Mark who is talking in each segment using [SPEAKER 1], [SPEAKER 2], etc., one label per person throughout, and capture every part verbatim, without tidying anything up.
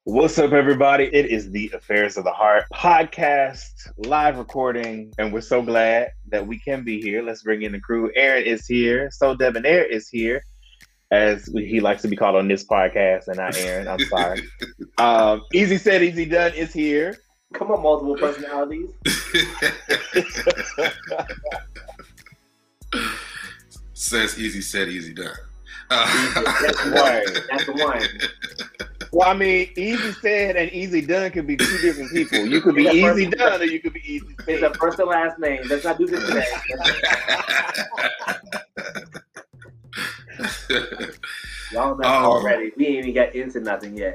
[SPEAKER 1] What's up, everybody? It is the Affairs of the Heart podcast, live recording, and we're so glad that we can be here. Let's bring in the crew. Aaron is here. So Debonair is here, as he likes to be called on this podcast, and not Aaron. I'm sorry. um, Easy Said, Easy Done is here.
[SPEAKER 2] Come on, multiple personalities.
[SPEAKER 3] Says Easy Said, Easy Done. Uh,
[SPEAKER 2] That's the one. That's the one.
[SPEAKER 1] Well, I mean, Easy Said and Easy Done could be two different people. You could be
[SPEAKER 2] It's
[SPEAKER 1] Easy
[SPEAKER 2] first,
[SPEAKER 1] Done or you could be Easy Said.
[SPEAKER 2] It's a first and last name. Let's not do this today. Y'all know
[SPEAKER 3] Oh.
[SPEAKER 2] already. We ain't even got into nothing yet.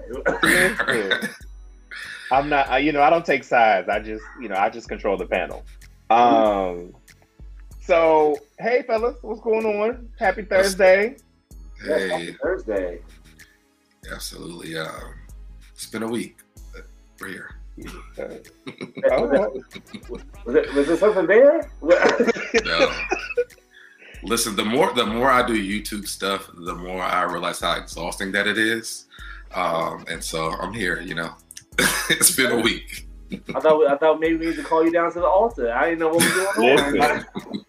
[SPEAKER 1] I'm not, I, you know, I don't take sides. I just, you know, I just control the panel. Um, so, hey, fellas, what's going on? Happy Thursday.
[SPEAKER 3] Hey,
[SPEAKER 2] Thursday.
[SPEAKER 3] absolutely. Um, it's been a week. But we're here.
[SPEAKER 1] Uh,
[SPEAKER 2] Was, it, was there something there?
[SPEAKER 3] No. Listen, the more the more I do YouTube stuff, the more I realize how exhausting that it is. Um, and so I'm here. You know, it's been a week.
[SPEAKER 2] I thought I thought maybe we need to call you down to the altar. I didn't know what was going on.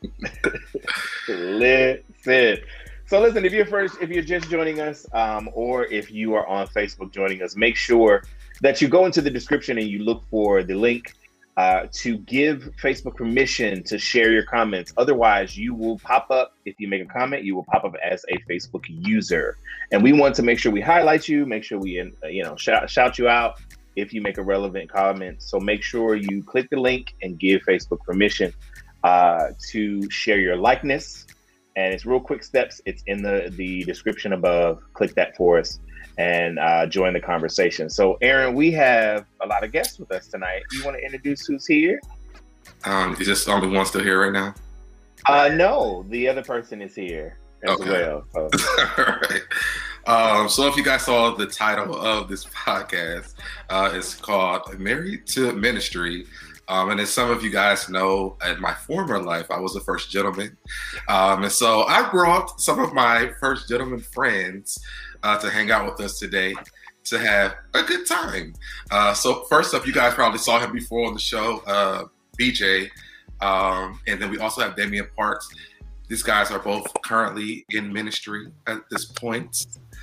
[SPEAKER 1] Listen. So listen, if you're first, if you're just joining us, um, or if you are on Facebook joining us, make sure that you go into the description and you look for the link uh, to give Facebook permission to share your comments. Otherwise, you will pop up, if you make a comment, you will pop up as a Facebook user. And we want to make sure we highlight you, make sure we, uh, you know, shout, shout you out if you make a relevant comment. So make sure you click the link and give Facebook permission uh, to share your likeness. And it's real quick steps. It's in the, the description above. Click that for us and uh, join the conversation. So, Aaron, we have a lot of guests with us tonight. You want to introduce who's here?
[SPEAKER 3] Um, is this the only one still here right now?
[SPEAKER 1] Uh, no, the other person is here as
[SPEAKER 3] Okay.
[SPEAKER 1] well. So.
[SPEAKER 3] All right. Um, so if you guys saw the title of this podcast, uh, it's called Married to Ministry. Um, and as some of you guys know, in my former life, I was a first gentleman. Um, and so I brought some of my first gentleman friends uh, to hang out with us today to have a good time. Uh, so first up, you guys probably saw him before on the show, uh, B J. Um, and then we also have Damian Parks. These guys are both currently in ministry at this point.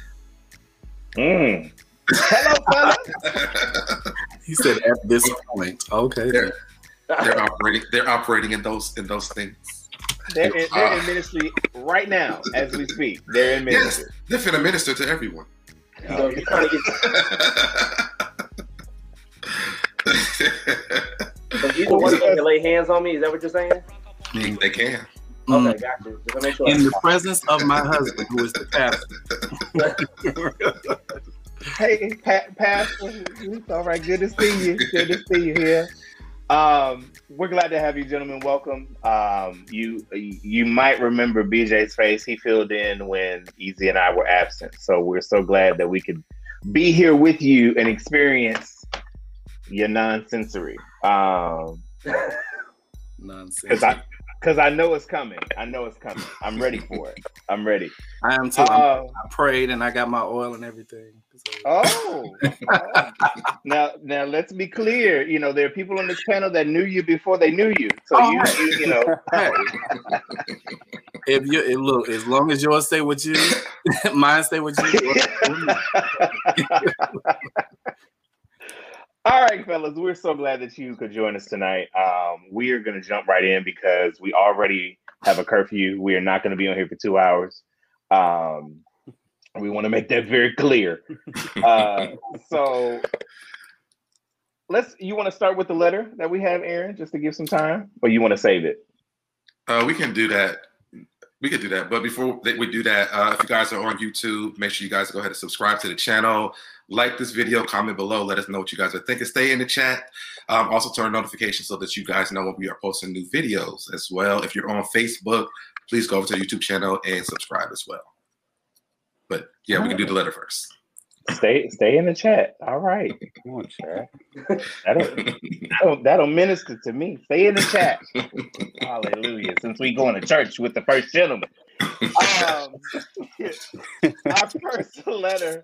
[SPEAKER 1] Mm. Hello, fella.
[SPEAKER 4] He said at this point. Okay.
[SPEAKER 3] They're, they're operating. They're operating in those in those things.
[SPEAKER 1] They're, in, they're in ministry right now as we speak. They're in
[SPEAKER 3] Yes,
[SPEAKER 1] ministry.
[SPEAKER 3] they're finna minister to everyone.
[SPEAKER 2] So you're trying to get. So either one of them can lay hands on me. Is that what you're saying?
[SPEAKER 3] They can.
[SPEAKER 4] Mm,
[SPEAKER 2] Okay, got you. Just to make sure.
[SPEAKER 4] in the presence of my husband, who is the pastor.
[SPEAKER 1] Hey, Pat, Pastor. It's all right. Good to see you. Good to see you here. Um, we're glad to have you, gentlemen. Welcome. Um, you you might remember B J's face. He filled in when Easy and I were absent. So we're so glad that we could be here with you and experience your non-sensory. Um,
[SPEAKER 4] Nonsense.
[SPEAKER 1] because I because I know it's coming. I know it's coming. I'm ready for it. I'm ready.
[SPEAKER 4] I am too.
[SPEAKER 1] Uh,
[SPEAKER 4] I'm- I prayed and I got my oil and everything. So-
[SPEAKER 1] Oh, oh. now, now let's be clear. You know, there are people on this panel that knew you before they knew you. So
[SPEAKER 4] Oh,
[SPEAKER 1] you,
[SPEAKER 4] hey.
[SPEAKER 1] you, you know,
[SPEAKER 4] Hey, if you if, look, as long as yours stay with you, mine stay with you.
[SPEAKER 1] all right, fellas, we're so glad that you could join us tonight. Um, we are going to jump right in because we already have a curfew. We are not going to be on here for two hours. Um, we want to make that very clear. Uh, so let's. You want to start with the letter that we have, Aaron, just to give some time, or you want to save it?
[SPEAKER 3] Uh, we can do that. We can do that. But before we do that, uh, if you guys are on YouTube, make sure you guys go ahead and subscribe to the channel. Like this video, comment below. Let us know what you guys are thinking. Stay in the chat. Um, also turn notifications so that you guys know when we are posting new videos as well. If you're on Facebook, please go over to the YouTube channel and subscribe as well. But yeah, we can do the letter first.
[SPEAKER 1] Stay, stay in the chat. All right, come on, Chad. That'll, that'll, that'll minister to me. Stay in the chat. Hallelujah. Since we going to church with the first gentleman. Um, our first letter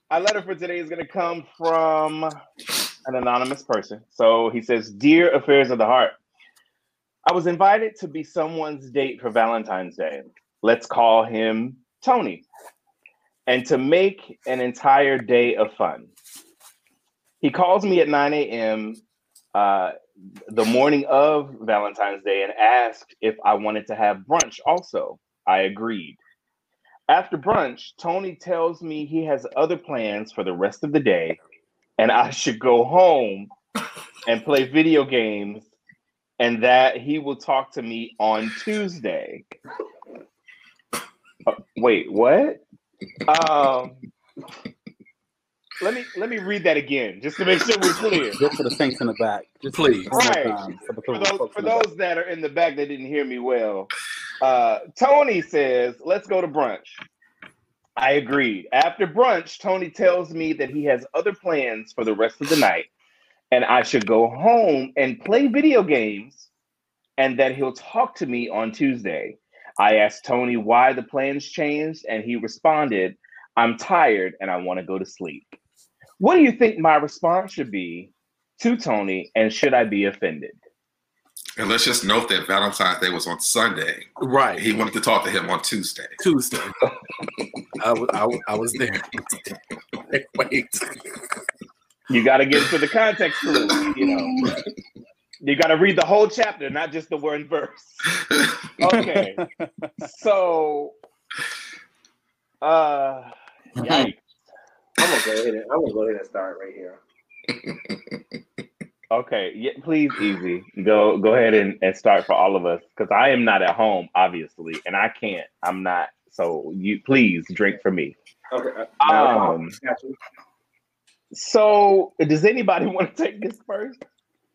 [SPEAKER 1] Our letter for today is going to come from an anonymous person. So he says, "Dear Affairs of the Heart, I was invited to be someone's date for Valentine's Day. Let's call him Tony. And to make an entire day of fun. He calls me at nine a.m. Uh, the morning of Valentine's Day and asked if I wanted to have brunch also. I agreed. After brunch, Tony tells me he has other plans for the rest of the day and I should go home and play video games and that he will talk to me on Tuesday." Uh, wait, what? Um, let me let me read that again just to make sure we're clear.
[SPEAKER 5] Just for the saints in the back. Just
[SPEAKER 4] Please.
[SPEAKER 1] Right.
[SPEAKER 5] Time, for, the
[SPEAKER 1] For those, for those that are in the back that didn't hear me well, uh, Tony says, "Let's go to brunch." I agreed. After brunch, Tony tells me that he has other plans for the rest of the night and I should go home and play video games and that he'll talk to me on Tuesday. I asked Tony why the plans changed and he responded, "I'm tired and I want to go to sleep." What do you think my response should be to Tony, and should I be offended?
[SPEAKER 3] And let's just note that Valentine's Day was on Sunday.
[SPEAKER 4] Right.
[SPEAKER 3] He wanted to talk to him on Tuesday.
[SPEAKER 4] Tuesday. I, was, I, was, I was there. Wait.
[SPEAKER 1] You got to get into the context clue, you know. You got to read the whole chapter, not just the one verse. Okay. So, uh, yikes.
[SPEAKER 2] I'm gonna go ahead and I'm gonna go ahead and start right here.
[SPEAKER 1] Okay, yeah, please, Easy. Go go ahead and, and start for all of us, because I am not at home, obviously, and I can't. I'm not. So you please drink for me.
[SPEAKER 2] Okay.
[SPEAKER 1] Um. So, does anybody want to take this first?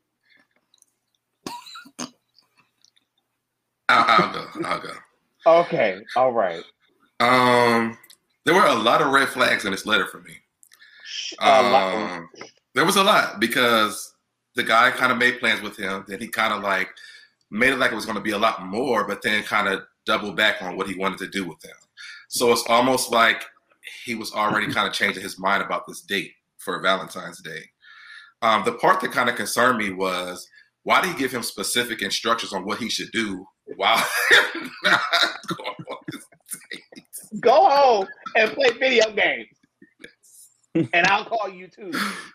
[SPEAKER 3] I'll, I'll go. I'll go.
[SPEAKER 1] Okay. All right.
[SPEAKER 3] Um, there were a lot of red flags in this letter for me. Um, there was a lot because the guy kind of made plans with him. Then he kind of like made it like it was going to be a lot more, but then kind of doubled back on what he wanted to do with them. So it's almost like he was already kind of changing his mind about this date for Valentine's Day. Um, the part that kind of concerned me was, why did he give him specific instructions on what he should do while not going on this date?
[SPEAKER 1] Go home and play video games. And I'll call you too.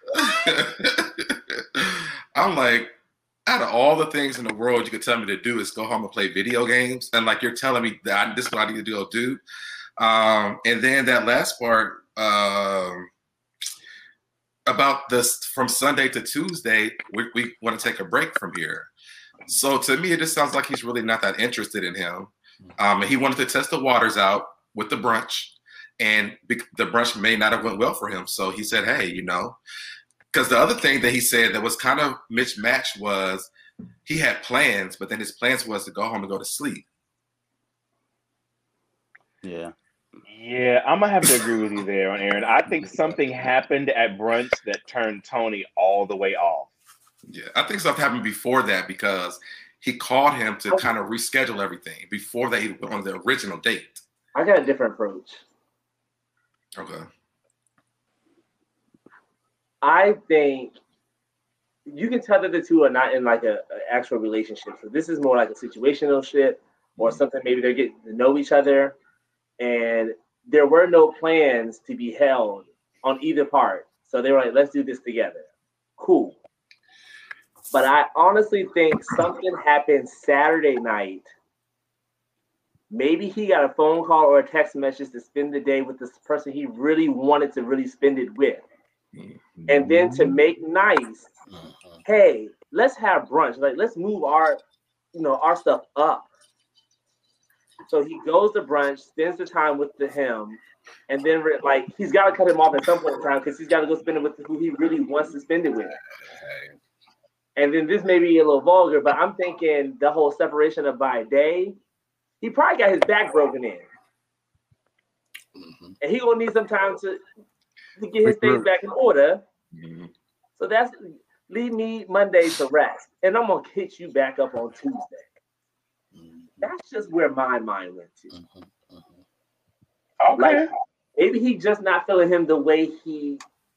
[SPEAKER 3] I'm like, out of all the things in the world you could tell me to do is go home and play video games, and like you're telling me that I, this is what I need to do, do. Um, and then that last part um, about this from Sunday to Tuesday, we, we want to take a break from here. So to me, it just sounds like he's really not that interested in him. Um, and he wanted to test the waters out with the brunch. And the brunch may not have went well for him. So he said, hey, you know, because the other thing that he said that was kind of mismatched was he had plans, but then his plans was to go home and go to sleep.
[SPEAKER 5] Yeah.
[SPEAKER 1] Yeah, I'm going to have to agree with you there on Aaron. I think something happened at brunch that turned Tony all the way off.
[SPEAKER 3] Yeah, I think something happened before that because he called him to kind of reschedule everything before they went on the original date.
[SPEAKER 2] I got a different approach.
[SPEAKER 3] Okay.
[SPEAKER 2] I think you can tell that the two are not in like a, a actual relationship. So this is more like a situational shit or something. Maybe they're getting to know each other, and there were no plans to be held on either part. So they were like, let's do this together. Cool. But I honestly think something happened Saturday night. Maybe he got a phone call or a text message to spend the day with this person he really wanted to really spend it with. Mm-hmm. And then to make nice, uh-huh. Hey, let's have brunch. Like, let's move our, you know, our stuff up. So he goes to brunch, spends the time with the him, and then like he's got to cut him off at some point in time because he's got to go spend it with who he really wants to spend it with. Okay. And then this may be a little vulgar, but I'm thinking the whole separation of by day. He probably got his back broken in. Mm-hmm. And he gonna need some time to, to get his things back in order. Mm-hmm. So that's leave me Monday to rest. And I'm gonna hit you back up on Tuesday. Mm-hmm. That's just where my mind went to. Mm-hmm. Mm-hmm.
[SPEAKER 1] Okay.
[SPEAKER 2] Like, maybe he just not feeling him the way he.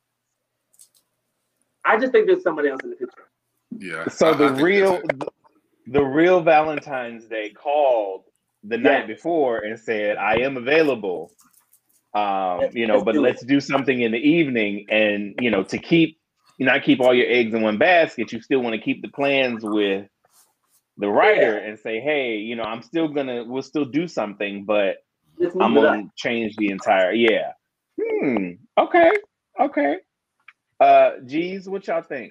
[SPEAKER 2] I just think there's somebody else in the picture.
[SPEAKER 3] Yeah.
[SPEAKER 1] So
[SPEAKER 3] I-
[SPEAKER 1] the
[SPEAKER 3] I think
[SPEAKER 1] real,
[SPEAKER 3] that's it.
[SPEAKER 1] the, the real Valentine's Day called the night
[SPEAKER 2] Yeah.
[SPEAKER 1] before and said, "I am available." Um,
[SPEAKER 2] Let's-
[SPEAKER 1] you know,
[SPEAKER 2] let's
[SPEAKER 1] but
[SPEAKER 2] do
[SPEAKER 1] let's
[SPEAKER 2] it.
[SPEAKER 1] do something in the evening, and you know, to keep not keep all your eggs in one basket, you still want to keep the plans with the writer and say, "Hey, you know, I'm still gonna, we'll still do something, but
[SPEAKER 2] Let's move
[SPEAKER 1] I'm
[SPEAKER 2] it up.
[SPEAKER 1] gonna change the entire." Yeah. Hmm. Okay. Okay. Uh, geez, what y'all think?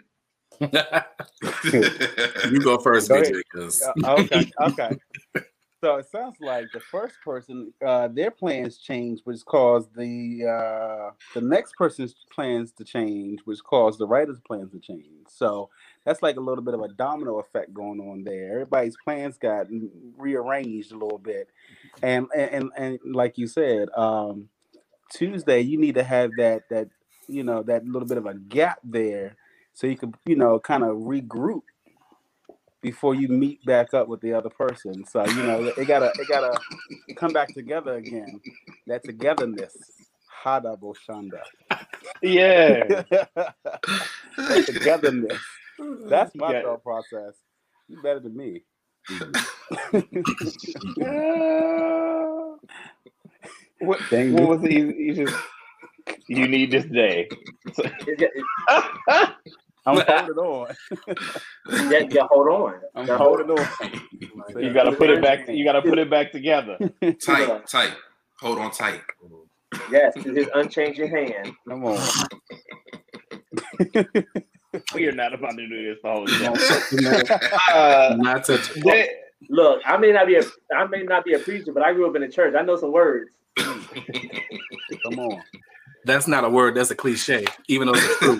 [SPEAKER 4] You go first,
[SPEAKER 5] Go
[SPEAKER 4] B J,
[SPEAKER 5] ahead.
[SPEAKER 4] because
[SPEAKER 5] Uh, okay, okay. So it sounds like the first person, uh, their plans changed, which caused the uh, the next person's plans to change, which caused the writer's plans to change. So that's like a little bit of a domino effect going on there. Everybody's plans got rearranged a little bit, and and and, and like you said, um, Tuesday you need to have that that you know that little bit of a gap there, so you can you know kind of regroup before you meet back up with the other person. So you know it gotta it gotta come back together again. That togetherness, hada boshanda.
[SPEAKER 1] Yeah.
[SPEAKER 5] That togetherness. That's my
[SPEAKER 1] Yeah.
[SPEAKER 5] thought process. You better than me.
[SPEAKER 1] Uh, what,
[SPEAKER 5] Dang
[SPEAKER 1] what
[SPEAKER 5] you.
[SPEAKER 1] was it? You, you just you need this day. So-
[SPEAKER 2] It's got-
[SPEAKER 5] I'm holding on.
[SPEAKER 2] You got, you got hold on.
[SPEAKER 5] I'm
[SPEAKER 2] Gotta hold
[SPEAKER 5] holding
[SPEAKER 2] on.
[SPEAKER 5] on.
[SPEAKER 1] you gotta put it back. You gotta put it back together.
[SPEAKER 3] tight, tight. Hold on tight.
[SPEAKER 2] Yes, to his unchanging hand.
[SPEAKER 5] Come on.
[SPEAKER 1] We are not about to do this the whole show. Uh,
[SPEAKER 4] not to
[SPEAKER 1] they-
[SPEAKER 2] Look, I may not be a I may not be a preacher, but I grew up in the church. I know some words.
[SPEAKER 5] Come on.
[SPEAKER 4] that's not a word, that's a cliche, even though it's true.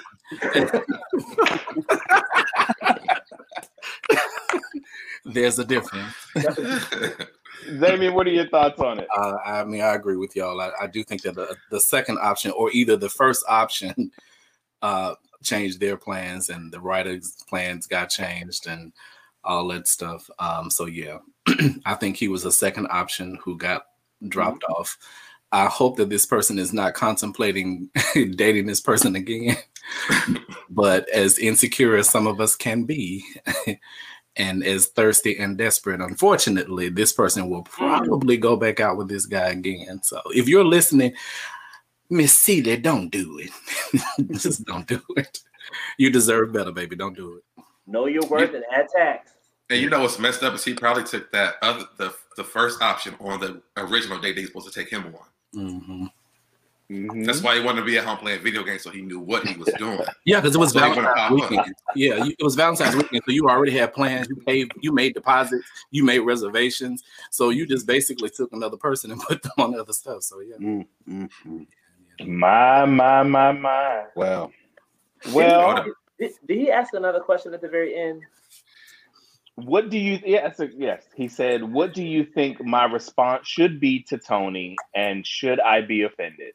[SPEAKER 4] There's a difference.
[SPEAKER 1] Damien, what are your thoughts on it?
[SPEAKER 4] Uh, I mean, I agree with y'all. I, I do think that the, the second option, or either the first option, uh, changed their plans, and the writer's plans got changed, and all that stuff. Um, so yeah, I think he was a second option who got dropped mm-hmm. off. I hope that this person is not contemplating dating this person again. But as insecure as some of us can be, and as thirsty and desperate, unfortunately, this person will probably go back out with this guy again. So if you're listening, Miss Celia, don't do it. Just don't do it. You deserve better, baby. Don't do it.
[SPEAKER 2] Know your worth and add tax.
[SPEAKER 3] And you know what's messed up is he probably took that other the, the first option on the original date they were supposed to take him on.
[SPEAKER 4] Mm-hmm.
[SPEAKER 1] Mm-hmm.
[SPEAKER 3] That's why he wanted to be at home playing video games, so he knew what he was doing.
[SPEAKER 4] Yeah, because it was
[SPEAKER 3] So he wouldn't
[SPEAKER 4] Valentine's
[SPEAKER 3] pop up.
[SPEAKER 4] weekend. Yeah, you, it was Valentine's weekend, so you already had plans. You paid, you made deposits, you made reservations. So you just basically took another person and put them on the other stuff. So yeah.
[SPEAKER 5] Mm-hmm.
[SPEAKER 1] My, my, my, my.
[SPEAKER 5] Wow.
[SPEAKER 1] Well,
[SPEAKER 2] Did, did he ask another question at the very end?
[SPEAKER 1] what do you? Yes, yes. He said, "What do you think my response should be to Tony, and should I be offended?"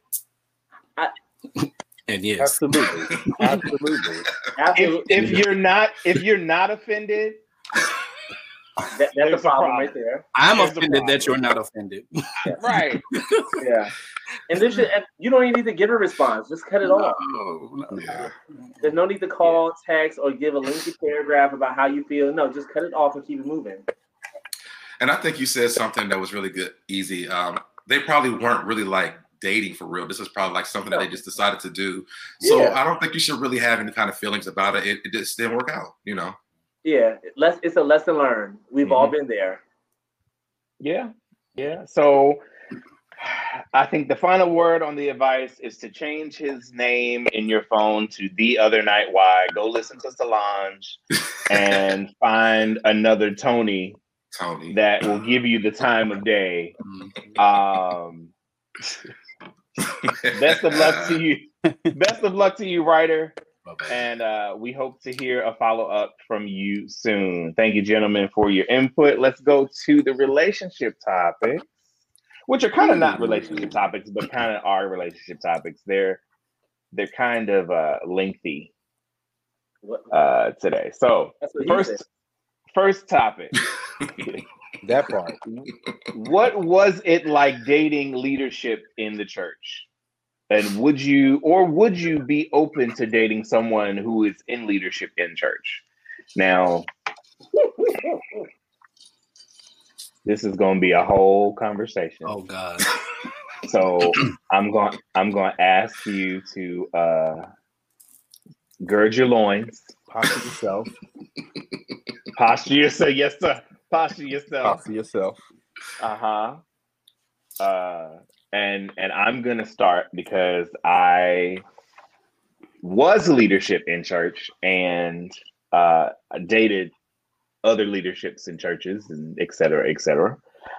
[SPEAKER 4] And yes,
[SPEAKER 5] Absolutely. Absolutely.
[SPEAKER 1] If,
[SPEAKER 2] Absolutely.
[SPEAKER 1] if you're not, if you're not offended,
[SPEAKER 2] That, that's
[SPEAKER 1] there's
[SPEAKER 2] a
[SPEAKER 1] a
[SPEAKER 2] problem
[SPEAKER 1] problem.
[SPEAKER 2] right there.
[SPEAKER 4] I'm
[SPEAKER 1] There's a
[SPEAKER 4] offended that
[SPEAKER 1] problem.
[SPEAKER 4] you're not offended.
[SPEAKER 1] right?
[SPEAKER 2] Yeah. And this should, and you don't even need to give a response. Just cut it off.
[SPEAKER 4] No, no.
[SPEAKER 3] Yeah.
[SPEAKER 2] There's no need to call, text, or give a lengthy paragraph about how you feel. No, just cut it off and keep it moving.
[SPEAKER 3] And I think you said something that was really good, easy. Um, they probably weren't really like dating for real. This is probably like something that they just decided to do. So
[SPEAKER 2] Yeah.
[SPEAKER 3] I don't think you should really have any kind of feelings about it. It, it just didn't work out, you know.
[SPEAKER 2] Yeah, less. It's a lesson learned. We've
[SPEAKER 3] Mm-hmm.
[SPEAKER 2] all been there.
[SPEAKER 1] Yeah, yeah. So I think the final word on the advice is to change his name in your phone to The Other Night Why. Go listen to Solange and find another Tony
[SPEAKER 3] Tony.
[SPEAKER 1] that will give you the time of day.
[SPEAKER 4] Mm-hmm.
[SPEAKER 1] Um, best of luck to you. Best of luck to you, writer. And uh, we hope to hear a follow-up from you soon. Thank you, gentlemen, for your input. Let's go to the relationship topics, which are kind of not relationship topics, but kind of are relationship topics. They're they're kind of uh, lengthy
[SPEAKER 2] What,
[SPEAKER 1] uh, today. So
[SPEAKER 2] that's what he
[SPEAKER 1] first,
[SPEAKER 2] said.
[SPEAKER 1] first topic.
[SPEAKER 5] That part.
[SPEAKER 1] What was it like dating leadership in the church? And would you, or would you be open to dating someone who is in leadership in church? Now, this is going to be a whole conversation.
[SPEAKER 4] Oh God.
[SPEAKER 1] So I'm going, I'm going to ask you to uh, gird your loins,
[SPEAKER 5] Posture yourself.
[SPEAKER 1] posture yourself. Yes, sir. Posture yourself.
[SPEAKER 5] Posture yourself.
[SPEAKER 1] Uh-huh. Uh and and I'm gonna start because I was leadership in church and uh dated other leaderships in churches and et cetera, et cetera.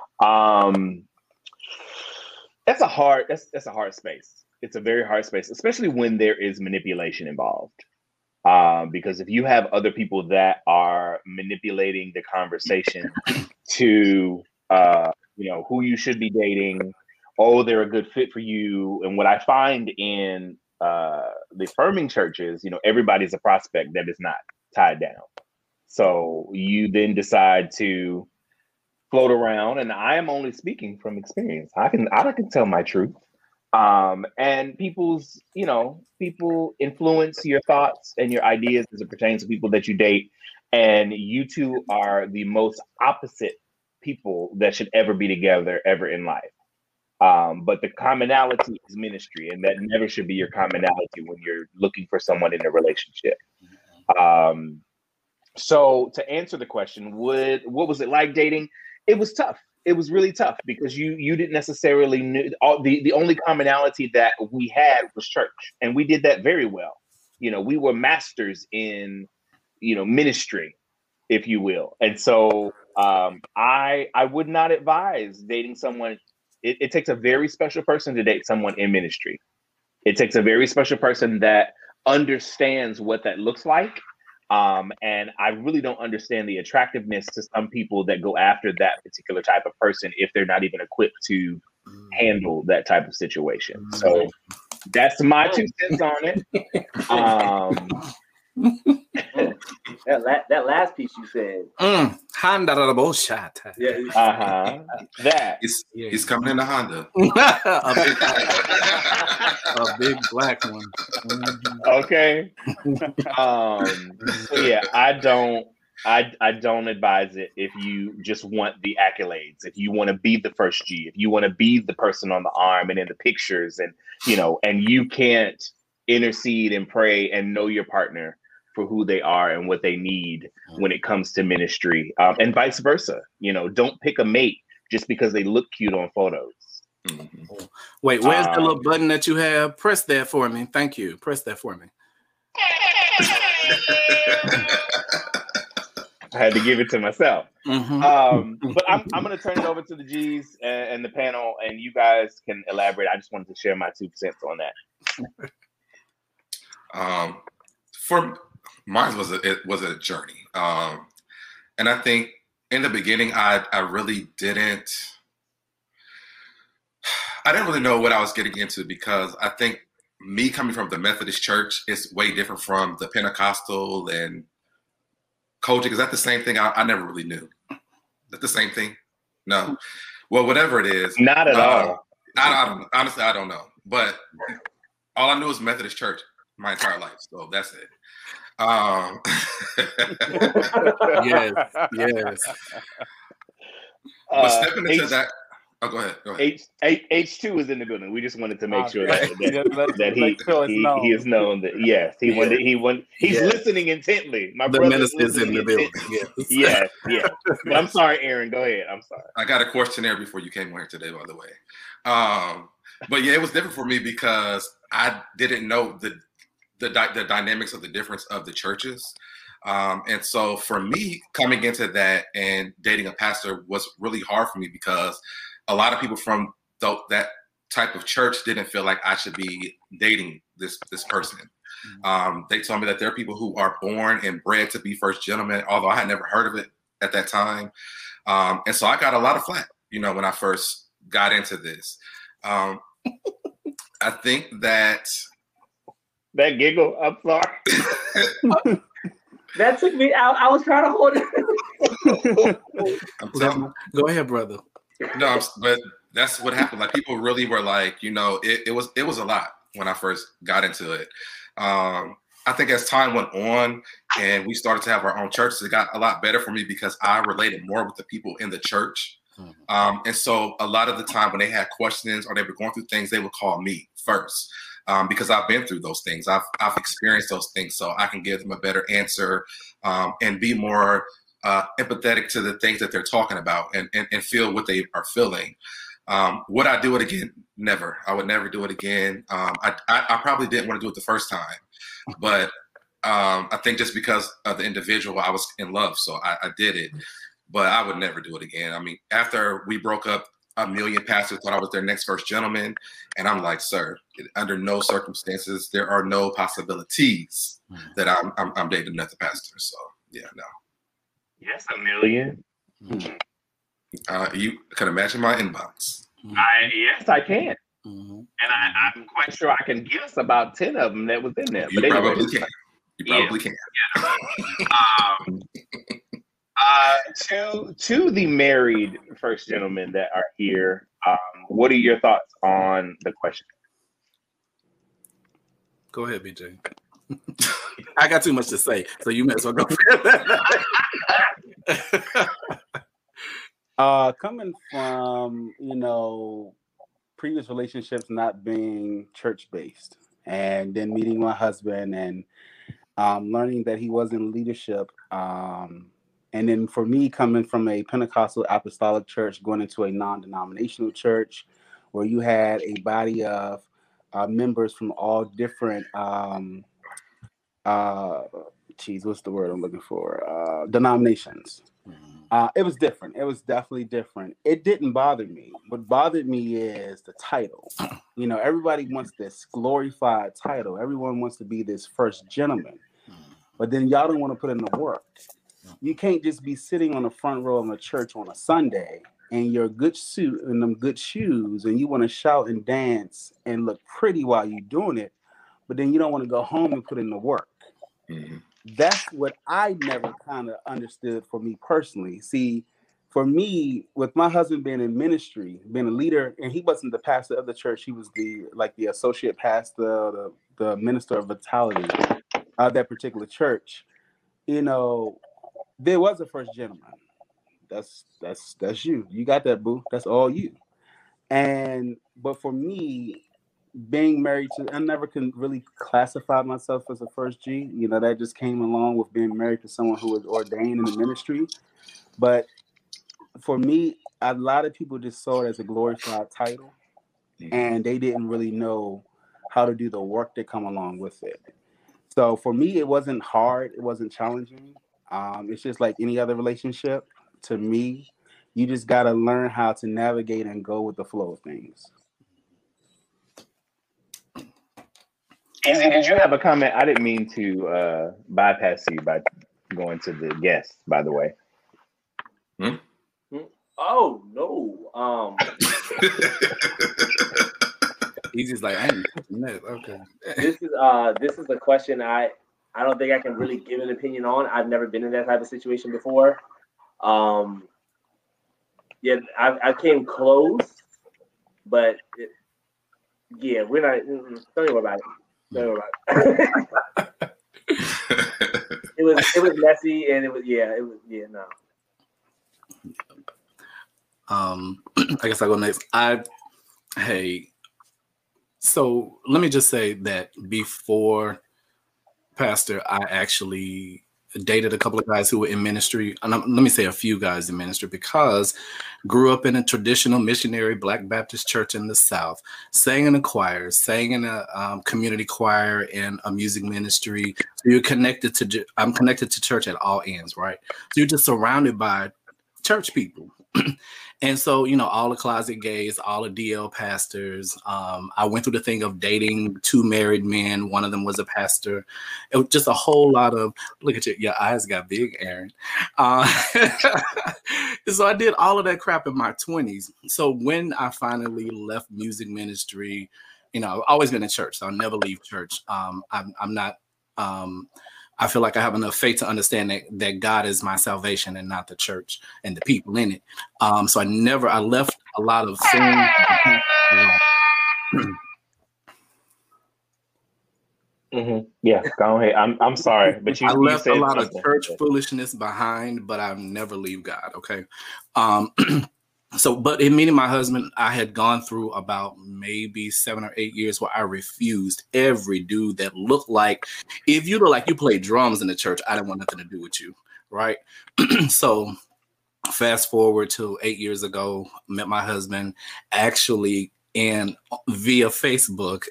[SPEAKER 1] Um that's a hard that's that's a hard space. It's a very hard space, especially when there is manipulation involved. Um, because if you have other people that are manipulating the conversation to uh you know, who you should be dating. Oh, they're a good fit for you. And what I find in uh, the affirming churches, you know, everybody's a prospect that is not tied down. So you then decide to float around, and I am only speaking from experience. I can I can tell my truth. Um, and people's, you know, people influence your thoughts and your ideas as it pertains to people that you date. And you two are the most opposite people that should ever be together ever in life. Um, but the commonality is ministry, and that never should be your commonality when you're looking for someone in a relationship. Um, so to answer the question, would what was it like dating? It was tough. It was really tough because you you didn't necessarily knew all the, the only commonality that we had was church, and we did that very well. You know, we were masters in, you know, ministry, if you will. And so um, I I would not advise dating someone. It, it takes a very special person to date someone in ministry. It takes a very special person that understands what that looks like. Um, and I really don't understand the attractiveness to some people that go after that particular type of person if they're not even equipped to handle that type of situation. So that's my two cents on it. Um,
[SPEAKER 2] that, la- that last piece you said.
[SPEAKER 4] Mm, Honda da bullshit.
[SPEAKER 2] Yeah.
[SPEAKER 1] uh-huh. That.
[SPEAKER 3] He's, he's coming in the Honda.
[SPEAKER 4] a, big, a big black one. Mm-hmm.
[SPEAKER 1] Okay. Um, so yeah, I don't I I don't advise it if you just want the accolades, if you want to be the first G, if you want to be the person on the arm and in the pictures, and you know, and you can't intercede and pray and know your partner for who they are and what they need when it comes to ministry, um, and vice versa. You know, don't pick a mate just because they look cute on photos.
[SPEAKER 3] Mm-hmm.
[SPEAKER 4] Wait, where's
[SPEAKER 1] um,
[SPEAKER 4] the little button that you have? Press that for me. Thank you. Press that for me.
[SPEAKER 1] I had to give it to myself.
[SPEAKER 4] Mm-hmm.
[SPEAKER 1] Um, but I'm I'm going to turn it over to the G's and, and the panel, and you guys can elaborate. I just wanted to share my two cents on that.
[SPEAKER 3] Um, for mine was a, it was a journey, um, and I think in the beginning I I really didn't I didn't really know what I was getting into, because I think me coming from the Methodist Church is way different from the Pentecostal and Kojic. Is that the same thing? I, I never really knew. Is that the same thing? No. Well, whatever it is.
[SPEAKER 1] Not at
[SPEAKER 3] uh,
[SPEAKER 1] all.
[SPEAKER 3] I, I don't, honestly, I don't know. But all I knew was Methodist Church my entire life. So that's it. Um,
[SPEAKER 4] yes, yes.
[SPEAKER 3] But
[SPEAKER 1] Uh,
[SPEAKER 3] stepping into
[SPEAKER 1] H-
[SPEAKER 3] that. Oh, go ahead. Go ahead.
[SPEAKER 1] H, H, H2 is in the building. We just wanted to make sure that,
[SPEAKER 5] Okay.
[SPEAKER 1] that,
[SPEAKER 5] Let-
[SPEAKER 1] that he,
[SPEAKER 5] let Phil is
[SPEAKER 1] he,
[SPEAKER 5] known.
[SPEAKER 1] he is known that, yes, he
[SPEAKER 4] Yeah.
[SPEAKER 1] wanted, he wanted, he's
[SPEAKER 4] Yeah.
[SPEAKER 1] listening intently. My
[SPEAKER 4] The
[SPEAKER 1] brother
[SPEAKER 4] minister is in the building.
[SPEAKER 1] intently.
[SPEAKER 4] Yes.
[SPEAKER 1] Yes, yes. But I'm sorry, Aaron. Go ahead. I'm sorry.
[SPEAKER 3] I got a questionnaire before you came on here today, by the way. Um, but yeah, it was different for me because I didn't know the the, dy- the dynamics of the difference of the churches. Um, and so for me, coming into that and dating a pastor was really hard for me, because a lot of people from th- that type of church didn't feel like I should be dating this this person. Um, they told me that there are people who are born and bred to be first gentlemen, although I had never heard of it at that time. Um, and so I got a lot of flack, you know, when I first got into this. Um, I think that
[SPEAKER 1] That giggle, I'm sorry.
[SPEAKER 2] That took me out. I was trying to hold it.
[SPEAKER 3] I'm telling
[SPEAKER 4] Go ahead, brother.
[SPEAKER 3] no, I'm, but that's what happened. Like, people really were like, you know, it, it was it was a lot. when I first got into it. Um, I think as time went on and we started to have our own churches, it got a lot better for me because I related more with the people in the church. Mm-hmm. Um, and so a lot of the time when they had questions or they were going through things, they would call me first um, because I've been through those things. I've, I've experienced those things, so I can give them a better answer um, and be more uh, empathetic to the things that they're talking about and, and, and feel what they are feeling. Um, would I do it again? Never. I would never do it again. Um, I, I, I probably didn't want to do it the first time. But um, I think just because of the individual, I was in love, so I, I did it. But I would never do it again. I mean, after we broke up, a million pastors thought I was their next first gentleman. And I'm like, sir, under no circumstances, there are no possibilities mm-hmm. that I'm, I'm, I'm dating another pastor. So, yeah, no.
[SPEAKER 1] Yes, a million.
[SPEAKER 3] Mm-hmm. Uh, you can imagine my inbox.
[SPEAKER 1] Mm-hmm. I, yes, I can. Mm-hmm. And I, I'm quite sure I can guess about ten of them that was in there.
[SPEAKER 3] You
[SPEAKER 1] but
[SPEAKER 3] probably
[SPEAKER 1] anyway,
[SPEAKER 3] can. You probably
[SPEAKER 1] yeah,
[SPEAKER 3] can.
[SPEAKER 1] Yeah. um, uh, to to the married first gentlemen that are here, um, what are your thoughts on the question?
[SPEAKER 4] Go ahead, B J. I got too much to say, so you may as well go.
[SPEAKER 5] uh, coming from you know. previous relationships not being church-based, and then meeting my husband and um, learning that he was in leadership. Um, and then for me, coming from a Pentecostal apostolic church, going into a non-denominational church where you had a body of uh, members from all different, um, uh, geez, what's the word I'm looking for? Uh, denominations. Uh, it was different. It was definitely different. It didn't bother me. What bothered me is the title. You know, everybody wants this glorified title. Everyone wants to be this first gentleman. But then y'all don't want to put in the work. You can't just be sitting on the front row of a church on a Sunday in your good suit and them good shoes, and you want to shout and dance and look pretty while you're doing it, but then you don't want to go home and put in the work. Mm-hmm. That's what I never kind of understood for me personally. See, for me, with my husband being in ministry, being a leader, and he wasn't the pastor of the church, he was the like the associate pastor, the, the minister of vitality of that particular church. You know, there was a first gentleman. That's that's that's you. You got that, boo. That's all you. And but for me, being married to, I never can really classify myself as a first G. You know, that just came along with being married to someone who was ordained in the ministry. But for me, a lot of people just saw it as a glorified title, and they didn't really know how to do the work that come along with it. So for me, it wasn't hard. It wasn't challenging. Um, it's just like any other relationship. To me, you just got to learn how to navigate and go with the flow of things.
[SPEAKER 1] Easy, did you have a comment? I didn't mean to uh, bypass you by going to the guest, by the way.
[SPEAKER 2] Hmm? Oh, no. Um,
[SPEAKER 4] He's just like, I ain't that. Okay.
[SPEAKER 2] This is uh, this is a question I, I don't think I can really give an opinion on. I've never been in that type of situation before. Um, yeah, I, I came close, but it, yeah, we're not. Don't worry about it. Don't worry about it. it was it was messy, and it was yeah, it was yeah, no.
[SPEAKER 4] Um, I guess I'll go next. I hey, so let me just say that before Pastor, I actually dated a couple of guys who were in ministry, and I'm, let me say a few guys in ministry, because grew up in a traditional missionary Black Baptist church in the South, sang in a choir, sang in a um, community choir and a music ministry. So you're connected to, I'm connected to church at all ends, right? So you're just surrounded by church people. And so, you know, all the closet gays, all the D L pastors. Um, I went through the thing of dating two married men. One of them was a pastor. It was just a whole lot of, look at you, your eyes got big, Aaron. Uh, so I did all of that crap in my twenties. So when I finally left music ministry, you know, I've always been in church, so I'll never leave church. Um, I'm, I'm not, um, I feel like I have enough faith to understand that, that God is my salvation and not the church and the people in it. Um, so I never, I left a lot of things.
[SPEAKER 1] Mm-hmm. Yeah, go ahead. I'm I'm sorry, but you,
[SPEAKER 4] I
[SPEAKER 1] you
[SPEAKER 4] left
[SPEAKER 1] said
[SPEAKER 4] a lot
[SPEAKER 1] something.
[SPEAKER 4] of church foolishness behind, but I never leave God. Okay. Um, so, but in meeting my husband, I had gone through about maybe seven or eight years where I refused every dude that looked like, if you look like you played drums in the church, I didn't want nothing to do with you. Right. So fast forward to eight years ago, met my husband actually in via Facebook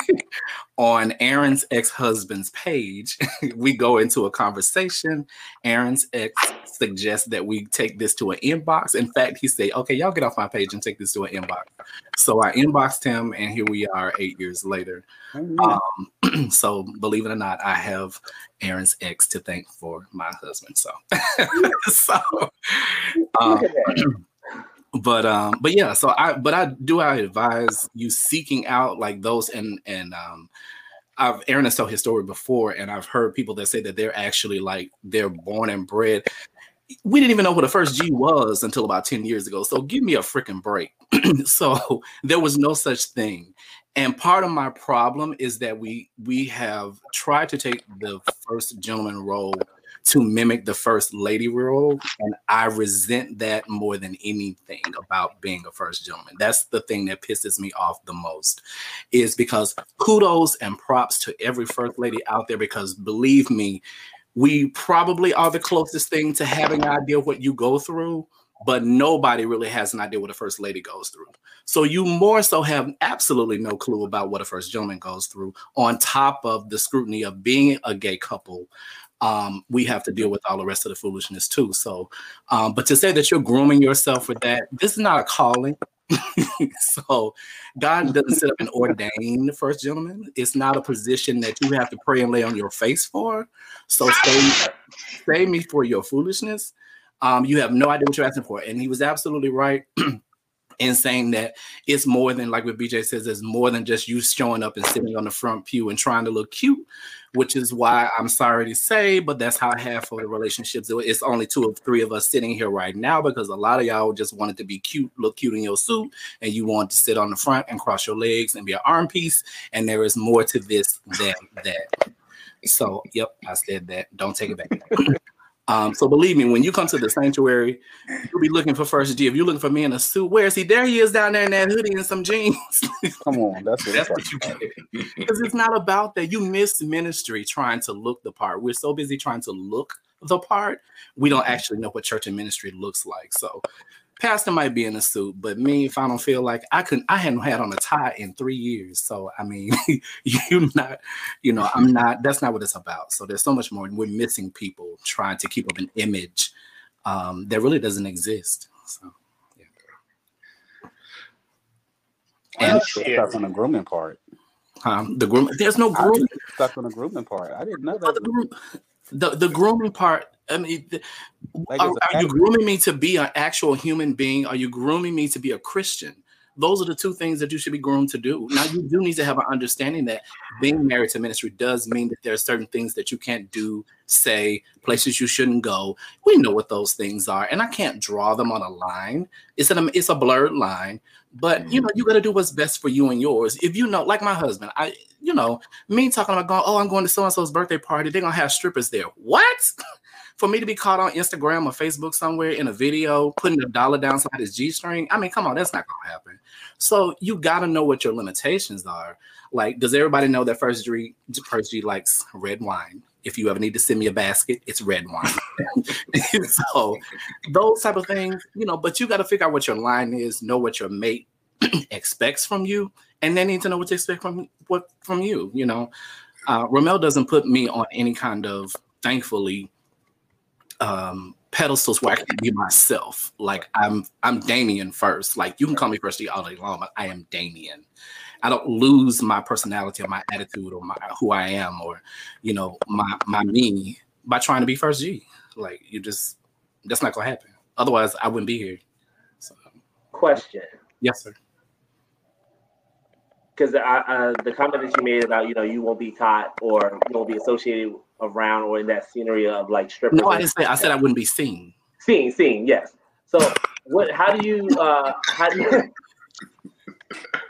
[SPEAKER 4] on Aaron's ex-husband's page. We go into a conversation. Aaron's ex suggests that we take this to an inbox. In fact, he said, okay, y'all get off my page and take this to an inbox. So I inboxed him, and here we are eight years later. Um, so believe it or not, I have Aaron's ex to thank for my husband. So, so um, but um, but yeah, so I but I do I advise you seeking out like those and and um I've Aaron has told his story before, and I've heard people that say that they're actually like they're born and bred. We didn't even know what a first G was until about ten years ago. So give me a freaking break. So there was no such thing. And part of my problem is that we we have tried to take the first gentleman role to mimic the first lady role. And I resent that more than anything about being a first gentleman. That's the thing that pisses me off the most, is because kudos and props to every first lady out there, because believe me, we probably are the closest thing to having an idea what you go through, but nobody really has an idea what a first lady goes through. So you more so have absolutely no clue about what a first gentleman goes through, on top of the scrutiny of being a gay couple. Um, we have to deal with all the rest of the foolishness too. So, um, but to say that you're grooming yourself for that, this is not a calling. So God doesn't set up an ordained first gentleman. It's not a position that you have to pray and lay on your face for. So save, save me for your foolishness. Um, you have no idea what you're asking for. And he was absolutely right in saying that it's more than, like what B J says, it's more than just you showing up and sitting on the front pew and trying to look cute, which is why I'm sorry to say, but that's how I have for the relationships. It's only two or three of us sitting here right now because a lot of y'all just wanted to be cute, look cute in your suit, and you want to sit on the front and cross your legs and be an arm piece. And there is more to this than that. So, yep, I said that. Don't take it back. Um, so believe me, when you come to the sanctuary, you'll be looking for first G. If you're looking for me in a suit, where is he? There he is down there in that hoodie and some jeans.
[SPEAKER 5] Come on, that's what,
[SPEAKER 4] that's what you get. Because it's not about that. You miss ministry trying to look the part. We're so busy trying to look the part, we don't actually know what church and ministry looks like. So pastor might be in a suit, but me, if I don't feel like I couldn't, I hadn't had on a tie in three years. So, I mean, you're not, you know, I'm not, that's not what it's about. So there's so much more. And we're missing people trying to keep up an image um, that really doesn't exist. So, yeah.
[SPEAKER 5] And stuck on the grooming part.
[SPEAKER 4] Um, the groom, there's no grooming.
[SPEAKER 5] Stuck on the grooming part. I didn't know that.
[SPEAKER 4] The, groom, the, the grooming part. I mean, the, like are, are you grooming me to be an actual human being? Are you grooming me to be a Christian? Those are the two things that you should be groomed to do. Now, you do need to have an understanding that being married to ministry does mean that there are certain things that you can't do, say, places you shouldn't go. We know what those things are, and I can't draw them on a line. It's an it's a blurred line, but you know, you got to do what's best for you and yours. If you know, like my husband, I, you know, me talking about going, oh, I'm going to so and so's birthday party. They're gonna have strippers there. What? For me to be caught on Instagram or Facebook somewhere in a video, putting a dollar down inside his G-string, I mean, come on, that's not going to happen. So you got to know what your limitations are. Like, does everybody know that First G, First G likes red wine? If you ever need to send me a basket, it's red wine. So those type of things, you know, but you got to figure out what your line is, know what your mate expects from you, and they need to know what to expect from, what, from you, you know. Uh, Ramel doesn't put me on any kind of, thankfully, um pedestals where I can be myself. Like I'm I'm Damien first. Like you can call me First G all day long, but I am Damien. I don't lose my personality or my attitude or my who I am or you know my my me by trying to be First G. Like you just that's not gonna happen. Otherwise I wouldn't be here. So.
[SPEAKER 2] Question.
[SPEAKER 4] Yes, sir.
[SPEAKER 2] Because uh, the comment that you made about, you know, you won't be taught or you won't be associated around or in that scenery of like strippers.
[SPEAKER 4] No, I didn't say. I said I wouldn't be seen.
[SPEAKER 2] Seen, seen, yes. So, what? How do you? Uh, how do you?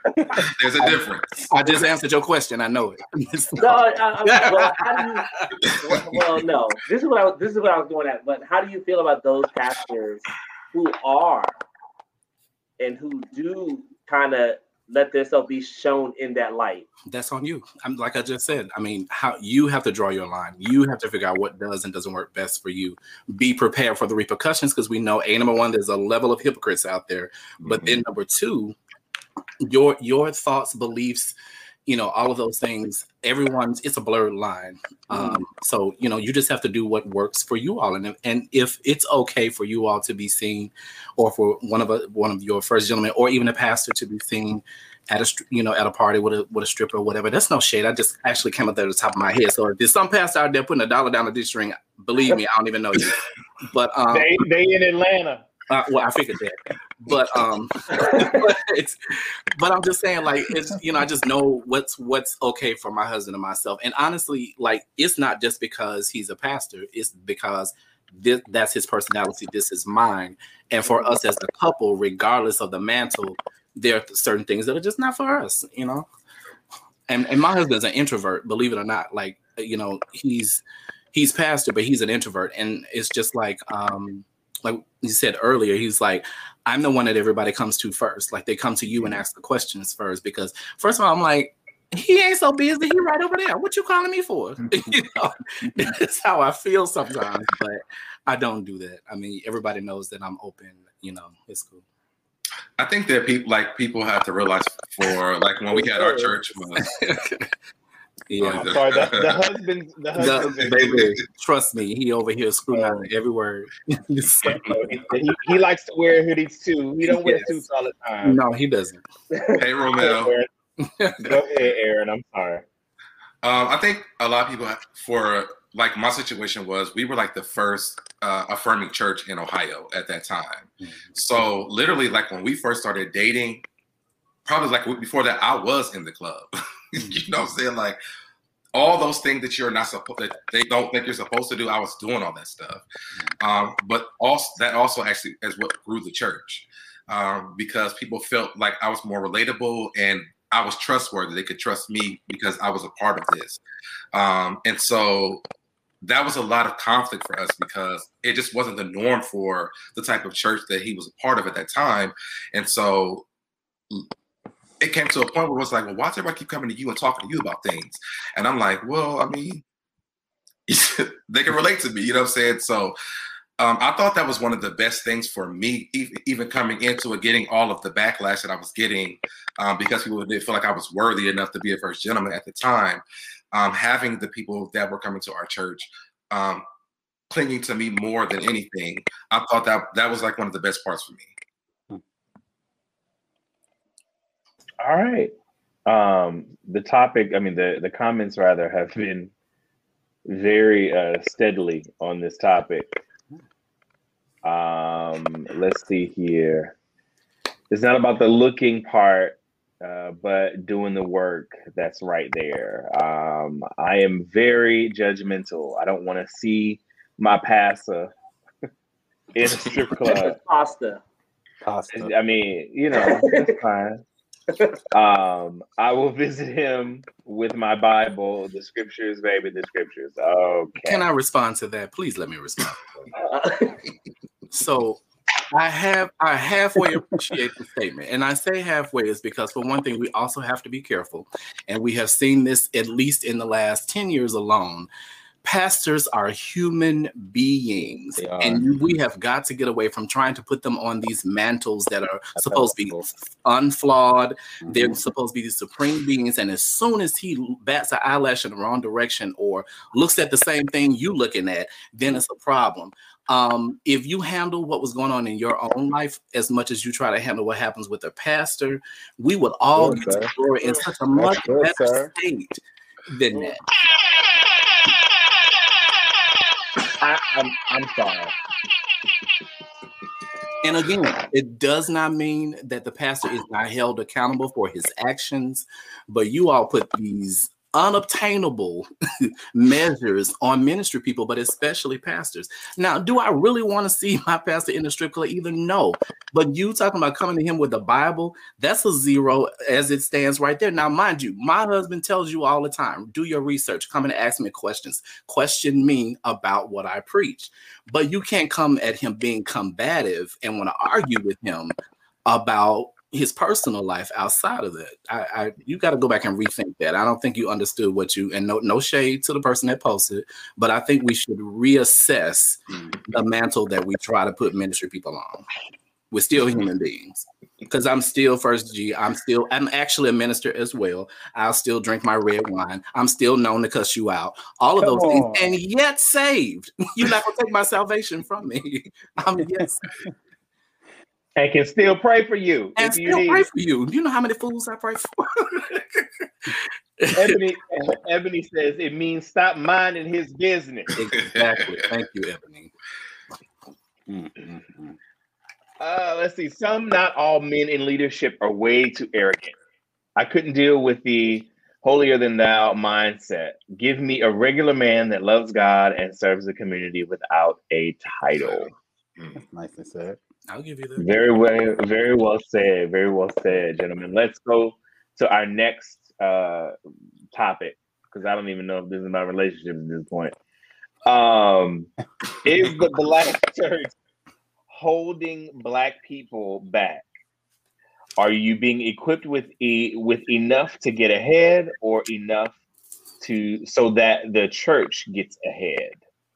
[SPEAKER 3] There's a difference.
[SPEAKER 4] I just answered your question. I know it.
[SPEAKER 2] No, I, I, well, how do you? Well, well, no. This is what I was. This is what I was going at. But how do you feel about those pastors who are and who do kind of let themselves be shown in that light?
[SPEAKER 4] That's on you. I'm like I just said. I mean, how you have to draw your line. You have to figure out what does and doesn't work best for you. Be prepared for the repercussions, because we know, a number one, there's a level of hypocrites out there. But mm-hmm. then number two, your your thoughts, beliefs, you know, all of those things, everyone's, it's a blurred line. Mm-hmm. Um, so, you know, you just have to do what works for you all. And, and if it's okay for you all to be seen, or for one of a, one of your first gentlemen, or even a pastor to be seen at a, you know, at a party with a, with a stripper or whatever, that's no shade. I just actually came up there at the top of my head. So if there's some pastor out there putting a dollar down the dish string, believe me, I don't even know you. But um,
[SPEAKER 1] they, they in Atlanta.
[SPEAKER 4] Uh, well, I figured that, but um, but, it's, but I'm just saying, like, it's, you know, I just know what's what's okay for my husband and myself. And honestly, like, it's not just because he's a pastor; it's because this, that's his personality. This is mine. And for us as a couple, regardless of the mantle, there are certain things that are just not for us, you know. And and my husband's an introvert, believe it or not. Like, you know, he's he's pastor, but he's an introvert, and it's just like um. Like you said earlier, he's like, I'm the one that everybody comes to first. Like, they come to you and ask the questions first, because first of all, I'm like, he ain't so busy. He right over there. What you calling me for? You know, that's how I feel sometimes, but I don't do that. I mean, everybody knows that I'm open. You know, it's cool.
[SPEAKER 3] I think that people like people have to realize, for like when we had our church was.
[SPEAKER 4] Yeah,
[SPEAKER 1] I'm sorry. The, the husband, the husband,
[SPEAKER 4] the, baby, trust me, he over here scrutinizing every word.
[SPEAKER 1] So, he, he likes to wear hoodies too. He don't wear yes. suits all the time.
[SPEAKER 4] No, he doesn't.
[SPEAKER 3] Hey, Romeo.
[SPEAKER 1] Go ahead, Aaron. I'm sorry.
[SPEAKER 3] Um, I think a lot of people, for like my situation was, we were like the first uh, affirming church in Ohio at that time. Mm-hmm. So literally, like when we first started dating, probably like before that, I was in the club. You know what I'm saying? Like all those things that you're not supposed, that they don't think you're supposed to do, I was doing all that stuff. Um, but also that also actually is what grew the church, um, because people felt like I was more relatable and I was trustworthy. They could trust me because I was a part of this. Um, and so that was a lot of conflict for us, because it just wasn't the norm for the type of church that he was a part of at that time. And so it came to a point where it was like, well, why does everybody keep coming to you and talking to you about things? And I'm like, well, I mean, they can relate to me, you know what I'm saying? So um, I thought that was one of the best things for me, even coming into it, getting all of the backlash that I was getting, um, because people didn't feel like I was worthy enough to be a first gentleman at the time. Um, having the people that were coming to our church um, clinging to me more than anything, I thought that that was like one of the best parts for me.
[SPEAKER 1] All right. Um, the topic, I mean, the, the comments rather have been very uh, steadily on this topic. Um, let's see here. It's not about the looking part, uh, but doing the work that's right there. Um, I am very judgmental. I don't want to see my pastor in a strip club.
[SPEAKER 2] Pasta.
[SPEAKER 5] Pasta.
[SPEAKER 1] I mean, you know, that's fine. um, I will visit him with my Bible, the scriptures, baby, the scriptures. Okay.
[SPEAKER 4] Can I respond to that? Please let me respond. So I have I halfway appreciate the statement. And I say halfway is because, for one thing, we also have to be careful. And we have seen this at least in the last ten years alone. Pastors are human beings, are. And we have got to get away from trying to put them on these mantles that are That's supposed to be unflawed. Mm-hmm. They're supposed to be the supreme beings. And as soon as he bats an eyelash in the wrong direction or looks at the same thing you looking at, then it's a problem. Um, if you handle what was going on in your own life as much as you try to handle what happens with a pastor, we would all good, get to glory in such a much good, better sir. state than that.
[SPEAKER 1] I, I'm, I'm sorry.
[SPEAKER 4] And again, it does not mean that the pastor is not held accountable for his actions, but you all put these unobtainable measures on ministry people, but especially pastors. Now, do I really want to see my pastor in the strip club? Either no, but you talking about coming to him with the Bible, that's a zero as it stands right there. Now, mind you, my husband tells you all the time, do your research, come and ask me questions, question me about what I preach. But you can't come at him being combative and want to argue with him about his personal life outside of that. I, I you got to go back and rethink that. I don't think you understood what you, and no, no shade to the person that posted, but I think we should reassess the mantle that we try to put ministry people on. We're still human beings. Because I'm still First G. I'm still, I'm actually a minister as well. I'll still drink my red wine. I'm still known to cuss you out. All of
[SPEAKER 5] Come
[SPEAKER 4] those
[SPEAKER 5] on.
[SPEAKER 4] things, and yet saved. You're not gonna take my salvation from me. I'm yet saved.
[SPEAKER 1] And can still pray for you.
[SPEAKER 4] And
[SPEAKER 1] if you
[SPEAKER 4] still
[SPEAKER 1] need.
[SPEAKER 4] pray for you. Do you know how many fools I pray for?
[SPEAKER 1] Ebony, Ebony says it means stop minding his business.
[SPEAKER 4] Exactly. Thank you, Ebony.
[SPEAKER 5] Mm-hmm.
[SPEAKER 1] Uh, let's see. Some, not all men in leadership are way too arrogant. I couldn't deal with the holier than thou mindset. Give me a regular man that loves God and serves the community without a title.
[SPEAKER 5] That's nicely said.
[SPEAKER 4] I'll give you that.
[SPEAKER 1] Very well, very well said. Very well said, gentlemen. Let's go to our next uh, topic, because I don't even know if this is my relationship at this point. Um, is the Black church holding Black people back? Are you being equipped with e- with enough to get ahead, or enough to so that the church gets ahead?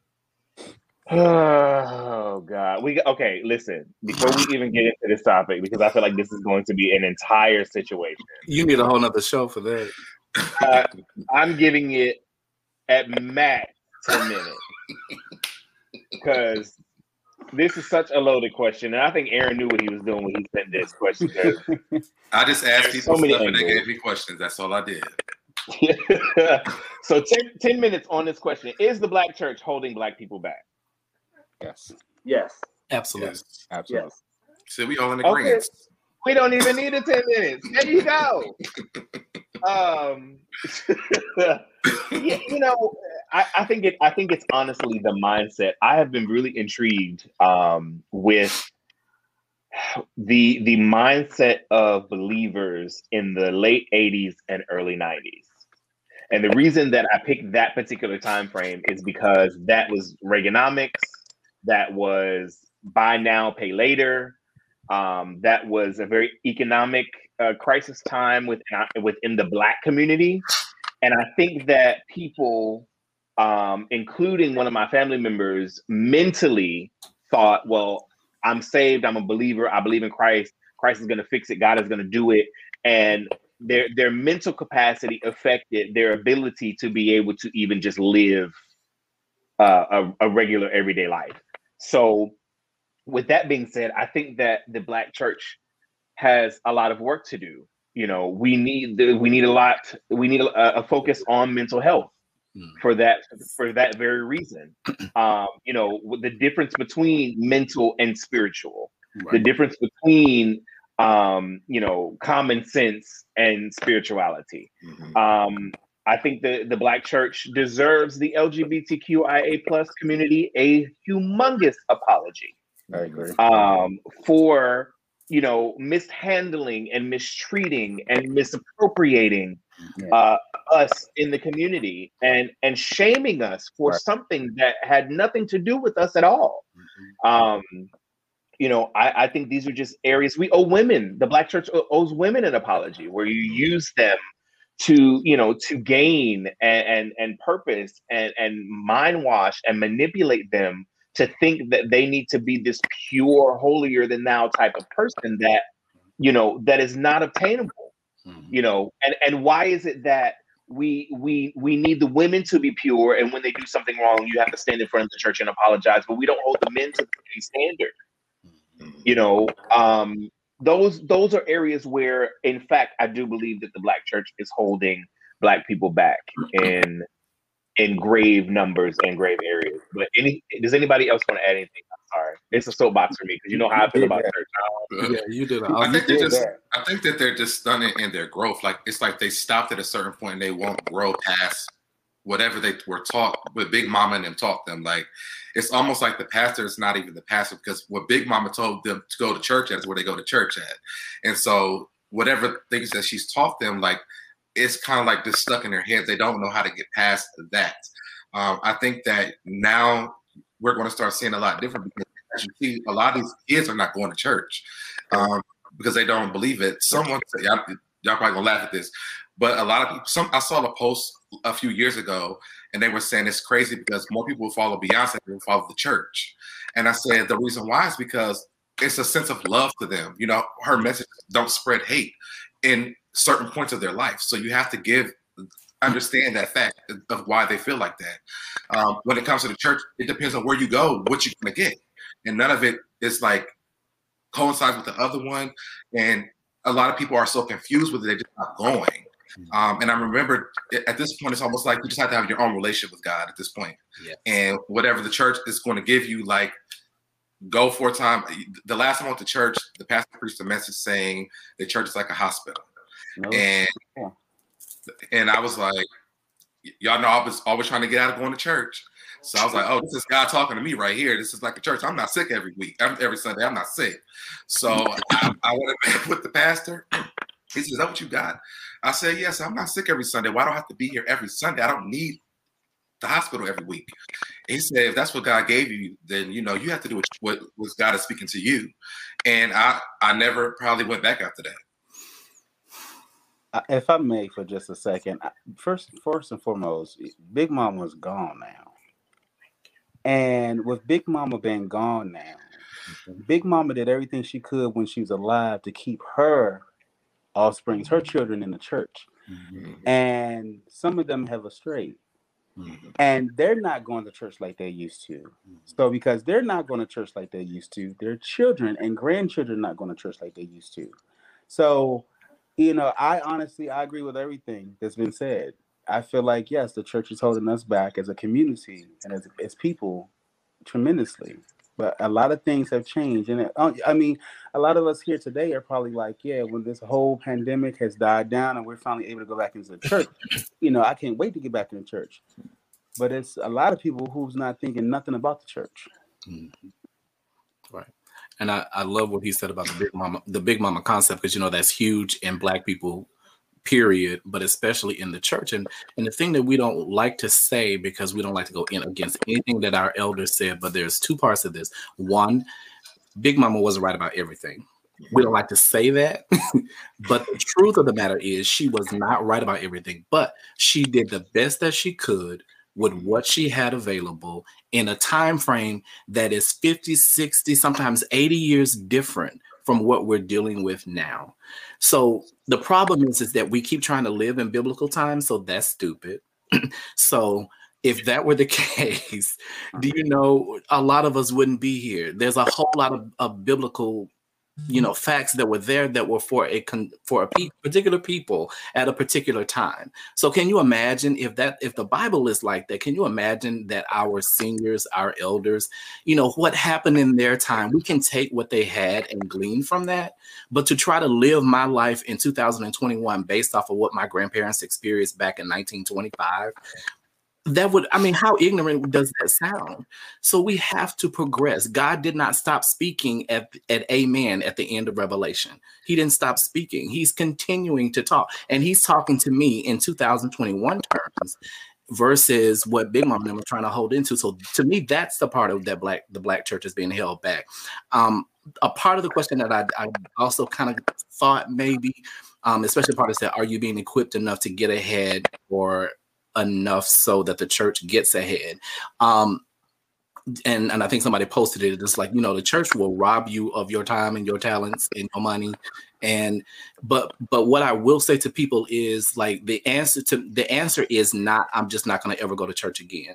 [SPEAKER 1] Oh God, we okay. Listen, before we even get into this topic, because I feel like this is going to be an entire situation.
[SPEAKER 4] You need a whole nother show for that.
[SPEAKER 1] Uh, I'm giving it at max ten minutes, because this is such a loaded question, and I think Aaron knew what he was doing when he sent this question.
[SPEAKER 3] I just asked people
[SPEAKER 1] so many
[SPEAKER 3] stuff and they
[SPEAKER 1] angles.
[SPEAKER 3] gave me questions. That's all I did.
[SPEAKER 1] So ten, ten minutes on this question: is the Black church holding Black people back?
[SPEAKER 5] Yes.
[SPEAKER 2] Yes.
[SPEAKER 4] Absolutely.
[SPEAKER 3] Yes.
[SPEAKER 5] Absolutely.
[SPEAKER 2] Yes.
[SPEAKER 3] So we all in
[SPEAKER 1] Okay.
[SPEAKER 3] agreement.
[SPEAKER 1] We don't even need a ten minutes. There you go. Um, yeah, you know, I, I think it. I think it's honestly the mindset. I have been really intrigued um, with the the mindset of believers in the late eighties and early nineties. And the reason that I picked that particular time frame is because that was Reaganomics. That was buy now, pay later. Um, that was a very economic uh, crisis time within, within the Black community. And I think that people, um, including one of my family members, mentally thought, well, I'm saved, I'm a believer, I believe in Christ, Christ is going to fix it, God is going to do it. And their their mental capacity affected their ability to be able to even just live uh, a, a regular everyday life. So with that being said, I think that the Black church has a lot of work to do. You know, we need the, we need a lot. We need a, a focus on mental health mm. for that for that very reason. Um, you know, the difference between mental and spiritual, right. The difference between um, you know, common sense and spirituality. Mm-hmm. Um, I think the, the Black church deserves the L G B T Q I A plus community a humongous apology.
[SPEAKER 5] I agree.
[SPEAKER 1] Um, for, you know, mishandling and mistreating and misappropriating yeah. uh, us in the community and, and shaming us for right. something that had nothing to do with us at all. Mm-hmm. Um, you know, I, I think these are just areas we owe women. The Black church owes women an apology where you use them to, you know, to gain and and, and purpose and, and mind wash and manipulate them to think that they need to be this pure, holier than thou type of person that, you know, that is not obtainable. Mm-hmm. You know, and, and why is it that we we we need the women to be pure, and when they do something wrong, you have to stand in front of the church and apologize, but we don't hold the men to the same standard. Mm-hmm. You know, um, those those are areas where, in fact, I do believe that the Black church is holding Black people back in in grave numbers and grave areas. But any does anybody else want to add anything? I'm sorry. it's a soapbox for me because you know how I feel about
[SPEAKER 5] that.
[SPEAKER 1] church.
[SPEAKER 4] Yeah, you did.
[SPEAKER 3] I think
[SPEAKER 5] did
[SPEAKER 3] they're just.
[SPEAKER 5] that.
[SPEAKER 3] I think that they're just stunning in their growth. Like it's like they stopped at a certain point and they won't grow past whatever they were taught. What Big Mama and them taught them. Like it's almost like the pastor is not even the pastor because what Big Mama told them to go to church at is where they go to church at. And so whatever things that she's taught them, like it's kind of like just stuck in their heads. They don't know how to get past that. Um, I think that now we're going to start seeing a lot different because as you see, a lot of these kids are not going to church um, because they don't believe it. Someone, y'all, y'all probably gonna laugh at this, but a lot of people. Some I saw a post a few years ago, and they were saying it's crazy because more people will follow Beyonce than will follow the church. And I said the reason why is because it's a sense of love to them. You know, her message don't spread hate in certain points of their life, so you have to give. Understand that fact of why they feel like that. Um, when it comes to the church, it depends on where you go, what you're gonna get, and none of it is like coincides with the other one. And a lot of people are so confused with it; they're just not going. Um, and I remember at this point, it's almost like you just have to have your own relationship with God at this point.
[SPEAKER 4] Yes. And
[SPEAKER 3] whatever the church is going to give you, like go for a time. The last time I went to church, the pastor preached a message saying the church is like a hospital,
[SPEAKER 5] No.
[SPEAKER 3] and.
[SPEAKER 5] Yeah.
[SPEAKER 3] And I was like, y'all know I was always trying to get out of going to church. So I was like, oh, this is God talking to me right here. This is like a church. I'm not sick every week. Every Sunday, I'm not sick. So I, I went with the pastor. He said, is that what you got? I said, yes, I'm not sick every Sunday. Why do I have to be here every Sunday? I don't need the hospital every week. And he said, if that's what God gave you, then, you know, you have to do what, what, what God is speaking to you. And I, I never probably went back after that.
[SPEAKER 5] If I may for just a second, first, first and foremost, Big Mama's gone now. And with Big Mama being gone now, Big Mama did everything she could when she was alive to keep her offsprings, her children in the church. Mm-hmm. And some of them have strayed. Mm-hmm. And they're not going to church like they used to. Mm-hmm. So because they're not going to church like they used to, their children and grandchildren are not going to church like they used to. So you know, I honestly, I agree with everything that's been said. I feel like, yes, the church is holding us back as a community and as, as people tremendously. But a lot of things have changed. And it, I mean, a lot of us here today are probably like, yeah, when this whole pandemic has died down and we're finally able to go back into the church, you know, I can't wait to get back in the church. But it's a lot of people who's not thinking nothing about the church.
[SPEAKER 4] Mm-hmm. Right. And I, I love what he said about the Big Mama, the Big Mama concept, because, you know, that's huge in Black people, period, but especially in the church. And and the thing that we don't like to say, because we don't like to go in against anything that our elders said, but there's two parts of this. One, Big Mama wasn't right about everything. We don't like to say that, but the truth of the matter is she was not right about everything, but she did the best that she could with what she had available in a time frame that is fifty, sixty, sometimes eighty years different from what we're dealing with now. So the problem is, is that we keep trying to live in biblical times, so that's stupid. So if that were the case, do you know, a lot of us wouldn't be here. There's a whole lot of, of biblical you know, facts that were there that were for a con- for a pe- particular people at a particular time. So can you imagine if that if the Bible is like that? Can you imagine that our seniors, our elders, you know, what happened in their time? We can take what they had and glean from that, but to try to live my life in two thousand twenty-one based off of what my grandparents experienced back in nineteen twenty-five. That would, I mean, how ignorant does that sound? So we have to progress. God did not stop speaking at, at Amen at the end of Revelation. He didn't stop speaking. He's continuing to talk. And he's talking to me in two thousand twenty-one terms versus what Big Mama and them are trying to hold into. So to me, that's the part of that black, the black church is being held back. Um, a part of the question that I, I also kind of thought maybe, um, especially part of that, are you being equipped enough to get ahead or enough so that the church gets ahead? Um, and, and I think somebody posted it. It's like, you know, the church will rob you of your time and your talents and your money. And but but what I will say to people is like the answer to the answer is not, I'm just not going to ever go to church again.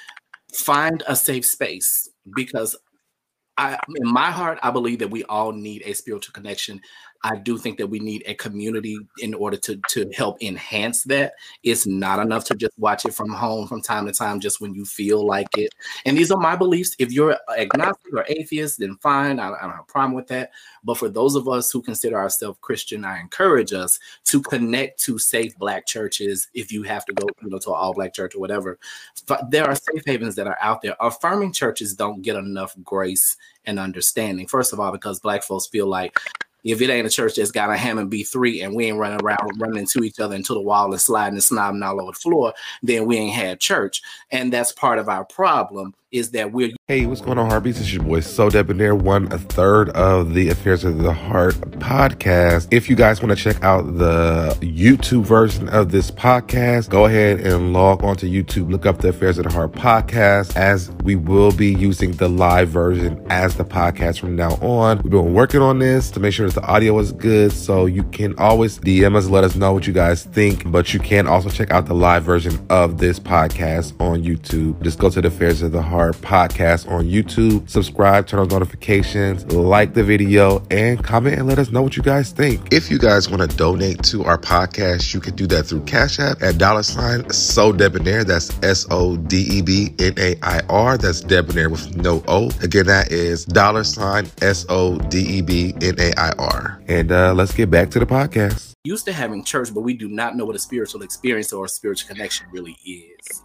[SPEAKER 4] Find a safe space, because I, in my heart, I believe that we all need a spiritual connection. I do think that we need a community in order to, to help enhance that. It's not enough to just watch it from home from time to time, just when you feel like it. And these are my beliefs. If you're agnostic or atheist, then fine. I, I don't have a problem with that. But for those of us who consider ourselves Christian, I encourage us to connect to safe Black churches. If you have to go, you know, to an all Black church or whatever, but there are safe havens that are out there. Affirming churches don't get enough grace and understanding. First of all, because Black folks feel like if it ain't a church that's got a Hammond B three and we ain't running around running into each other into the wall and sliding and snobbing all over the floor, then we ain't had church. And that's part of our problem, is that we're...
[SPEAKER 6] Hey, what's going on, Heartbeats? It's your boy, So Debonair, one a third of the Affairs of the Heart podcast. If you guys want to check out the YouTube version of this podcast, go ahead and log on to YouTube, look up the Affairs of the Heart podcast, as we will be using the live version as the podcast from now on. We've been working on this to make sure that the audio is good, so you can always D M us, let us know what you guys think, but you can also check out the live version of this podcast on YouTube. Just go to the Affairs of the Heart podcast on YouTube, subscribe, turn on notifications, like the video, and comment and let us know what you guys think. If you guys want to donate to our podcast, you can do that through Cash App at dollar sign So Debonair. That's S O D E B N A I R. That's Debonair with no O. Again, that is dollar sign S O D E B N A I R. And uh, let's get back to the podcast.
[SPEAKER 4] Used to having church, but we do not know what a spiritual experience or a spiritual connection really is.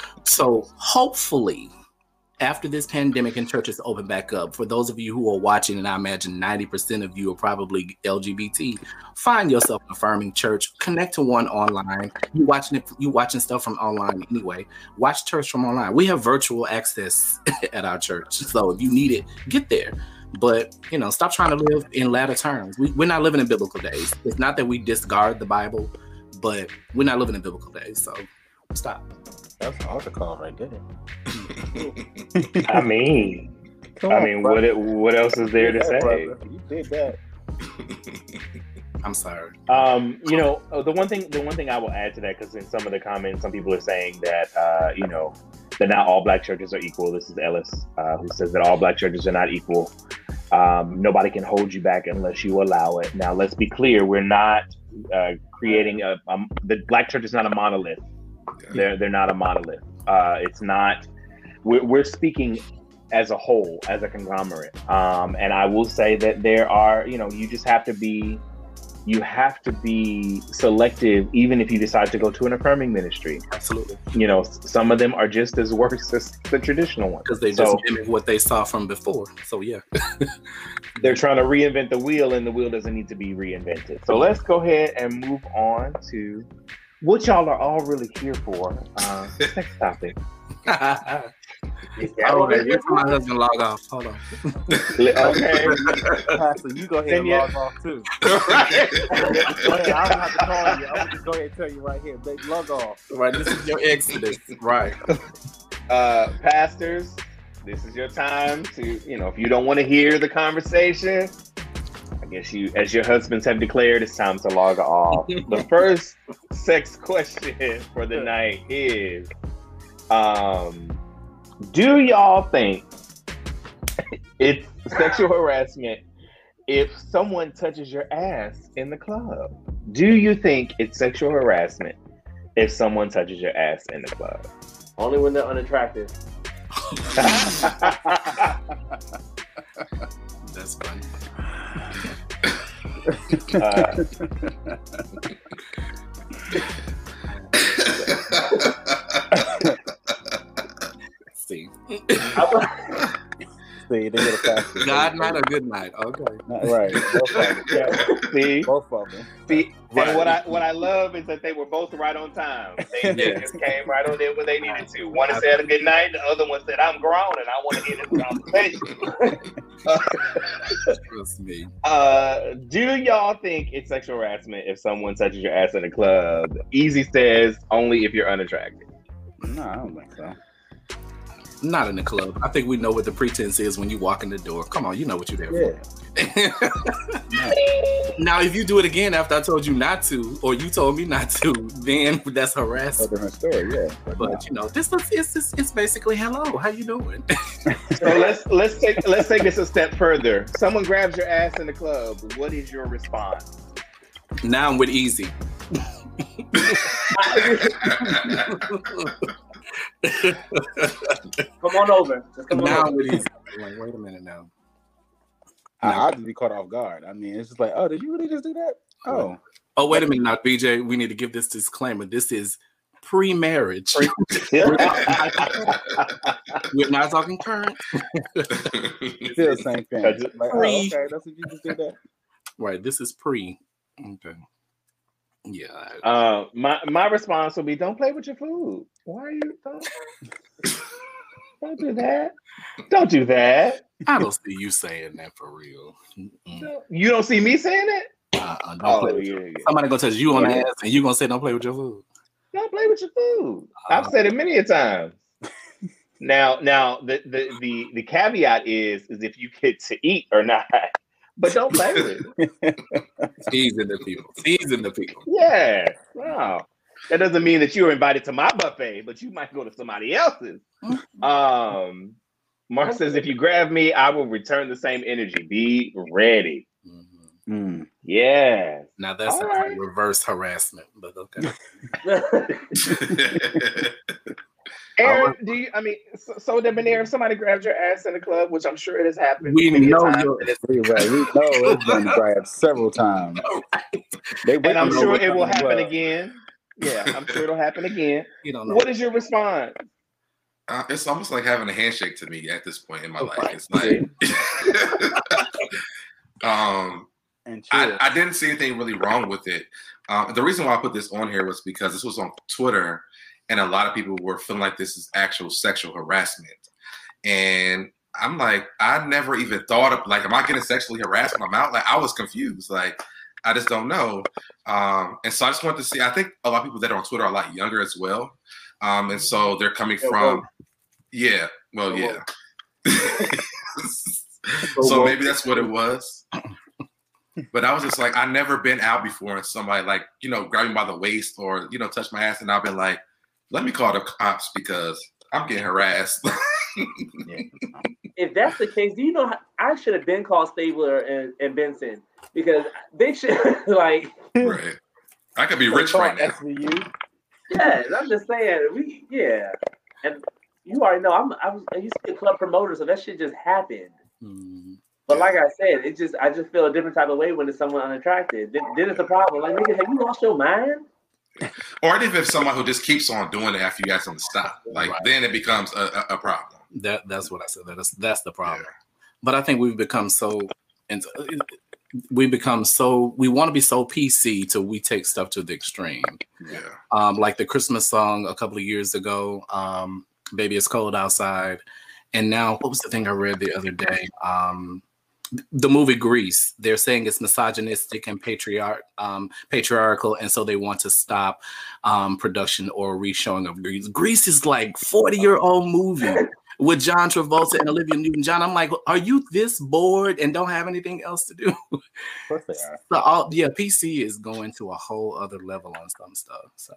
[SPEAKER 4] So hopefully, after this pandemic and churches open back up, for those of you who are watching, and I imagine ninety percent of you are probably L G B T, find yourself an affirming church, connect to one online. You watching it, you watching stuff from online anyway. Watch church from online. We have virtual access at our church. So if you need it, get there. But, you know, stop trying to live in latter terms. We, we're not living in biblical days. It's not that we discard the Bible, but we're not living in biblical days. So stop.
[SPEAKER 5] That's an altar call right there.
[SPEAKER 1] I mean,
[SPEAKER 5] Come
[SPEAKER 1] I
[SPEAKER 5] on,
[SPEAKER 1] mean,
[SPEAKER 5] brother.
[SPEAKER 1] what what else is there to
[SPEAKER 5] You did that,
[SPEAKER 1] say?
[SPEAKER 5] brother. You did that.
[SPEAKER 4] I'm sorry.
[SPEAKER 1] Um, you know, uh, the one thing, the one thing I will add to that, because in some of the comments, some people are saying that, uh, you know, that not all Black churches are equal. This is Ellis, uh, who says that all Black churches are not equal. Um, nobody can hold you back unless you allow it. Now, let's be clear: we're not uh, creating a, a the Black church is not a monolith. They're they're not a monolith. Uh, it's not. We're, we're speaking as a whole, as a conglomerate. Um, and I will say that there are, you know, you just have to be, you have to be selective, even if you decide to go to an affirming ministry.
[SPEAKER 4] Absolutely.
[SPEAKER 1] You know, some of them are just as worse as the traditional ones.
[SPEAKER 4] Because they
[SPEAKER 1] so,
[SPEAKER 4] just mimic what they saw from before. So yeah.
[SPEAKER 1] They're trying to reinvent the wheel, and the wheel doesn't need to be reinvented. So let's go ahead and move on to what y'all are all really here for. Uh, next topic.
[SPEAKER 4] Oh, wait, wait for my husband log off. Hold on.
[SPEAKER 1] Okay.
[SPEAKER 5] Pastor, you go ahead and log off too.
[SPEAKER 1] Right.
[SPEAKER 5] Go ahead, I don't have to call you. I'm gonna just go ahead and tell you right here. Baby, log off.
[SPEAKER 4] Right, this is your exodus. Right.
[SPEAKER 1] Uh, pastors, this is your time to, you know, if you don't want to hear the conversation, I guess you, as your husbands have declared, it's time to log off. The first sex question for the night is, um, do y'all think it's sexual harassment if someone touches your ass in the club? Do you think it's sexual harassment if someone touches your ass in the club?
[SPEAKER 2] Only when they're unattractive.
[SPEAKER 4] That's funny.
[SPEAKER 1] uh,
[SPEAKER 4] See.
[SPEAKER 5] See, they get a pastor.
[SPEAKER 4] God night or good night. Okay.
[SPEAKER 5] Not right. Both of them.
[SPEAKER 1] see,
[SPEAKER 5] Both of them.
[SPEAKER 1] see,
[SPEAKER 4] Right.
[SPEAKER 1] and what I what I love is that they were both right on time. They, they
[SPEAKER 4] Yeah.
[SPEAKER 1] just came right on there when they needed to. One said a good night, the other one said, "I'm grown and I want to hear this conversation."
[SPEAKER 4] Trust me.
[SPEAKER 1] Uh, do y'all think it's sexual harassment if someone touches your ass in a club? Easy says only if you're unattractive.
[SPEAKER 5] No, I don't think so.
[SPEAKER 4] Not in the club. I think we know what the pretense is when you walk in the door. Come on, you know what you're there
[SPEAKER 5] Yeah.
[SPEAKER 4] for. Now, if you do it again after I told you not to, or you told me not to, then that's
[SPEAKER 5] A
[SPEAKER 4] harassment.
[SPEAKER 5] different story, yeah. But,
[SPEAKER 4] But
[SPEAKER 5] no.
[SPEAKER 4] you know, this is it's, it's, it's basically hello. How you doing?
[SPEAKER 1] So let's let's take let's take this a step further. Someone grabs your ass in the club. What is your response?
[SPEAKER 4] Now I'm with easy.
[SPEAKER 2] Come on over. Just come on
[SPEAKER 4] Now
[SPEAKER 2] over.
[SPEAKER 4] I'm with easy. Like, wait a minute now.
[SPEAKER 5] I, I'll just be caught off guard. I mean, it's just like, oh, did you really just do that? Oh,
[SPEAKER 4] Oh, wait a minute now, B J. We need to give this disclaimer. This is pre-marriage. We're not talking current.
[SPEAKER 5] still the same thing.
[SPEAKER 1] That's it.
[SPEAKER 5] Like, oh,
[SPEAKER 4] Free.
[SPEAKER 5] okay, that's what you just did that.
[SPEAKER 4] Right. This is pre. Okay. Yeah.
[SPEAKER 1] Uh, my my response would be, don't play with your food. Why are you don't, don't do that? Don't do that.
[SPEAKER 4] I don't see you saying that for real. Mm-mm.
[SPEAKER 1] No. You don't see me saying it?
[SPEAKER 4] Uh-uh, don't
[SPEAKER 1] Oh,
[SPEAKER 4] play with
[SPEAKER 1] yeah,
[SPEAKER 4] your-
[SPEAKER 1] yeah.
[SPEAKER 4] Somebody gonna touch you on the
[SPEAKER 1] Yeah.
[SPEAKER 4] ass and you gonna say don't play with your food.
[SPEAKER 1] Don't play with your food. I've said it many a time. Now, now the, the the the caveat is is if you get to eat or not, but don't play with it.
[SPEAKER 4] Season the people. Season the people.
[SPEAKER 1] Yeah, wow. That doesn't mean that you're invited to my buffet, but you might go to somebody else's. Um, Mark says, if you grab me, I will return the same energy. Be ready.
[SPEAKER 4] Mhm.
[SPEAKER 5] Mm.
[SPEAKER 1] Yeah.
[SPEAKER 4] Now that's
[SPEAKER 1] All
[SPEAKER 4] a
[SPEAKER 1] right.
[SPEAKER 4] reverse harassment, but okay.
[SPEAKER 1] Aaron, do you? I mean, so, so debonair. If somebody grabs your ass in the club, which I'm sure it has happened.
[SPEAKER 4] We
[SPEAKER 1] many a
[SPEAKER 4] know
[SPEAKER 1] time,
[SPEAKER 4] you're-
[SPEAKER 1] and it's-
[SPEAKER 5] We, right, we know it's been grabbed several times. They
[SPEAKER 1] and I'm
[SPEAKER 5] know
[SPEAKER 1] sure
[SPEAKER 5] what's
[SPEAKER 1] it will
[SPEAKER 5] on the
[SPEAKER 1] happen
[SPEAKER 5] club.
[SPEAKER 1] again. Yeah, I'm sure it'll happen again.
[SPEAKER 4] You don't know.
[SPEAKER 1] What is your response?
[SPEAKER 3] Uh, it's almost like having a handshake to me at this point in my
[SPEAKER 4] Oh,
[SPEAKER 3] life.
[SPEAKER 4] right.
[SPEAKER 3] It's like, um,
[SPEAKER 5] And
[SPEAKER 3] I,
[SPEAKER 5] chill.
[SPEAKER 3] I didn't see anything really wrong with it. Um, the reason why I put this on here was because this was on Twitter, and a lot of people were feeling like this is actual sexual harassment. And I'm like, I never even thought of like, am I getting sexually harassed when I'm out? Like, I was confused. Like, I just don't know. Um, and so I just wanted to see. I think a lot of people that are on Twitter are a lot younger as well. Um, and so they're coming from, yeah, well, yeah. So maybe that's what it was. But I was just like, I've never been out before and somebody like, you know, grab me by the waist or, you know, touch my ass. And I've been like, let me call the cops because I'm getting harassed.
[SPEAKER 2] If that's the case, do you know how, I should have been called Stabler and, and Benson because they should like.
[SPEAKER 3] Right. I could be rich right now.
[SPEAKER 5] S V U.
[SPEAKER 2] Yeah, I'm just saying we yeah, and you already know I'm I was I used to be a club promoter, so that shit just happened.
[SPEAKER 4] Mhm.
[SPEAKER 2] But like I said, it just I just feel a different type of way when it's someone unattractive. Then, then it's a problem. Like nigga, have you lost your mind?
[SPEAKER 3] Or even if it's someone who just keeps on doing it after you guys don't stop, like
[SPEAKER 4] Right.
[SPEAKER 3] then it becomes a, a, a problem.
[SPEAKER 4] That that's what I said. That's that's the problem.
[SPEAKER 3] Yeah.
[SPEAKER 4] But I think we've become so, and we become so we want to be so P C till we take stuff to the extreme.
[SPEAKER 3] Yeah.
[SPEAKER 4] Um, like the Christmas song a couple of years ago, um, "Baby It's Cold Outside," and now what was the thing I read the other day? Um, the movie Grease. They're saying it's misogynistic and patriarch um, patriarchal, and so they want to stop um, production or reshowing of Grease. Grease is like forty year old movie. With John Travolta and Olivia Newton-John, I'm like, are you this bored and don't have anything else to do?
[SPEAKER 5] Of course they are.
[SPEAKER 4] So, all, yeah, P C is going to a whole other level on some stuff. So,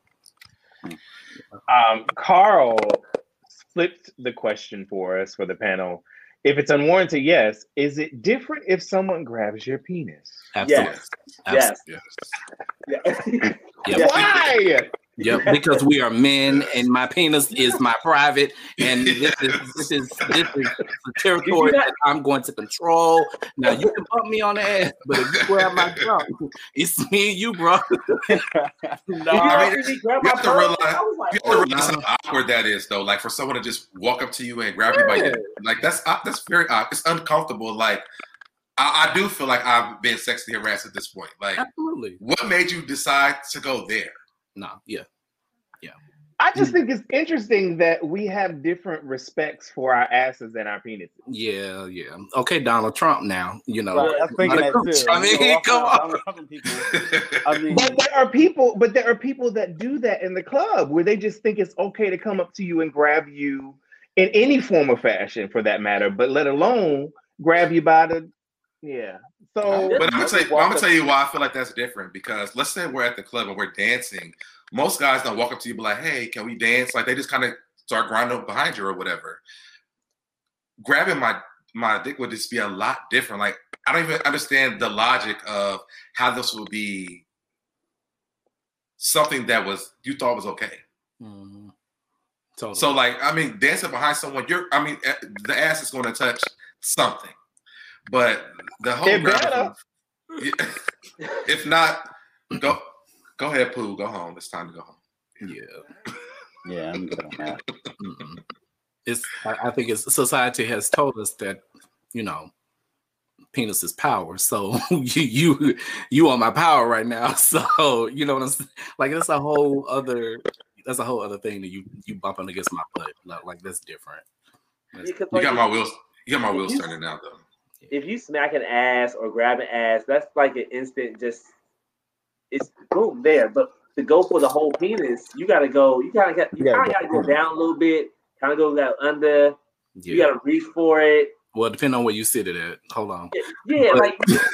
[SPEAKER 1] Um, Carl flipped the question for us for the panel. If it's unwarranted, yes. Is it different if someone grabs your penis?
[SPEAKER 4] absolutely.
[SPEAKER 2] Yes.
[SPEAKER 3] Yes.
[SPEAKER 2] Yeah.
[SPEAKER 4] Yep.
[SPEAKER 1] Why?
[SPEAKER 4] Yep, because we are men, and my penis is my private, and this is this is this is the territory
[SPEAKER 2] not-
[SPEAKER 4] that I'm going to control. Now you can bump me on the ass, but if you grab my trunk, it's me and you, bro.
[SPEAKER 2] Did you
[SPEAKER 3] I mean,
[SPEAKER 2] actually grab
[SPEAKER 3] you
[SPEAKER 2] my
[SPEAKER 3] have to
[SPEAKER 2] phone?
[SPEAKER 3] realize-
[SPEAKER 2] I was like,
[SPEAKER 3] You have to
[SPEAKER 2] oh,
[SPEAKER 3] realize how awkward that is, though. Like for someone to just walk up to you and grab you by your, like that's uh, that's very odd. It's uncomfortable. Like I, I do feel like I've been sexually harassed at this point. Like,
[SPEAKER 4] Absolutely.
[SPEAKER 3] what made you decide to go there?
[SPEAKER 4] No, yeah.
[SPEAKER 1] I just think it's interesting that we have different respects for our asses and our penises.
[SPEAKER 4] Yeah, yeah. Okay, Donald Trump now, you know.
[SPEAKER 5] Right, I'm thinking that too.
[SPEAKER 4] I mean,
[SPEAKER 5] You know,
[SPEAKER 4] come
[SPEAKER 5] walking
[SPEAKER 4] on.
[SPEAKER 5] around Donald people. I mean,
[SPEAKER 1] But there are people, but there are people that do that in the club where they just think it's okay to come up to you and grab you in any form of fashion for that matter, but let alone grab you by the, yeah. So,
[SPEAKER 3] but I'm gonna tell you, I'm gonna tell you why I feel like that's different. Because let's say we're at the club and we're dancing. Most guys don't walk up to you and be like, "Hey, can we dance?" Like they just kind of start grinding up behind you or whatever. Grabbing my my dick would just be a lot different. Like I don't even understand the logic of how this would be something that was you thought was okay.
[SPEAKER 4] Mm-hmm. Totally.
[SPEAKER 3] So like, I mean, dancing behind someone, you're, I mean, the ass is going to touch something, but the whole, grab, if not, go, go ahead, Pooh, go home. It's time to go home.
[SPEAKER 4] Yeah.
[SPEAKER 5] Yeah, I'm good on that.
[SPEAKER 4] Mm-mm. It's, I, I think it's society has told us that, you know, penis is power. So you, you, you on my power right now. So, you know what I'm saying? Like, that's a whole other, That's a whole other thing that you you bumping against my butt. Like, like that's different. That's,
[SPEAKER 2] Because,
[SPEAKER 3] you
[SPEAKER 2] like,
[SPEAKER 3] got my wheels. You got my wheels
[SPEAKER 2] you,
[SPEAKER 3] turning now, though.
[SPEAKER 2] If you smack an ass or grab an ass, that's like an instant. Just it's boom there. But to go for the whole penis, you gotta go. You gotta get. You kind of gotta go down a little bit. Kind of go that under. Yeah. You gotta reach for it.
[SPEAKER 4] Well, depending on where you sit it at. Hold on.
[SPEAKER 2] Yeah, like,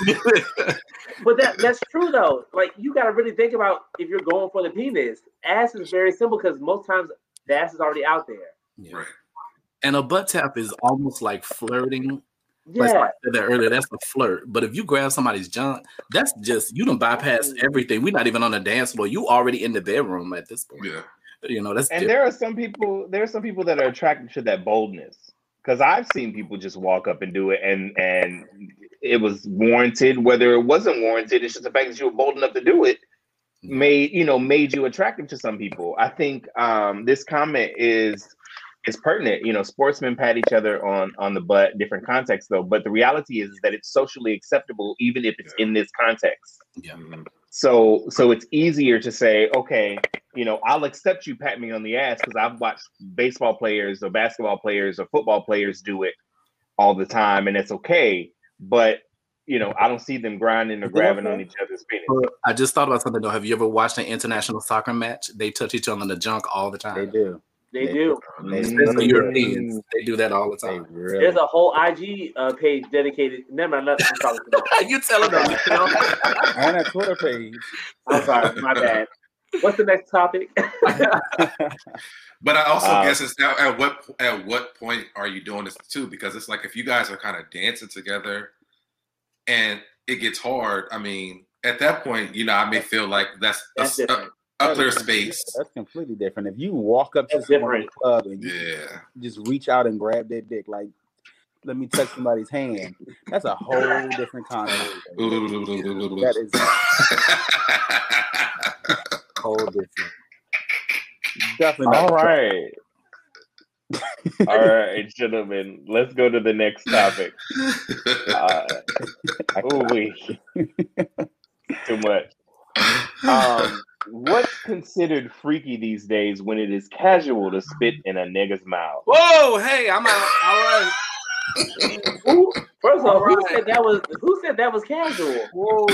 [SPEAKER 2] but that that's true though. Like, you gotta really think about if you're going for the penis. Ass is very simple because most times the ass is already out there.
[SPEAKER 4] Yeah. Right. And a butt tap is almost like flirting.
[SPEAKER 2] Yeah.
[SPEAKER 4] Like I said that earlier, that's a flirt. But if you grab somebody's junk, that's just you don't bypass everything. We're not even on the dance floor. You already in the bedroom at this point.
[SPEAKER 3] Yeah.
[SPEAKER 4] You know that's.
[SPEAKER 1] And
[SPEAKER 4] different.
[SPEAKER 1] there are some people. There are some people that are attracted to that boldness. Because I've seen people just walk up and do it, and and it was warranted. Whether it wasn't warranted, it's just the fact that you were bold enough to do it made you know made you attractive to some people. I think um, this comment is is pertinent. You know, sportsmen pat each other on on the butt, different contexts though. But the reality is that it's socially acceptable, even if it's yeah. in this context.
[SPEAKER 4] Yeah.
[SPEAKER 1] So so it's easier to say, okay, you know, I'll accept you pat me on the ass because I've watched baseball players or basketball players or football players do it all the time, and it's okay. But you know, I don't see them grinding or grabbing on each other's penis.
[SPEAKER 4] I just thought about something though. Have you ever watched an international soccer match? They touch each other in the junk all the time.
[SPEAKER 5] They do.
[SPEAKER 2] They, they do.
[SPEAKER 4] Especially Europeans, they do that all the time.
[SPEAKER 2] Really. There's a whole I G uh, page dedicated. Never mind. I'm talking about.
[SPEAKER 4] You telling them? You know?
[SPEAKER 5] And a Twitter page.
[SPEAKER 2] I'm sorry. My bad. What's the next topic?
[SPEAKER 3] But I also uh, guess it's now at what at what point are you doing this too? Because it's like if you guys are kind of dancing together, and it gets hard. I mean, at that point, you know, I may feel like that's. that's a, a, A clear space.
[SPEAKER 5] That's completely different. If you walk up to someone in the club and you
[SPEAKER 3] yeah.
[SPEAKER 5] just reach out and grab their dick, like, let me touch somebody's hand, that's a whole different concept. That is whole different. Definitely.
[SPEAKER 1] All right. All right, gentlemen. Let's go to the next topic. Uh, ooh, wee. Too much. Um. What's considered freaky these days when it is casual to spit in a nigga's mouth?
[SPEAKER 4] Whoa, hey, I'm out. All right.
[SPEAKER 2] Who, first of all, all right. who said that was who said that was casual?
[SPEAKER 4] Whoa.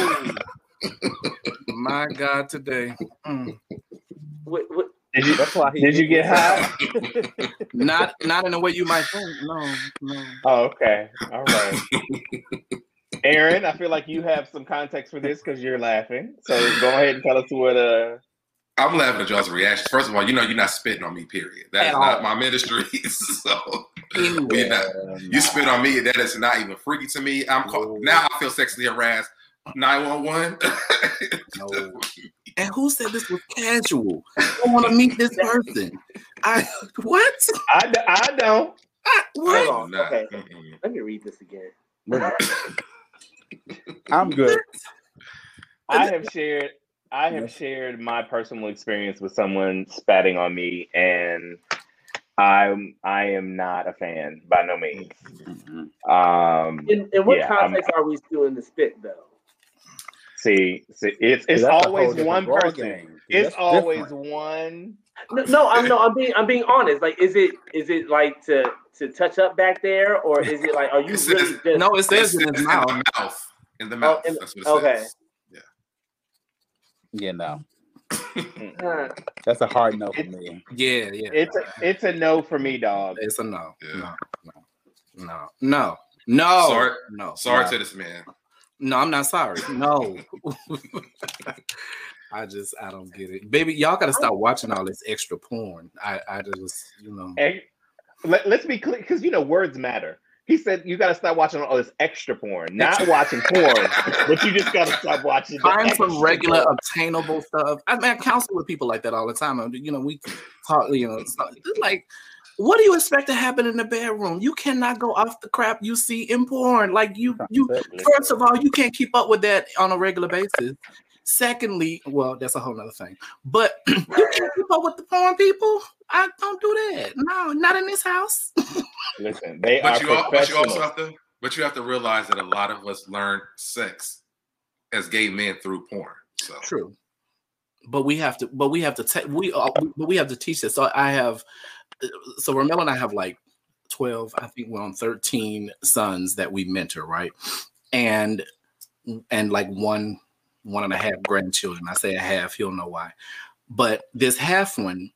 [SPEAKER 4] My God, today. Mm.
[SPEAKER 2] What, what,
[SPEAKER 1] did you, That's why he did you get high?
[SPEAKER 4] not not in the way you might think. No, no.
[SPEAKER 1] Oh, okay. All right. Aaron, I feel like you have some context for this because you're laughing. So go ahead and tell us what. Uh...
[SPEAKER 3] I'm laughing at y'all's reaction. First of all, you know you're not spitting on me. Period. That is not my ministry. So
[SPEAKER 4] yeah,
[SPEAKER 3] not, you spit on me. That is not even freaky to me. I'm called, now. I feel sexually harassed. nine one one.
[SPEAKER 4] No. And who said this was casual? I want to meet this person. I what?
[SPEAKER 1] I, I don't.
[SPEAKER 4] I, what?
[SPEAKER 2] Hold on. Okay. Mm-hmm. Let me read this again.
[SPEAKER 5] I'm good.
[SPEAKER 1] I have shared I have shared my personal experience with someone spatting on me, and I'm I am not a fan by no means. Mm-hmm. Um,
[SPEAKER 2] in, in what yeah, context I'm, are we doing the spit though?
[SPEAKER 1] See, see it's it's
[SPEAKER 5] That's
[SPEAKER 1] always one person.
[SPEAKER 5] Game.
[SPEAKER 1] It's
[SPEAKER 5] That's
[SPEAKER 1] always
[SPEAKER 5] different.
[SPEAKER 1] one.
[SPEAKER 2] No, no, I'm no, I'm being I'm being honest. Like, is it is it like to to touch up back there, or is it like are you
[SPEAKER 3] it
[SPEAKER 2] really
[SPEAKER 3] says,
[SPEAKER 2] just
[SPEAKER 4] no? It says
[SPEAKER 3] in,
[SPEAKER 4] in his
[SPEAKER 3] in
[SPEAKER 4] mouth.
[SPEAKER 3] the mouth. In the mouth.
[SPEAKER 2] Oh, in,
[SPEAKER 3] That's what it
[SPEAKER 2] okay.
[SPEAKER 3] says. Yeah.
[SPEAKER 5] Yeah, no. That's a hard no for me.
[SPEAKER 4] Yeah, yeah.
[SPEAKER 1] It's a, it's a no for me, dog.
[SPEAKER 4] It's a no.
[SPEAKER 3] Yeah.
[SPEAKER 4] No, no, no, no, no.
[SPEAKER 3] Sorry,
[SPEAKER 4] no.
[SPEAKER 3] sorry
[SPEAKER 4] no.
[SPEAKER 3] to this man.
[SPEAKER 4] No, I'm not sorry. No. I just, I don't get it. Baby, y'all got to stop watching all this extra porn. I, I just, you know.
[SPEAKER 1] And let, let's be clear, because, you know, words matter. He said you got to stop watching all this extra porn. Not watching porn, but you just got to stop watching.
[SPEAKER 4] Find some regular, porn. obtainable stuff. I mean, I counsel with people like that all the time. You know, we talk, you know, like, what do you expect to happen in the bedroom? You cannot go off the crap you see in porn. Like you, you. First of all, you can't keep up with that on a regular basis. Secondly, well, that's a whole nother thing. But you can't keep up with the porn people. I don't do that. No, not in this house.
[SPEAKER 1] Listen, they
[SPEAKER 3] but
[SPEAKER 1] are
[SPEAKER 3] you, all, but you also have to, but you have to realize that a lot of us learn sex as gay men through porn. So
[SPEAKER 4] true. But we have to. But we have to. Te- we. Uh, but we have to teach this. So I have. So Ramel and I have like twelve, I think we're on thirteen sons that we mentor, right? And and like one, one and a half grandchildren. I say a half, he'll know why. But this half one,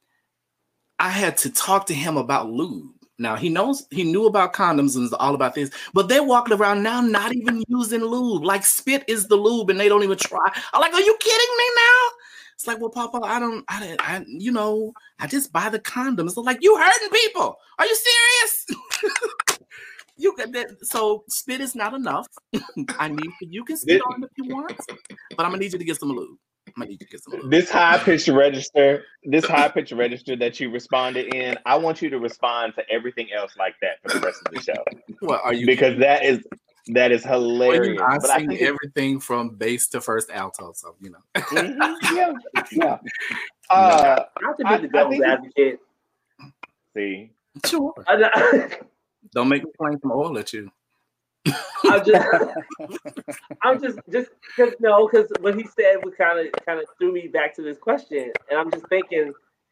[SPEAKER 4] I had to talk to him about lube. Now he knows, he knew about condoms and all about this, but they're walking around now not even using lube. Like spit is the lube and they don't even try. I'm like, are you kidding me now? It's like, well, Papa, I don't, I, I, you know, I just buy the condoms. They're like, you hurting people? Are you serious? you get that. So spit is not enough. I need you can spit on it if you want, but I'm gonna need you to get some lube. I'm gonna need you to get some lube.
[SPEAKER 1] This high pitched register, this high pitched register that you responded in, I want you to respond to everything else like that for the rest of the show.
[SPEAKER 4] What are you?
[SPEAKER 1] Because that is. That is hilarious.
[SPEAKER 4] Well, I
[SPEAKER 1] but
[SPEAKER 4] sing
[SPEAKER 1] I think
[SPEAKER 4] everything from bass to first alto, so you know.
[SPEAKER 1] Mm-hmm. Yeah, yeah. Uh,
[SPEAKER 2] Not to be the devil's advocate.
[SPEAKER 1] See,
[SPEAKER 4] sure. Don't make me claim some oil at you.
[SPEAKER 2] I'm just, I'm just, just because no, because what he said was kind of, kind of threw me back to this question, and I'm just thinking,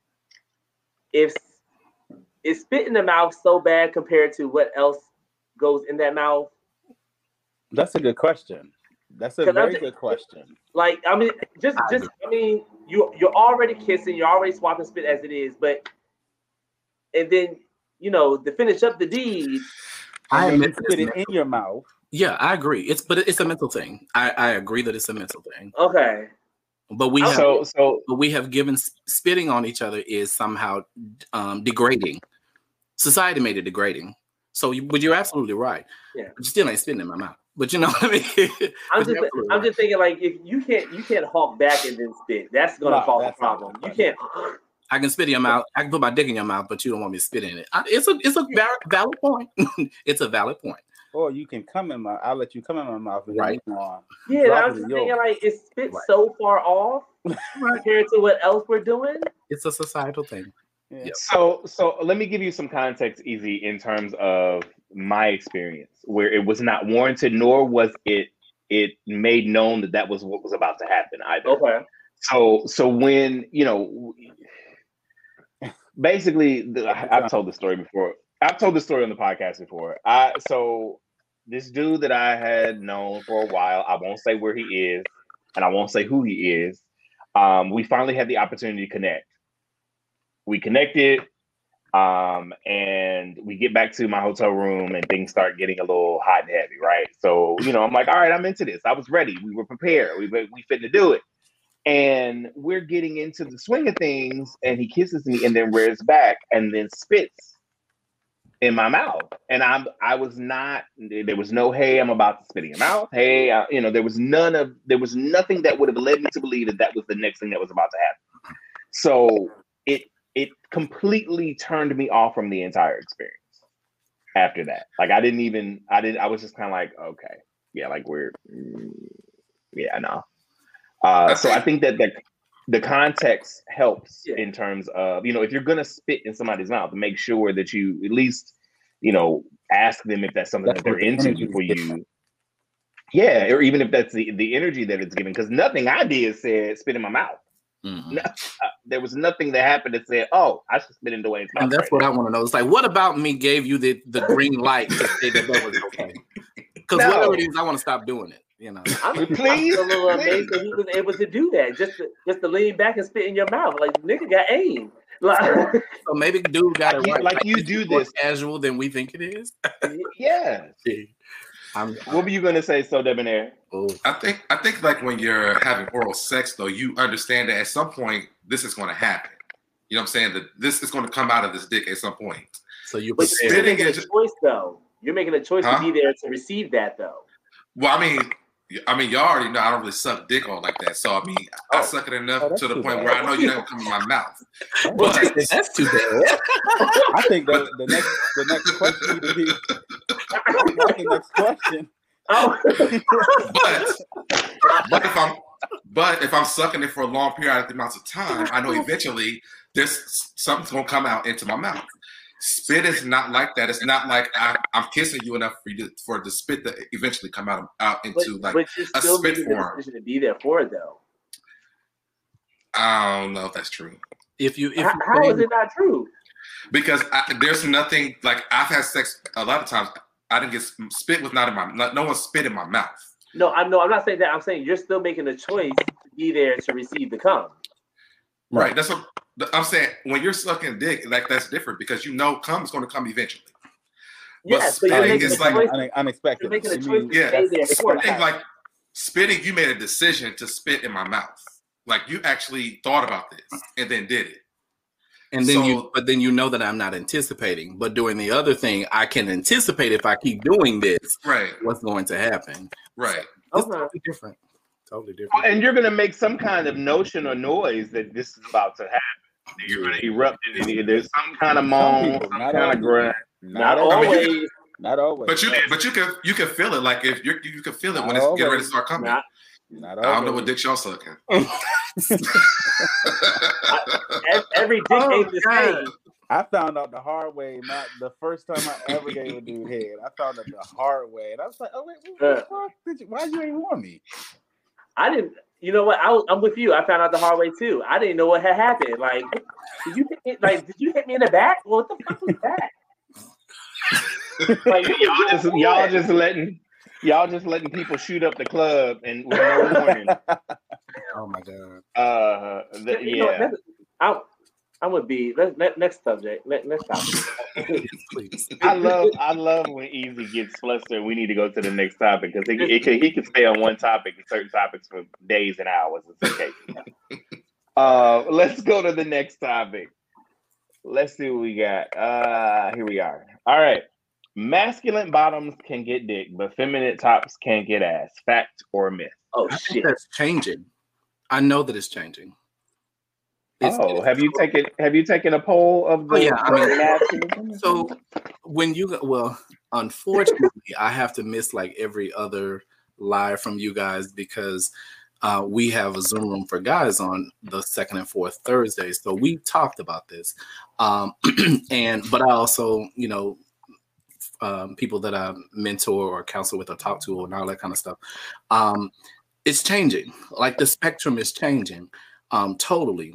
[SPEAKER 2] if is spit in the mouth so bad compared to what else goes in that mouth?
[SPEAKER 5] That's a good question. That's a very just, good question.
[SPEAKER 2] Like, I mean, just, just, I mean, you, you're already kissing, you're already swapping spit as it is, but, and then, you know, to finish up the deed,
[SPEAKER 5] I admit spit it in your mouth.
[SPEAKER 4] Yeah, I agree. It's, but it's a mental thing. I, I agree that it's a mental thing.
[SPEAKER 2] Okay.
[SPEAKER 4] But we have,
[SPEAKER 1] so, so,
[SPEAKER 4] but we have given spitting on each other is somehow um, degrading. Society made it degrading. So, you, but you're absolutely right.
[SPEAKER 2] Yeah.
[SPEAKER 4] But you still ain't spitting in my mouth. But you know what I mean?
[SPEAKER 2] I'm just, I'm right. just thinking like if you can't, you can't hawk back and then spit. That's gonna no, cause a problem. You can't.
[SPEAKER 4] I can spit in your mouth. I can put my dick in your mouth, but you don't want me to spit in it. I, it's a, it's a valid point. It's a valid point.
[SPEAKER 5] Or you can come in my. I'll let you come in my mouth. And
[SPEAKER 4] right.
[SPEAKER 5] Then, uh,
[SPEAKER 2] yeah, I was just thinking like it's spit right. so far off compared to what else we're doing.
[SPEAKER 4] It's a societal thing.
[SPEAKER 1] Yeah. Yep. So, so let me give you some context, Easy, in terms of my experience, where it was not warranted, nor was it it made known that that was what was about to happen either.
[SPEAKER 2] Okay.
[SPEAKER 1] So, so when you know, basically, the, I've told the story before. I've told the story on the podcast before. I so this dude that I had known for a while. I won't say where he is, and I won't say who he is. Um, we finally had the opportunity to connect. We connected, um, and we get back to my hotel room and things start getting a little hot and heavy, right? So, you know, I'm like, all right, I'm into this. I was ready. We were prepared. We we fit to do it. And we're getting into the swing of things, and he kisses me and then rears back and then spits in my mouth. And I'm, I was not, there was no, hey, I'm about to spit in your mouth. Hey, I, you know, there was none of, there was nothing that would have led me to believe that that was the next thing that was about to happen. So it, it completely turned me off from the entire experience after that. Like I didn't even, I didn't, I was just kind of like, okay, yeah, like we're, yeah, no. Uh, so I think that the, the context helps yeah. in terms of, you know, if you're going to spit in somebody's mouth, make sure that you at least, you know, ask them if that's something that's that they're into before you. Yeah. Or even if that's the, the energy that it's giving, because nothing I did said spit in my mouth. Mm-hmm. No, uh, there was nothing that happened that said, "Oh, I should spit in Dwayne's mouth."
[SPEAKER 4] And that's
[SPEAKER 1] right
[SPEAKER 4] what
[SPEAKER 1] now.
[SPEAKER 4] I want to know. It's like, what about me gave you the, the green light to say that that was okay? Because no. whatever it is, I want to stop doing it. You know,
[SPEAKER 2] I'm,
[SPEAKER 1] Please,
[SPEAKER 2] I'm a little
[SPEAKER 1] please.
[SPEAKER 2] amazed that he was able to do that. Just to, just to lean back and spit in your mouth, like nigga got aim. Like,
[SPEAKER 4] so maybe dude got
[SPEAKER 1] Like
[SPEAKER 4] it
[SPEAKER 1] you-
[SPEAKER 4] right.
[SPEAKER 1] like you
[SPEAKER 4] it's
[SPEAKER 1] do
[SPEAKER 4] more
[SPEAKER 1] this.
[SPEAKER 4] casual than we think it is.
[SPEAKER 1] Yeah.
[SPEAKER 4] I'm,
[SPEAKER 1] What were you gonna say, So Debonair?
[SPEAKER 4] oh,
[SPEAKER 3] I think I think like when you're having oral sex though, you understand that at some point this is going to happen. You know what I'm saying? That this is going to come out of this dick at some point.
[SPEAKER 4] so you
[SPEAKER 2] but you're
[SPEAKER 3] Spitting
[SPEAKER 2] making a
[SPEAKER 3] is-
[SPEAKER 2] choice though. You're making a choice
[SPEAKER 3] Huh?
[SPEAKER 2] to be there to receive that though.
[SPEAKER 3] Well, I mean, I mean, y'all already know I don't really suck dick all like that. So I mean, I
[SPEAKER 2] Oh.
[SPEAKER 3] suck it enough
[SPEAKER 5] Oh, that's
[SPEAKER 3] to the
[SPEAKER 5] too
[SPEAKER 3] point
[SPEAKER 5] bad.
[SPEAKER 3] where I know you're not gonna come in my mouth.
[SPEAKER 4] well,
[SPEAKER 3] But
[SPEAKER 4] that's too bad.
[SPEAKER 5] I think the, the next the next question need to be that's the next question.
[SPEAKER 2] Oh,
[SPEAKER 3] but but if I'm but if I'm sucking it for a long period amounts of time, I know eventually there's something's gonna come out into my mouth. Spit is not like that. It's not like I, I'm kissing you enough for you to, for the spit to eventually come out out
[SPEAKER 2] but,
[SPEAKER 3] into like
[SPEAKER 2] but you're
[SPEAKER 3] a
[SPEAKER 2] still
[SPEAKER 3] spit
[SPEAKER 2] making the
[SPEAKER 3] form.
[SPEAKER 2] decision to be there for it though.
[SPEAKER 3] I don't know if that's true
[SPEAKER 4] If you, if
[SPEAKER 2] How,
[SPEAKER 4] you
[SPEAKER 2] how is it not true?
[SPEAKER 3] because I, there's nothing like I've had sex a lot of times. I didn't get spit was not in my no, no one spit in my mouth.
[SPEAKER 2] No, I'm no, I'm not saying that. I'm saying you're still making a choice to be there to receive the cum.
[SPEAKER 3] Right. That's what I'm saying. When you're sucking dick, like that's different because you know cum is going to come eventually. But
[SPEAKER 2] Yes, but you're
[SPEAKER 3] spitting
[SPEAKER 2] making
[SPEAKER 3] is
[SPEAKER 2] a
[SPEAKER 3] like-
[SPEAKER 2] choice.
[SPEAKER 5] Une- unexpected.
[SPEAKER 2] You're making a
[SPEAKER 5] You
[SPEAKER 2] choice
[SPEAKER 5] mean-
[SPEAKER 2] to
[SPEAKER 3] Yeah.
[SPEAKER 2] stay there for
[SPEAKER 3] Spitting,
[SPEAKER 2] it.
[SPEAKER 3] like spitting, you made a decision to spit in my mouth. Like you actually thought about this and then did it.
[SPEAKER 4] and then
[SPEAKER 3] So-
[SPEAKER 4] you, but then you know that I'm not anticipating. But doing the other thing, I can anticipate if I keep doing this,
[SPEAKER 3] Right.
[SPEAKER 4] what's going to happen.
[SPEAKER 3] Right.
[SPEAKER 4] It's
[SPEAKER 2] Okay.
[SPEAKER 4] totally different. Totally different.
[SPEAKER 1] And you're gonna make some kind of notion or noise that this is about to happen. You're gonna erupt in it. There's some kind of
[SPEAKER 5] Some
[SPEAKER 1] moan,
[SPEAKER 5] people,
[SPEAKER 1] some
[SPEAKER 5] not
[SPEAKER 1] kind
[SPEAKER 5] all
[SPEAKER 1] of grunt.
[SPEAKER 2] Not
[SPEAKER 5] all-
[SPEAKER 2] always.
[SPEAKER 5] Not always.
[SPEAKER 3] But you but you can you can feel it. Like if you you can feel it when
[SPEAKER 5] Not
[SPEAKER 3] it's getting ready to
[SPEAKER 5] always.
[SPEAKER 3] start coming.
[SPEAKER 2] Not,
[SPEAKER 5] Not
[SPEAKER 3] I don't know
[SPEAKER 5] always.
[SPEAKER 3] what dick y'all sucking.
[SPEAKER 2] ev- every dick
[SPEAKER 4] Oh,
[SPEAKER 2] ain't the
[SPEAKER 4] God.
[SPEAKER 2] same.
[SPEAKER 5] I found out the hard way. My the first time I ever gave a dude head, I found out the hard way, and I was like, "Oh wait, what the
[SPEAKER 2] Uh.
[SPEAKER 5] fuck? Did you, why you ain't want me?"
[SPEAKER 2] I didn't. You know what? I was, I'm with you. I found out the hard way too. I didn't know what had happened. Like, did you hit me, like did you hit me in the back? What the fuck was that? Like,
[SPEAKER 1] Y'all just y'all just letting y'all just letting people shoot up the club and with no warning.
[SPEAKER 4] Oh my god.
[SPEAKER 1] Uh, the,
[SPEAKER 2] you know,
[SPEAKER 1] yeah.
[SPEAKER 2] that's- I'm, I'm with B. Let, let, next subject. Let, next topic.
[SPEAKER 4] Please.
[SPEAKER 1] I love I love when Easy gets flustered. We need to go to the next topic because he, it can, he can stay on one topic and certain topics for days and hours. It's okay. uh, let's go to the next topic. Let's see what we got. Uh, here we are. All right. Masculine bottoms can get dick, but feminine tops can't get ass. Fact or myth?
[SPEAKER 2] Oh
[SPEAKER 4] I
[SPEAKER 2] shit.
[SPEAKER 4] think that's changing. I know that it's changing. It's-
[SPEAKER 1] Oh, have you taken have you taken a poll of the?
[SPEAKER 4] Oh, yeah, I
[SPEAKER 1] the
[SPEAKER 4] mean-
[SPEAKER 1] masculine?
[SPEAKER 4] So when you well, unfortunately, I have to miss like every other live from you guys because uh, we have a Zoom room for guys on the second and fourth Thursdays. So we talked about this, um, and but I also, you know, um, people that I mentor or counsel with or talk to and all that kind of stuff. Um, it's changing. Like the spectrum is changing um, totally.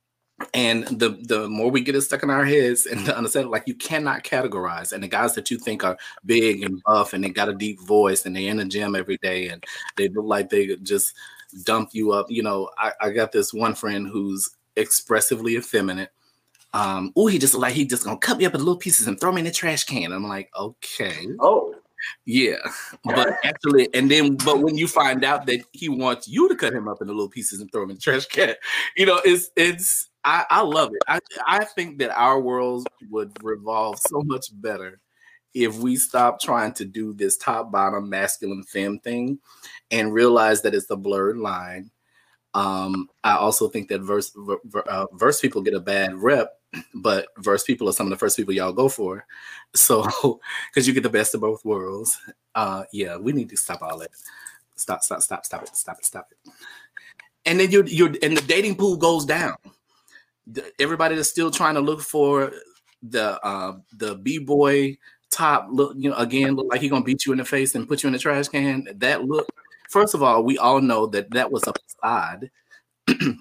[SPEAKER 4] And the the more we get it stuck in our heads and to understand, like you cannot categorize. And the guys that you think are big and buff and they got a deep voice and they in the gym every day and they look like they just dump you up. You know, I, I got this one friend who's expressively effeminate. Um, oh, he just like he just gonna cut me up in little pieces and throw me in the trash can. I'm like, okay,
[SPEAKER 2] Oh.
[SPEAKER 4] yeah, but actually, and then, but when you find out that he wants you to cut him up into little pieces and throw him in the trash can, you know, it's it's. I, I love it. I I think that our worlds would revolve so much better if we stop trying to do this top bottom masculine femme thing and realize that it's a blurred line. Um, I also think that verse ver, uh, verse people get a bad rep, but verse people are some of the first people y'all go for. So, because you get the best of both worlds. Uh, yeah, we need to stop all that. Stop, stop, stop, stop it, stop it, stop it. And then you're you're and the dating pool goes down. The, everybody that's still trying to look for the uh, the b-boy top look, you know, again, look like he gonna beat you in the face and put you in the trash can. That look. First of all, we all know that that was a facade.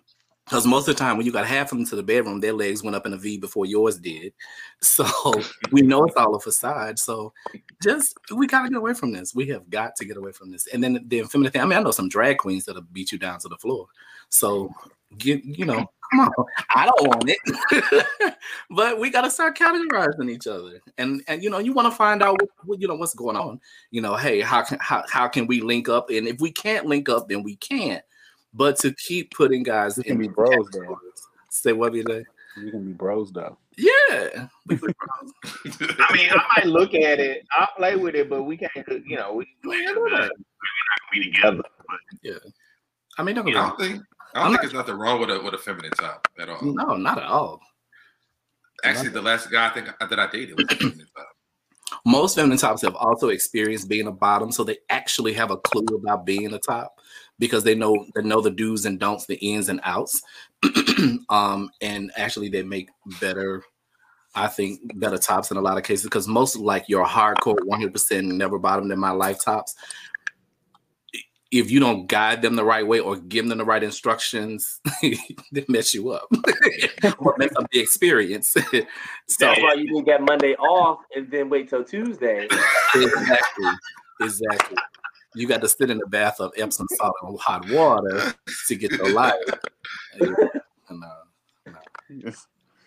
[SPEAKER 4] Because most of the time when you got half of them to the bedroom, their legs went up in a V before yours did. So we know it's all a facade. So just, we got to get away from this. We have got to get away from this. And then the effeminate thing, I mean, I know some drag queens that'll beat you down to the floor. So, get, you know, come on. I don't want it. But we got to start categorizing each other. And, and you know, you want to find out, what, what, you know, what's going on. You know, hey, how can, how, how can we link up? And if we can't link up, then we can't. But to keep putting guys
[SPEAKER 5] You can
[SPEAKER 4] in
[SPEAKER 5] be bros though.
[SPEAKER 4] Say what you say?
[SPEAKER 5] You can be bros though.
[SPEAKER 4] Yeah.
[SPEAKER 1] I mean, I might look at it, I'll play with it, but we can't, you know, we, we not gonna be together. But,
[SPEAKER 4] yeah. I mean, don't get
[SPEAKER 3] I
[SPEAKER 4] me
[SPEAKER 3] don't
[SPEAKER 4] wrong.
[SPEAKER 3] think I don't think there's nothing wrong with a with a feminine top at all.
[SPEAKER 4] No, not at all.
[SPEAKER 3] Actually, the last guy I think that I dated was a feminine top.
[SPEAKER 4] Most feminine tops have also experienced being a bottom, so they actually have a clue about being a top because they know they know the do's and don'ts, the ins and outs. um, and actually, they make better, I think, better tops in a lot of cases because most like your hardcore one hundred percent never bottomed in my life tops. If you don't guide them the right way or give them the right instructions, they mess you up. Or mess up the experience. So,
[SPEAKER 2] That's why you didn't get Monday off and then wait till Tuesday.
[SPEAKER 4] Exactly. Exactly. You got to sit in the bath of Epsom salt and hot water to get the light. And, and, uh,
[SPEAKER 5] Yes.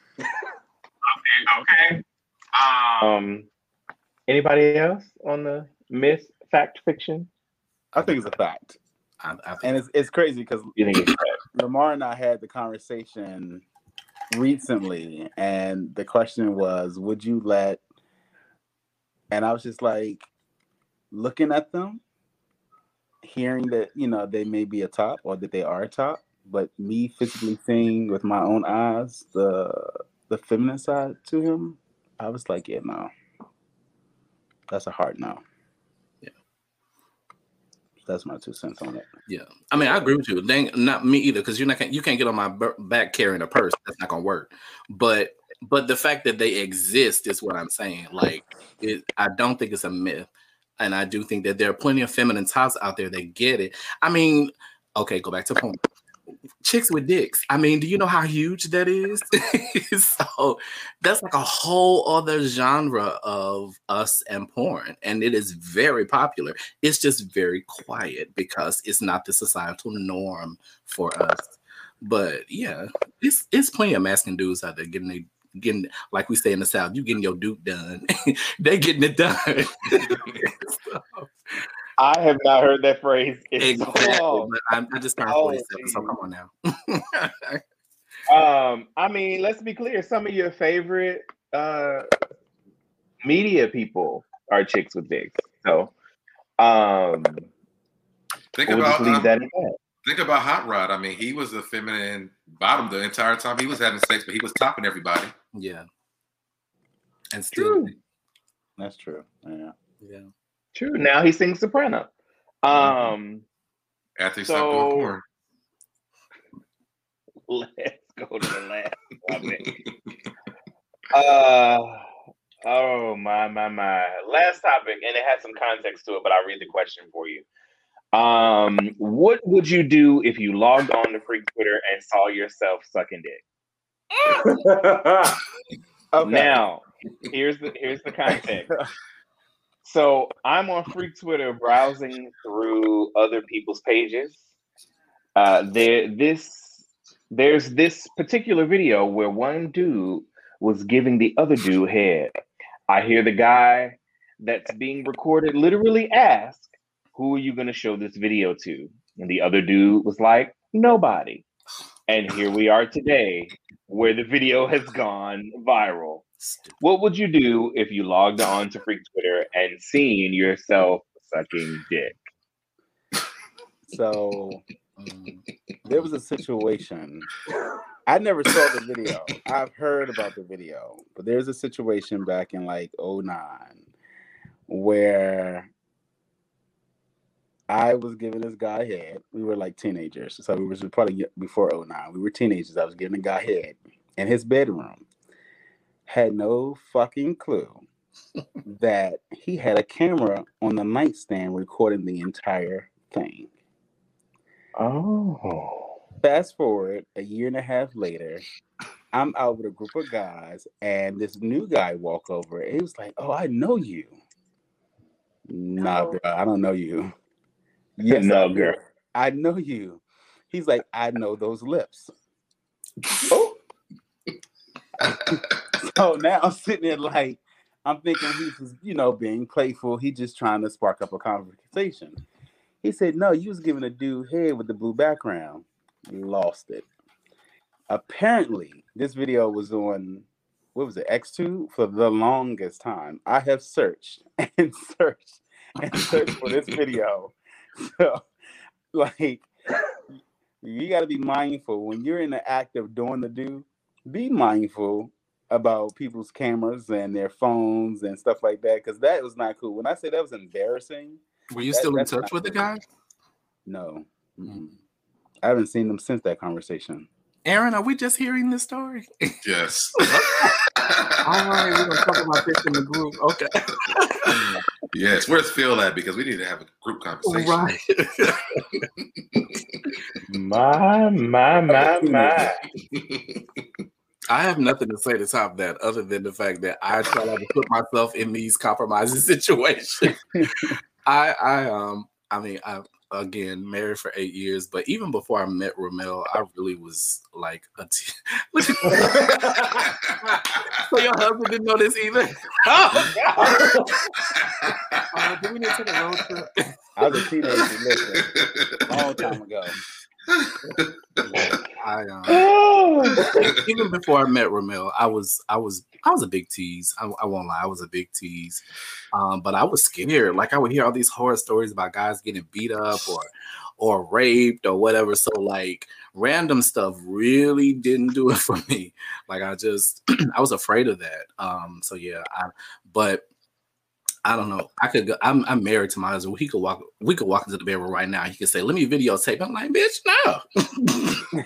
[SPEAKER 1] okay. Um, anybody else on the myth, fact, fiction?
[SPEAKER 5] I think it's a fact.
[SPEAKER 4] I, I think
[SPEAKER 5] And it's it's crazy because
[SPEAKER 1] You think it's fact?
[SPEAKER 5] Lamar and I had the conversation recently, and the question was, would you let, and I was just like, looking at them, hearing that, you know, they may be a top or that they are a top, but me physically seeing with my own eyes the the feminine side to him, I was like, yeah, no. That's a hard no.
[SPEAKER 4] Yeah.
[SPEAKER 5] That's my two cents on it.
[SPEAKER 4] Yeah, I mean, I agree with you. They ain't, not me either, because you're not you can't get on my b- back carrying a purse. That's not gonna work. But but the fact that they exist is what I'm saying. Like, it, I don't think it's a myth, and I do think that there are plenty of feminine tops out there that get it. I mean, okay, go back to porn. Chicks with dicks. I mean, do you know how huge that is? So that's like a whole other genre of us and porn, and it is very popular. It's just very quiet because it's not the societal norm for us. But yeah, it's it's plenty of masculine dudes out there getting they getting, like we say in the South, you getting your duke done. They getting it done. So,
[SPEAKER 1] I have not heard that phrase. in so
[SPEAKER 4] exactly.
[SPEAKER 1] long.
[SPEAKER 4] But I'm, I just turned
[SPEAKER 1] Oh,
[SPEAKER 4] forty-seven, so come on now.
[SPEAKER 1] Um, I mean, let's be clear. Some of your favorite uh, media people are chicks with dicks. So, um,
[SPEAKER 3] Think
[SPEAKER 1] we'll
[SPEAKER 3] about
[SPEAKER 1] just leave
[SPEAKER 3] um,
[SPEAKER 1] that at that.
[SPEAKER 3] think about Hot Rod. I mean, he was a feminine bottom the entire time he was having sex, but he was topping everybody.
[SPEAKER 4] Yeah. And still,
[SPEAKER 1] True.
[SPEAKER 5] That's true. Yeah.
[SPEAKER 4] yeah.
[SPEAKER 1] True. Now he sings soprano. Um,
[SPEAKER 3] After he stopped doing
[SPEAKER 1] So-
[SPEAKER 3] porn.
[SPEAKER 1] let's go to the last topic. Uh, oh my my my. Last topic, and it has some context to it, but I'll read the question for you. Um, what would you do if you logged on to Freak Twitter and saw yourself sucking dick?
[SPEAKER 5] Okay.
[SPEAKER 1] Now, here's the here's the context. So I'm on Freak Twitter browsing through other people's pages. Uh, there this there's this particular video where one dude was giving the other dude head. I hear the guy that's being recorded literally ask, "Who are you going to show this video to?" And the other dude was like, "Nobody." And here we are today, where the video has gone viral. What would you do if you logged on to Freak Twitter and seen yourself sucking dick?
[SPEAKER 5] So
[SPEAKER 4] Um,
[SPEAKER 5] there was a situation. I never saw the video. I've heard about the video, but there's a situation back in like oh nine where I was giving this guy head. We were like teenagers, so we was probably before oh nine. We were teenagers. I was giving a guy head in his bedroom. Had no fucking clue that he had a camera on the nightstand recording the entire thing.
[SPEAKER 1] Oh.
[SPEAKER 5] Fast forward a year and a half later, I'm out with a group of guys, and this new guy walk over. He was like, "Oh, I know you." Nah, bro, I don't know you. Yes,
[SPEAKER 1] no,
[SPEAKER 5] I
[SPEAKER 1] girl.
[SPEAKER 5] I know you. He's like, I know those lips.
[SPEAKER 1] Oh.
[SPEAKER 5] So now I'm sitting there like, I'm thinking he's just, you know, being playful. He's just trying to spark up a conversation. He said, no, you was giving a dude head with the blue background. Lost it. Apparently, this video was on, what was it, Xtube for the longest time. I have searched and searched and searched for this video. So, like, you got to be mindful when you're in the act of doing the do. Be mindful about people's cameras and their phones and stuff like that, because that was not cool. When I say that was embarrassing,
[SPEAKER 4] were you
[SPEAKER 5] that,
[SPEAKER 4] still in touch with
[SPEAKER 5] cool.
[SPEAKER 4] the guy?
[SPEAKER 5] No, mm-hmm. I haven't seen them since that conversation.
[SPEAKER 4] Aaron, are we just hearing this story?
[SPEAKER 3] Yes.
[SPEAKER 4] All right, we're gonna talk about this in the group. Okay.
[SPEAKER 3] Yes, where's Phil at? Because we need to have a group conversation.
[SPEAKER 4] Right.
[SPEAKER 1] my, my, my, my.
[SPEAKER 4] I have nothing to say to top that other than the fact that I try not to put myself in these compromising situations. I, I, um, I mean, I again married for eight years, but even before I met Ramel, I really was like a. T- Look at so your husband didn't know this either. Oh, uh, do we need to take a road trip?
[SPEAKER 5] I was a teenager, listen, a long time ago.
[SPEAKER 4] I um, even before I met Ramel, I was I was I was a big tease. I, I won't lie, I was a big tease. Um, but I was scared. Like I would hear all these horror stories about guys getting beat up or or raped or whatever. So like random stuff really didn't do it for me. Like I just I was afraid of that. Um, so yeah, I but I don't know. I could go, I'm I'm married to my husband. He could walk we could walk into the bedroom right now. He could say, let me videotape. I'm like, bitch, no.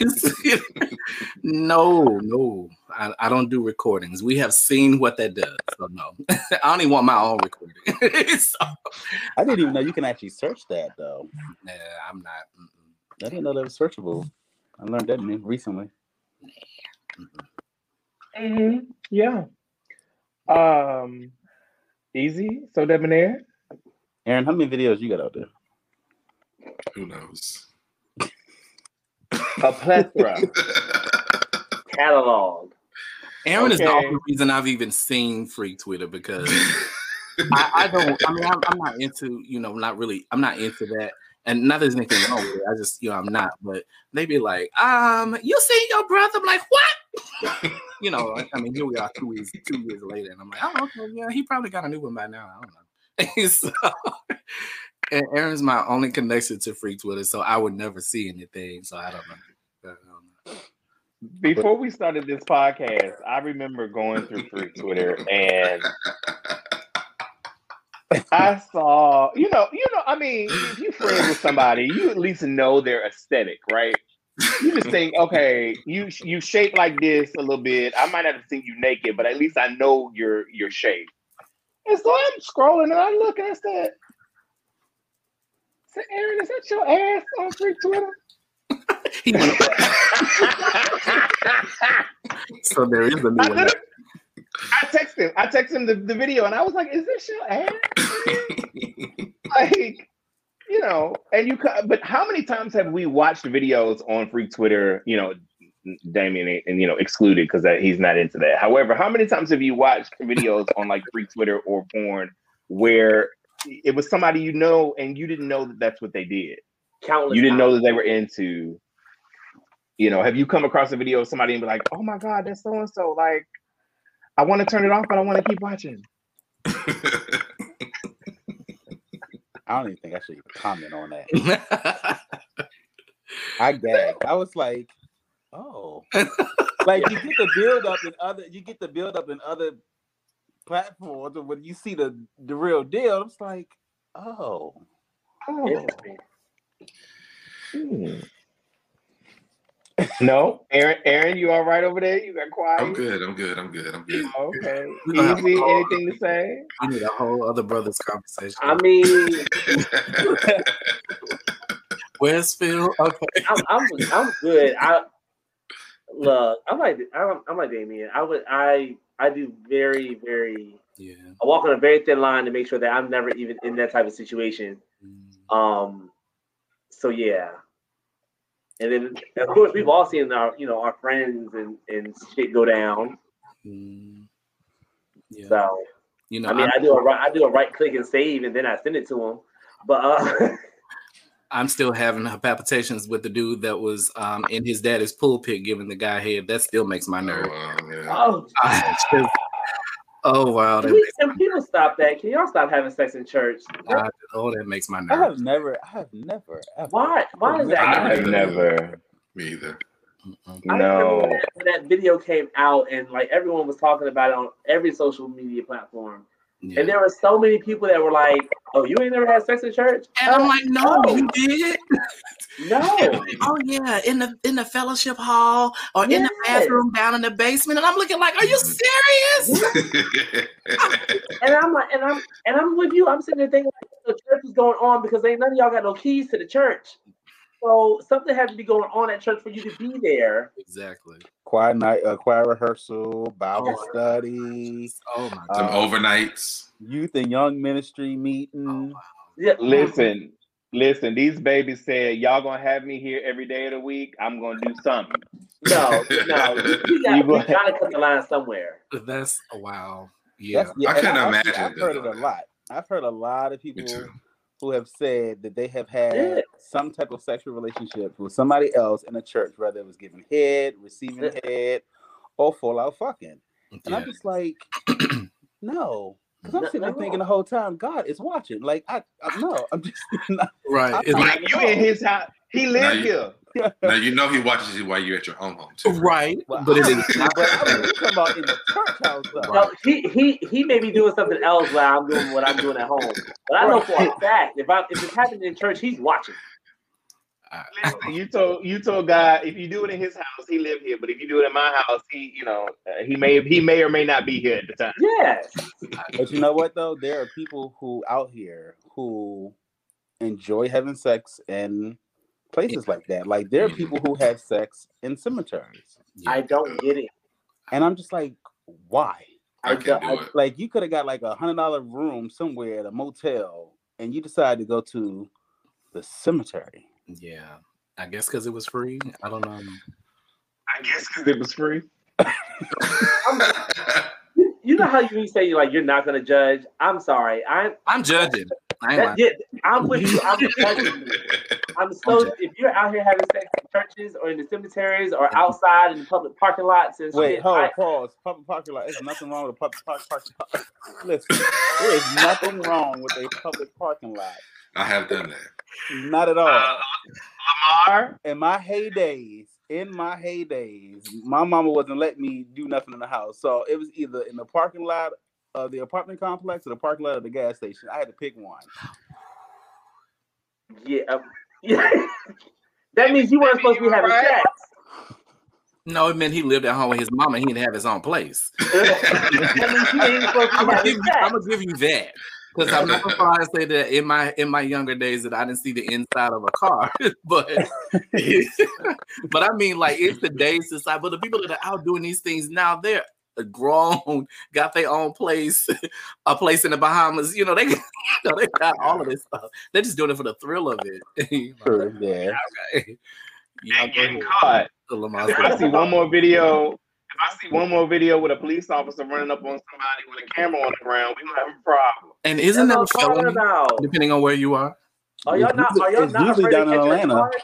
[SPEAKER 4] no, no. I, I don't do recordings. We have seen what that does. So no. I don't even want my own recording. So,
[SPEAKER 5] I didn't even know you can actually search that though.
[SPEAKER 4] Nah, I'm not. Mm-mm.
[SPEAKER 5] I didn't know that was searchable. I learned that recently.
[SPEAKER 1] Mm-hmm. Yeah. Um Easy, so debonair.
[SPEAKER 5] Aaron, how many videos you got out there?
[SPEAKER 3] Who knows?
[SPEAKER 1] A plethora.
[SPEAKER 2] Catalog.
[SPEAKER 4] Aaron
[SPEAKER 1] okay.
[SPEAKER 4] is the only reason I've even seen Freak Twitter because I, I don't. I mean, I'm, I'm not into. You know, not really. I'm not into that. And not there's anything wrong with it. I just, you know, I'm not. But they be like, um, you seen your brother? I'm like, what? You know, I mean, here we are two years, two years later, and I'm like, oh, okay, yeah, he probably got a new one by now. I don't know. So, and Aaron's my only connection to Freak Twitter, so I would never see anything. So I don't know. I don't know.
[SPEAKER 1] Before we started this podcast, I remember going through Freak Twitter and I saw, you know, you know, I mean, if you friends with somebody, you at least know their aesthetic, right? You just think, okay, you you shape like this a little bit. I might not have seen you naked, but at least I know your your shape. And so I'm scrolling and I look and I said, "Say, Aaron, is that your ass on Freak Twitter?"
[SPEAKER 4] He went so there is a new one.
[SPEAKER 1] I text him. I text him the, the video, and I was like, "Is this your ass?" Like, you know, and you. But how many times have we watched videos on Freak Twitter? You know, Damien, and you know, excluded because he's not into that. However, how many times have you watched videos on like Freak Twitter or porn where it was somebody you know, and you didn't know that that's what they did?
[SPEAKER 2] Countless
[SPEAKER 1] you didn't
[SPEAKER 2] times.
[SPEAKER 1] know that they were into. You know, have you come across a video of somebody and be like, "Oh my God, that's so and so," like. I want to turn it off, but I want to keep watching.
[SPEAKER 5] I don't even think I should even comment on that. I gagged. I was like, "Oh, like you get the build up in other, you get the build up in other platforms, and when you see the the real deal, it's like, oh, oh."
[SPEAKER 2] Interesting.
[SPEAKER 1] Hmm. No, Aaron. Aaron, you all right over there? You got quiet.
[SPEAKER 3] I'm good. I'm good. I'm good. I'm good.
[SPEAKER 1] Okay. Easy. Anything to say?
[SPEAKER 4] We need a whole other brothers conversation.
[SPEAKER 2] I mean,
[SPEAKER 4] Westfield. Okay.
[SPEAKER 2] I'm, I'm, I'm good. I look. I'm like, I'm, I'm like Damien. I would, I, I do very, very.
[SPEAKER 4] Yeah.
[SPEAKER 2] I walk on a very thin line to make sure that I'm never even in that type of situation.
[SPEAKER 4] Mm.
[SPEAKER 2] Um. So yeah. And then, of course, we've all seen our, you know, our friends and, and shit go down.
[SPEAKER 4] Mm. Yeah.
[SPEAKER 2] So,
[SPEAKER 4] you know,
[SPEAKER 2] I mean,
[SPEAKER 4] I'm,
[SPEAKER 2] I do a right, I do a right click and save, and then I send it to them. But uh,
[SPEAKER 4] I'm still having palpitations with the dude that was um, in his daddy's pulpit giving the guy head. That still makes my nerve.
[SPEAKER 3] Oh, yeah.
[SPEAKER 2] oh,
[SPEAKER 4] I just, oh wow, that
[SPEAKER 2] can, we,
[SPEAKER 4] makes,
[SPEAKER 2] can people stop that? Can y'all stop having sex in church?
[SPEAKER 4] I, oh, that makes my
[SPEAKER 5] I
[SPEAKER 4] nerve.
[SPEAKER 5] have never, I have never. Ever,
[SPEAKER 2] Why? Why is that?
[SPEAKER 1] I have
[SPEAKER 3] never-
[SPEAKER 1] never.
[SPEAKER 3] Me either.
[SPEAKER 4] Mm-mm.
[SPEAKER 2] I remember
[SPEAKER 1] No.
[SPEAKER 2] when that, when that video came out, and like everyone was talking about it on every social media platform,
[SPEAKER 4] Yeah.
[SPEAKER 2] and there were so many people that were like, "Oh, you ain't never had sex in church?"
[SPEAKER 4] And I'm
[SPEAKER 2] Uh,
[SPEAKER 4] like, no,
[SPEAKER 2] no.
[SPEAKER 4] you did.
[SPEAKER 2] no.
[SPEAKER 4] Oh yeah, in the in the fellowship hall or in the
[SPEAKER 2] Yes.
[SPEAKER 4] bathroom down in the basement, and I'm looking like, are you serious?
[SPEAKER 2] And I'm like, and I'm and I'm with you. I'm sitting there thinking like, the church is going on because ain't none of y'all got no keys to the church. So something had to be going on at church for you to be there.
[SPEAKER 4] Exactly.
[SPEAKER 5] choir night, uh, choir rehearsal, Bible
[SPEAKER 4] Oh.
[SPEAKER 5] study,
[SPEAKER 4] Oh my
[SPEAKER 3] Some
[SPEAKER 5] Uh,
[SPEAKER 3] overnights.
[SPEAKER 5] youth and young ministry meeting.
[SPEAKER 2] Yeah.
[SPEAKER 1] Listen, listen. These babies said, "Y'all gonna have me here every day of the week. I'm gonna do something."
[SPEAKER 2] No, no. We, we got
[SPEAKER 1] You
[SPEAKER 2] we
[SPEAKER 1] go-
[SPEAKER 2] gotta cut the line somewhere.
[SPEAKER 4] That's wow. Yeah.
[SPEAKER 5] That's, yeah,
[SPEAKER 3] I
[SPEAKER 5] and
[SPEAKER 3] couldn't
[SPEAKER 5] actually-
[SPEAKER 3] imagine
[SPEAKER 5] I've heard it
[SPEAKER 3] doing
[SPEAKER 5] a
[SPEAKER 3] that.
[SPEAKER 5] lot. I've heard a lot of
[SPEAKER 3] Me
[SPEAKER 5] people
[SPEAKER 3] too.
[SPEAKER 5] who have said that they have had
[SPEAKER 2] Yeah.
[SPEAKER 5] some type of sexual relationship with somebody else in a church, whether it was giving head, receiving
[SPEAKER 2] Yeah.
[SPEAKER 5] head, or full out fucking. And
[SPEAKER 4] Yeah.
[SPEAKER 5] I'm just like, no. Because I'm
[SPEAKER 2] No,
[SPEAKER 5] sitting there
[SPEAKER 2] no.
[SPEAKER 5] thinking the whole time, God is watching. Like, I, I no, I'm just not.
[SPEAKER 4] Right. It's like,
[SPEAKER 1] Like you in his house. He
[SPEAKER 3] Now
[SPEAKER 1] live
[SPEAKER 3] you-
[SPEAKER 1] here.
[SPEAKER 3] Now you know he watches you while you're at your own home too.
[SPEAKER 4] right.
[SPEAKER 5] Well,
[SPEAKER 4] But it
[SPEAKER 5] I-
[SPEAKER 4] is
[SPEAKER 5] But I was talking about in the church house, though.
[SPEAKER 2] No, he he he may be doing something else while I'm doing what I'm doing at home. But I know for a fact if I if it's happening in church, he's watching.
[SPEAKER 1] Listen, you told you told God if you do it in his house, he live here. But if you do it in my house, he you know uh, he may he may or may not be here at the time.
[SPEAKER 2] Yes.
[SPEAKER 5] But you know what, though? There are people who out here who enjoy having sex in places like that. Like, there are people who have sex in cemeteries.
[SPEAKER 2] I don't get it.
[SPEAKER 5] And I'm just like, why?
[SPEAKER 3] I can't
[SPEAKER 2] don't-
[SPEAKER 3] do it.
[SPEAKER 5] Like, you could have got like a hundred dollar room somewhere at a motel, and you decided to go to the cemetery.
[SPEAKER 4] Yeah. I guess because it was free. I don't know.
[SPEAKER 1] I guess because it was free.
[SPEAKER 2] You know how you say like you're not gonna judge. I'm sorry. I'm
[SPEAKER 4] I'm judging. I ain't
[SPEAKER 2] that,
[SPEAKER 4] lying.
[SPEAKER 2] yeah, I'm with you. I'm judging you. I'm so if you're out here having sex in churches or in the cemeteries or outside in the public parking lots and
[SPEAKER 5] Wait,
[SPEAKER 2] shit,
[SPEAKER 5] hold,
[SPEAKER 2] I,
[SPEAKER 5] pause. Public parking lot. There's nothing wrong with a public park, parking lot. Listen, there is nothing wrong with a public parking lot.
[SPEAKER 3] I have done that.
[SPEAKER 5] Not at all.
[SPEAKER 1] Uh, Lamar,
[SPEAKER 5] In my heydays, in my heydays, my mama wasn't letting me do nothing in the house. So it was either in the parking lot of the apartment complex or the parking lot of the gas station. I had to pick one.
[SPEAKER 2] yeah, um, yeah. That means you weren't supposed to be having sex.
[SPEAKER 4] No, it meant he lived at home with his mama. He didn't have his own place.
[SPEAKER 2] That means you ain't supposed to
[SPEAKER 4] I'm
[SPEAKER 2] be
[SPEAKER 4] gonna give
[SPEAKER 2] having
[SPEAKER 4] you,
[SPEAKER 2] sex.
[SPEAKER 4] I'm gonna give you that. Because I'm not gonna say that in my in my younger days that I didn't see the inside of a car, but but I mean like it's the days society. But the people that are out doing these things now, they're grown, got their own place, a place in the Bahamas. You know they, you know, they got all of this stuff. They're just doing it for the thrill of it.
[SPEAKER 5] True, yeah.
[SPEAKER 4] Okay. Yeah,
[SPEAKER 1] and getting caught.
[SPEAKER 4] Lamar
[SPEAKER 1] If I see one more video, if I see one more video with a police officer running up on somebody with a camera on the ground, we gonna have a problem.
[SPEAKER 4] And isn't that a
[SPEAKER 2] That's what I'm talking
[SPEAKER 4] felony?
[SPEAKER 2] about.
[SPEAKER 4] Depending on where you are.
[SPEAKER 2] Are y'all not? Are y'all
[SPEAKER 5] It's
[SPEAKER 2] not
[SPEAKER 5] usually
[SPEAKER 2] afraid
[SPEAKER 5] down
[SPEAKER 2] to
[SPEAKER 5] in
[SPEAKER 2] catch a
[SPEAKER 5] Atlanta.
[SPEAKER 2] charge?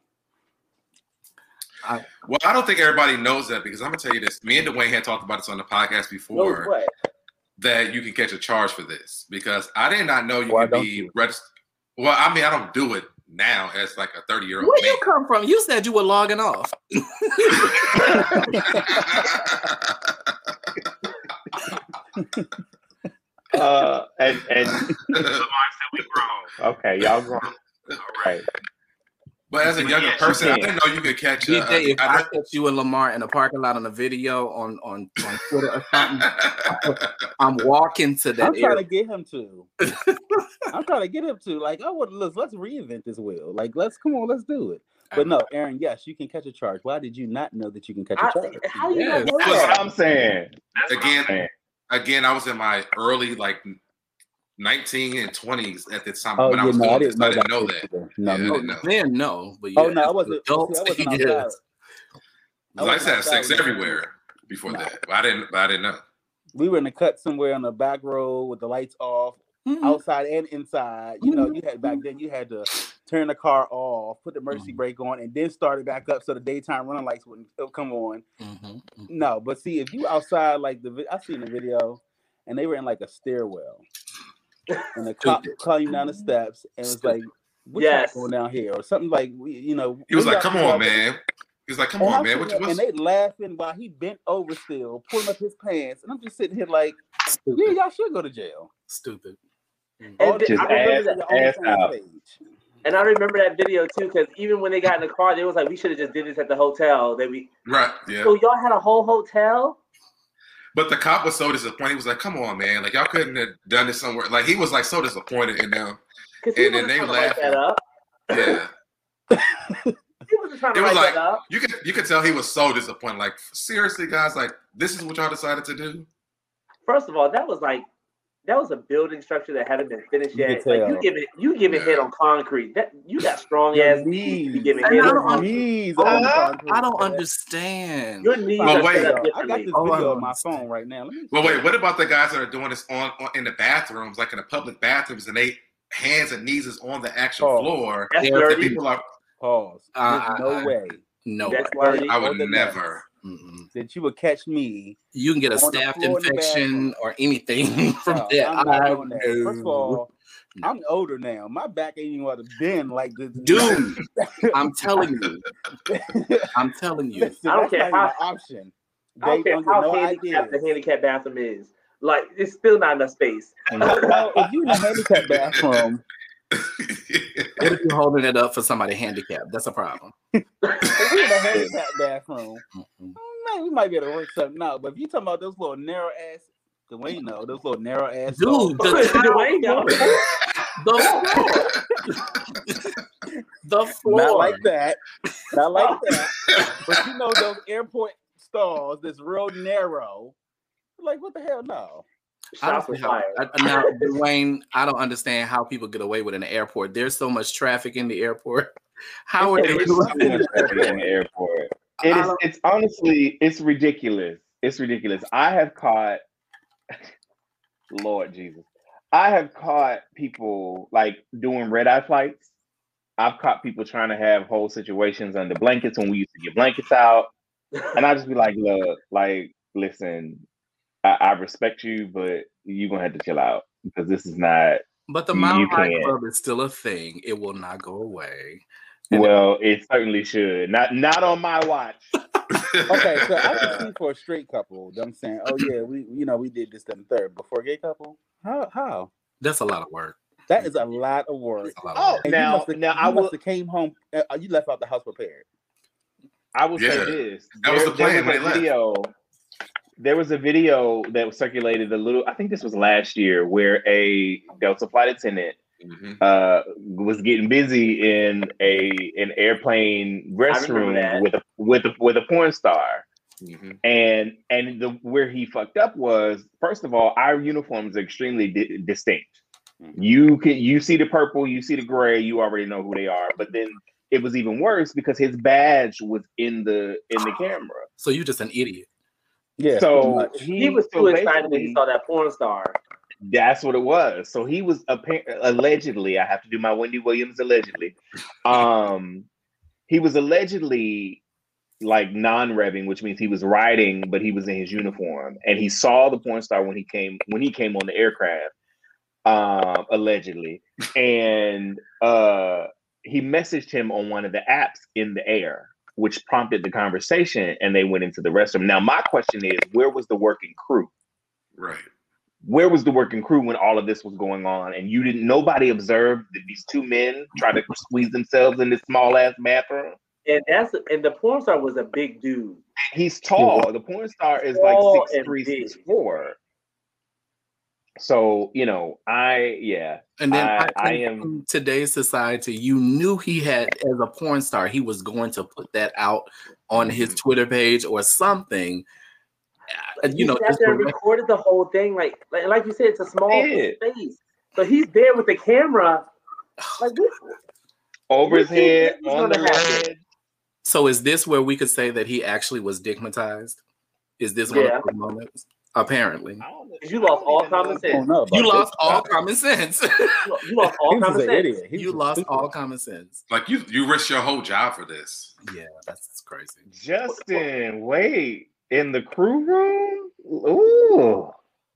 [SPEAKER 3] Well, I don't think everybody knows that because I'm gonna tell you this. Me and Dwayne had talked about this on the podcast
[SPEAKER 2] Knows
[SPEAKER 3] before
[SPEAKER 2] what?
[SPEAKER 3] that you can catch a charge for this because I did not know you
[SPEAKER 5] Why
[SPEAKER 3] could
[SPEAKER 5] don't
[SPEAKER 3] be
[SPEAKER 5] you?
[SPEAKER 3] registered. Well, I mean, I don't do it now as like a thirty year old
[SPEAKER 4] Where
[SPEAKER 3] man.
[SPEAKER 4] you come from? You said you were logging off.
[SPEAKER 1] Uh, and and Lamar said we grown. Okay, y'all grown. All right.
[SPEAKER 3] But as a younger
[SPEAKER 1] Yes,
[SPEAKER 3] person,
[SPEAKER 1] you
[SPEAKER 3] I
[SPEAKER 1] can.
[SPEAKER 3] didn't know you could catch.
[SPEAKER 4] D J,
[SPEAKER 3] Uh,
[SPEAKER 4] if I catch you and Lamar in a parking lot on a video on on, on Twitter or something, I'm walking to that
[SPEAKER 5] I'm trying
[SPEAKER 4] area.
[SPEAKER 5] to get him to. I'm trying to get him to like, oh, well, let's let's reinvent this wheel. Like, let's come on, let's do it. But no, Aaron, yes, you can catch a charge. Why did you not know that you can catch a
[SPEAKER 2] I,
[SPEAKER 5] charge?
[SPEAKER 2] how do you
[SPEAKER 4] Yes.
[SPEAKER 2] not know
[SPEAKER 1] That's what
[SPEAKER 2] that?
[SPEAKER 1] I'm saying. That's what I'm
[SPEAKER 3] Again,
[SPEAKER 1] saying.
[SPEAKER 3] again, I was in my early like nineteen and twenties at the time
[SPEAKER 5] Oh
[SPEAKER 3] when I
[SPEAKER 5] yeah,
[SPEAKER 3] was
[SPEAKER 5] no, I
[SPEAKER 3] doing this.
[SPEAKER 5] didn't know
[SPEAKER 3] I didn't
[SPEAKER 5] that.
[SPEAKER 3] know that.
[SPEAKER 5] either.
[SPEAKER 3] Yeah,
[SPEAKER 5] No,
[SPEAKER 3] I
[SPEAKER 5] me
[SPEAKER 3] didn't
[SPEAKER 5] neither.
[SPEAKER 3] know.
[SPEAKER 4] Then no, but yeah,
[SPEAKER 5] Oh no, I
[SPEAKER 4] as
[SPEAKER 5] wasn't.
[SPEAKER 4] adults,
[SPEAKER 5] See, I wasn't
[SPEAKER 4] yes.
[SPEAKER 5] outside. I
[SPEAKER 3] I used to
[SPEAKER 5] wasn't
[SPEAKER 3] have sex
[SPEAKER 5] outside when-
[SPEAKER 3] everywhere before
[SPEAKER 5] No.
[SPEAKER 3] that. But I didn't. But I didn't know.
[SPEAKER 5] We were in the cut somewhere on the back road with the lights off,
[SPEAKER 4] Mhm.
[SPEAKER 5] outside and inside. You know, you had back then. You had to turn the car off, put the emergency
[SPEAKER 4] Mhm.
[SPEAKER 5] brake on, and then start it back up so the daytime running lights wouldn't come on.
[SPEAKER 4] Mhm, mhm.
[SPEAKER 5] No, but see, if you outside like the vi- I seen the video, and they were in like a stairwell, and the cop
[SPEAKER 4] Stupid.
[SPEAKER 5] climbed down the steps and was
[SPEAKER 4] Stupid.
[SPEAKER 5] like, "What
[SPEAKER 2] Yes.
[SPEAKER 5] y'all going down here?" or something like, "We, you know."
[SPEAKER 3] He was
[SPEAKER 5] where
[SPEAKER 3] like,
[SPEAKER 5] y'all-
[SPEAKER 3] "Come
[SPEAKER 5] where
[SPEAKER 3] on,
[SPEAKER 5] y'all-
[SPEAKER 3] man." He was like, "Come
[SPEAKER 5] And,
[SPEAKER 3] on,
[SPEAKER 5] I'm
[SPEAKER 3] man.
[SPEAKER 5] sitting
[SPEAKER 3] What,
[SPEAKER 5] there,
[SPEAKER 3] what's,
[SPEAKER 5] and they laughing while he bent over still, pulling up his pants, and I'm just sitting here like, "Yeah,
[SPEAKER 4] Stupid.
[SPEAKER 5] y'all should go to jail."
[SPEAKER 4] Stupid.
[SPEAKER 2] And
[SPEAKER 5] All
[SPEAKER 2] then
[SPEAKER 5] this-
[SPEAKER 1] Just
[SPEAKER 2] I remember
[SPEAKER 1] ass-
[SPEAKER 2] that,
[SPEAKER 5] your
[SPEAKER 1] ass
[SPEAKER 5] OnlyFans
[SPEAKER 1] out.
[SPEAKER 5] page.
[SPEAKER 2] and I remember that video too, because even when they got in the car, they was like, "We should have just did this at the hotel." That we,
[SPEAKER 3] right? Yeah."
[SPEAKER 2] so y'all had a whole hotel.
[SPEAKER 3] But the cop was so disappointed. He was like, "Come on, man! Like y'all couldn't have done this somewhere." Like he was like so disappointed in them.
[SPEAKER 2] Because he
[SPEAKER 3] And then
[SPEAKER 2] wasn't
[SPEAKER 3] they
[SPEAKER 2] trying to write
[SPEAKER 3] laughing.
[SPEAKER 2] that up.
[SPEAKER 3] Yeah,
[SPEAKER 2] He wasn't trying to
[SPEAKER 3] it was
[SPEAKER 2] write
[SPEAKER 3] like
[SPEAKER 2] that up.
[SPEAKER 3] you could you could tell he was so disappointed. Like seriously, guys, like this is what y'all decided to do.
[SPEAKER 2] First of all, that was like that was a building structure that hadn't been finished
[SPEAKER 5] You
[SPEAKER 2] yet.
[SPEAKER 5] could
[SPEAKER 2] Like you
[SPEAKER 5] tell.
[SPEAKER 2] give it, you give it
[SPEAKER 3] Yeah.
[SPEAKER 2] head on concrete. That you got strong
[SPEAKER 5] Your
[SPEAKER 2] ass knees to be
[SPEAKER 5] knees,
[SPEAKER 2] giving
[SPEAKER 4] And
[SPEAKER 2] head
[SPEAKER 4] I
[SPEAKER 2] on
[SPEAKER 4] don't
[SPEAKER 2] concrete.
[SPEAKER 5] knees
[SPEAKER 2] Oh,
[SPEAKER 5] on the
[SPEAKER 1] uh,
[SPEAKER 5] concrete.
[SPEAKER 4] I don't understand.
[SPEAKER 2] Your knees
[SPEAKER 3] Well,
[SPEAKER 2] are
[SPEAKER 3] wait.
[SPEAKER 2] set up
[SPEAKER 5] I got
[SPEAKER 2] differently.
[SPEAKER 5] this
[SPEAKER 4] Oh, I
[SPEAKER 5] video
[SPEAKER 4] don't
[SPEAKER 5] on my
[SPEAKER 4] understand.
[SPEAKER 5] phone right now. Let me
[SPEAKER 3] Well,
[SPEAKER 5] see.
[SPEAKER 3] wait. What about the guys that are doing this on, on in the bathrooms, like in the public bathrooms, and they hands and knees is on the actual
[SPEAKER 5] Oh.
[SPEAKER 3] floor?
[SPEAKER 2] That's
[SPEAKER 4] Yeah,
[SPEAKER 3] And
[SPEAKER 2] dirty.
[SPEAKER 3] people are.
[SPEAKER 5] Pause.
[SPEAKER 4] Uh,
[SPEAKER 5] There's
[SPEAKER 4] I-
[SPEAKER 5] no
[SPEAKER 4] I-
[SPEAKER 5] way
[SPEAKER 4] No,
[SPEAKER 2] That's
[SPEAKER 5] Why
[SPEAKER 2] dirty.
[SPEAKER 3] I
[SPEAKER 5] or
[SPEAKER 3] would
[SPEAKER 5] the
[SPEAKER 3] never.
[SPEAKER 4] Mm-mm.
[SPEAKER 5] that you would catch me.
[SPEAKER 4] You can get a
[SPEAKER 5] On the
[SPEAKER 4] staph
[SPEAKER 5] floor in the
[SPEAKER 4] infection
[SPEAKER 5] bathroom.
[SPEAKER 4] or anything from
[SPEAKER 5] No,
[SPEAKER 4] that.
[SPEAKER 5] I'm not
[SPEAKER 4] I
[SPEAKER 5] doing that. First of all,
[SPEAKER 4] No.
[SPEAKER 5] I'm older now. My back ain't even want to bend like this.
[SPEAKER 4] Dude, I'm telling you. I'm telling you.
[SPEAKER 5] Listen,
[SPEAKER 2] I don't
[SPEAKER 5] that's
[SPEAKER 2] care
[SPEAKER 5] not even
[SPEAKER 2] how-
[SPEAKER 5] an option.
[SPEAKER 2] I don't
[SPEAKER 5] They
[SPEAKER 2] care
[SPEAKER 5] don't get
[SPEAKER 2] how
[SPEAKER 5] no
[SPEAKER 2] handicapped the
[SPEAKER 5] idea.
[SPEAKER 2] handicap bathroom is. Like it's still not enough space.
[SPEAKER 5] No, if you in a handicap bathroom,
[SPEAKER 4] What if you're holding it up for somebody handicapped? That's a problem.
[SPEAKER 5] if you in a handicap bathroom,
[SPEAKER 4] Mm-mm.
[SPEAKER 5] man, we might be able to work something out. But if you talking about those little narrow ass, Dwayne, know those little narrow ass.
[SPEAKER 4] Dude, the
[SPEAKER 2] Dwayne knows.
[SPEAKER 4] The floor. The floor.
[SPEAKER 5] Not like that. Not like that. But you know those airport stalls that's real narrow. Like what the hell? No.
[SPEAKER 4] I
[SPEAKER 2] Shots
[SPEAKER 4] don't
[SPEAKER 2] were
[SPEAKER 4] see how,
[SPEAKER 2] fired.
[SPEAKER 4] I, now, Dwayne, I don't understand how people get away with it in the airport. There's so much traffic in the airport. How are they
[SPEAKER 1] It's
[SPEAKER 4] doing
[SPEAKER 1] too much
[SPEAKER 4] it?
[SPEAKER 1] traffic in the airport. It
[SPEAKER 4] I
[SPEAKER 1] is.
[SPEAKER 4] don't-
[SPEAKER 1] It's honestly. It's ridiculous. It's ridiculous. I have caught. Lord Jesus, I have caught people like doing red eye flights. I've caught people trying to have whole situations under blankets when we used to get blankets out, and I just be like, look, like, listen, I, I respect you, but you're gonna have to chill out because this is not.
[SPEAKER 4] But the
[SPEAKER 1] You
[SPEAKER 4] Mile High
[SPEAKER 1] can't.
[SPEAKER 4] Club is still a thing. It will not go away. And
[SPEAKER 1] Well, it certainly should. Not not on my watch.
[SPEAKER 5] Okay, so I can see for a straight couple, them saying, "Oh yeah, we you know we did this and the third." But for a gay couple, how how
[SPEAKER 4] That's a lot of work.
[SPEAKER 5] that is a lot of work.
[SPEAKER 4] That's a lot of
[SPEAKER 1] Oh,
[SPEAKER 4] work.
[SPEAKER 5] And
[SPEAKER 1] now
[SPEAKER 5] you must have,
[SPEAKER 1] now
[SPEAKER 5] you
[SPEAKER 1] I will.
[SPEAKER 5] must have came home. Uh, you left out the house prepared.
[SPEAKER 1] I will
[SPEAKER 3] Yeah,
[SPEAKER 1] say this.
[SPEAKER 3] that was the
[SPEAKER 1] there
[SPEAKER 3] plan
[SPEAKER 1] was
[SPEAKER 3] when
[SPEAKER 1] a
[SPEAKER 3] they left.
[SPEAKER 1] video. There was a video that was circulated a little. I think this was last year, where a Delta flight attendant
[SPEAKER 3] Mhm.
[SPEAKER 1] uh, was getting busy in a an airplane restroom
[SPEAKER 2] that.
[SPEAKER 1] with a with a with a porn star.
[SPEAKER 3] Mhm.
[SPEAKER 1] And and the where he fucked up was, first of all, our uniforms are extremely di- distinct. You can you see the purple, you see the gray, you already know who they are. But then it was even worse because his badge was in the in the camera.
[SPEAKER 4] So you're just an idiot.
[SPEAKER 5] Yeah. pretty
[SPEAKER 1] So
[SPEAKER 5] much.
[SPEAKER 1] he,
[SPEAKER 2] He was
[SPEAKER 1] so
[SPEAKER 2] too excited when
[SPEAKER 1] basically,
[SPEAKER 2] he saw that porn star.
[SPEAKER 1] that's what it was. So he was appa- allegedly, I have to do my Wendy Williams allegedly. Um, he was allegedly like non-revving, which means he was riding, but he was in his uniform, and he saw the porn star when he came when he came on the aircraft, um, allegedly, and uh, he messaged him on one of the apps in the air, which prompted the conversation, and they went into the restroom. Now, my question is, where was the working crew?
[SPEAKER 3] Right.
[SPEAKER 1] where was the working crew when all of this was going on? And you didn't. Nobody observed that these two men try to squeeze themselves in this small ass bathroom.
[SPEAKER 2] And that's and the porn star was a big dude.
[SPEAKER 1] He's tall. The porn star is
[SPEAKER 2] Tall
[SPEAKER 1] like six
[SPEAKER 2] and
[SPEAKER 1] three,
[SPEAKER 2] big.
[SPEAKER 1] six four. So you know, I yeah,
[SPEAKER 4] And then
[SPEAKER 1] I,
[SPEAKER 4] I,
[SPEAKER 1] I
[SPEAKER 4] think
[SPEAKER 1] am.
[SPEAKER 4] in today's society, you knew he had, as a porn star, he was going to put that out on his Twitter page or something. Uh,
[SPEAKER 2] He
[SPEAKER 4] You know,
[SPEAKER 2] sat
[SPEAKER 4] just
[SPEAKER 2] there and
[SPEAKER 4] to-
[SPEAKER 2] recorded the whole thing. Like, like, like you said, it's a small
[SPEAKER 1] Yeah.
[SPEAKER 2] space. So he's there with the camera. Like, what,
[SPEAKER 1] Over his
[SPEAKER 2] what do you
[SPEAKER 1] head,
[SPEAKER 2] think was
[SPEAKER 1] on the
[SPEAKER 2] gonna happen?
[SPEAKER 1] red.
[SPEAKER 4] so is this where we could say that he actually was digmatized? Is this one
[SPEAKER 2] Yeah.
[SPEAKER 4] of those moments? Apparently.
[SPEAKER 1] I don't-
[SPEAKER 2] You lost
[SPEAKER 1] I don't
[SPEAKER 2] all
[SPEAKER 1] even know
[SPEAKER 2] common
[SPEAKER 1] if-
[SPEAKER 5] I don't
[SPEAKER 2] sense.
[SPEAKER 5] know about
[SPEAKER 4] You
[SPEAKER 5] this.
[SPEAKER 4] lost all common sense.
[SPEAKER 2] You you lost all
[SPEAKER 5] He was
[SPEAKER 2] common
[SPEAKER 5] an
[SPEAKER 2] sense.
[SPEAKER 5] idiot. He
[SPEAKER 4] You
[SPEAKER 5] was
[SPEAKER 4] lost
[SPEAKER 5] stupid.
[SPEAKER 4] all common sense.
[SPEAKER 3] Like you, you risked your whole job for this.
[SPEAKER 4] Yeah, that's crazy.
[SPEAKER 1] Justin, wait, in the crew room? Ooh.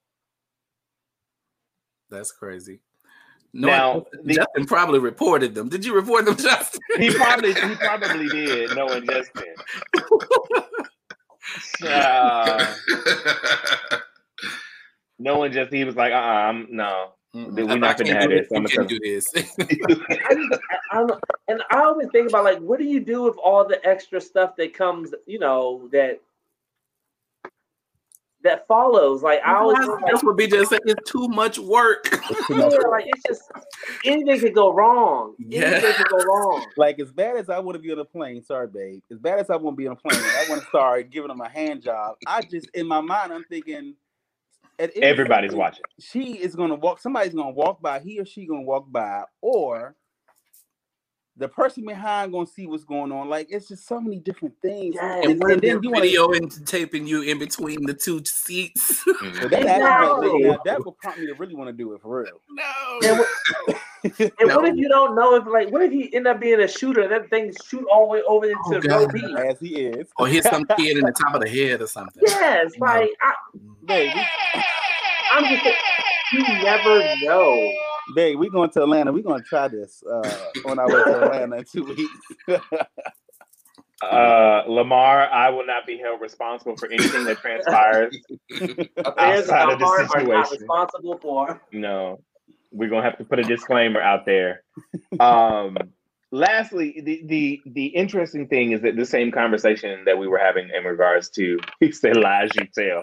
[SPEAKER 4] That's crazy. No,
[SPEAKER 1] Now, the-
[SPEAKER 4] Justin probably reported them. Did you report them, Justin?
[SPEAKER 1] He probably he probably did, knowing Justin. Uh, knowing Justin, he was like, uh uh I'm no.
[SPEAKER 4] Mm-mm.
[SPEAKER 1] We're not
[SPEAKER 4] I
[SPEAKER 1] gonna
[SPEAKER 4] can't
[SPEAKER 1] have
[SPEAKER 4] do
[SPEAKER 1] this.
[SPEAKER 4] it.
[SPEAKER 1] I'm
[SPEAKER 4] You
[SPEAKER 1] gonna
[SPEAKER 4] can do this.
[SPEAKER 2] I just, I, I don't know. And I always think about, like, what do you do with all the extra stuff that comes, you know, that that follows? Like, I always feel like,
[SPEAKER 4] That's what B J said. It's too much work.
[SPEAKER 2] yeah, like it's just anything could go wrong.
[SPEAKER 4] Yeah.
[SPEAKER 2] Anything could go wrong.
[SPEAKER 5] Like, as bad as I want to be on a plane, sorry, babe. As bad as I want to be on a plane, and I want to start giving them a hand job. I just, in my mind, I'm thinking, at any
[SPEAKER 1] Everybody's
[SPEAKER 5] second,
[SPEAKER 1] watching.
[SPEAKER 5] She is gonna walk. Somebody's gonna walk by. He or she gonna walk by, or the person behind gonna see what's going on. Like, it's just so many different things.
[SPEAKER 2] Yes.
[SPEAKER 4] And
[SPEAKER 5] And,
[SPEAKER 4] when
[SPEAKER 5] and
[SPEAKER 4] they're
[SPEAKER 5] then you want to.
[SPEAKER 4] video and taping you in between the two seats.
[SPEAKER 3] Mhm.
[SPEAKER 5] That, actually
[SPEAKER 2] Exactly.
[SPEAKER 5] might- now, that will prompt me to really want to do it for real.
[SPEAKER 4] No.
[SPEAKER 2] And, what, and
[SPEAKER 4] No.
[SPEAKER 2] what if you don't know if, like, what if he end up being a shooter and that thing shoot all the way over into
[SPEAKER 4] Oh,
[SPEAKER 2] row
[SPEAKER 4] God.
[SPEAKER 2] B?
[SPEAKER 5] As he is.
[SPEAKER 4] Or hit some kid in the top of the head or something.
[SPEAKER 2] Yes,
[SPEAKER 4] No.
[SPEAKER 2] like I,
[SPEAKER 5] Babe, we,
[SPEAKER 2] I'm just saying, you never know.
[SPEAKER 5] babe, we going to Atlanta. We're gonna try this uh, on our way to Atlanta in two weeks.
[SPEAKER 1] Uh, Lamar, I will not be held responsible for anything that transpires.
[SPEAKER 2] Affairs
[SPEAKER 1] Outside
[SPEAKER 2] of
[SPEAKER 1] of
[SPEAKER 2] the
[SPEAKER 1] the
[SPEAKER 2] heart are not
[SPEAKER 1] situation.
[SPEAKER 2] responsible for.
[SPEAKER 1] No, we're gonna have to put a disclaimer out there. Um, lastly, the the the interesting thing is that the same conversation that we were having in regards to he said lies you tell.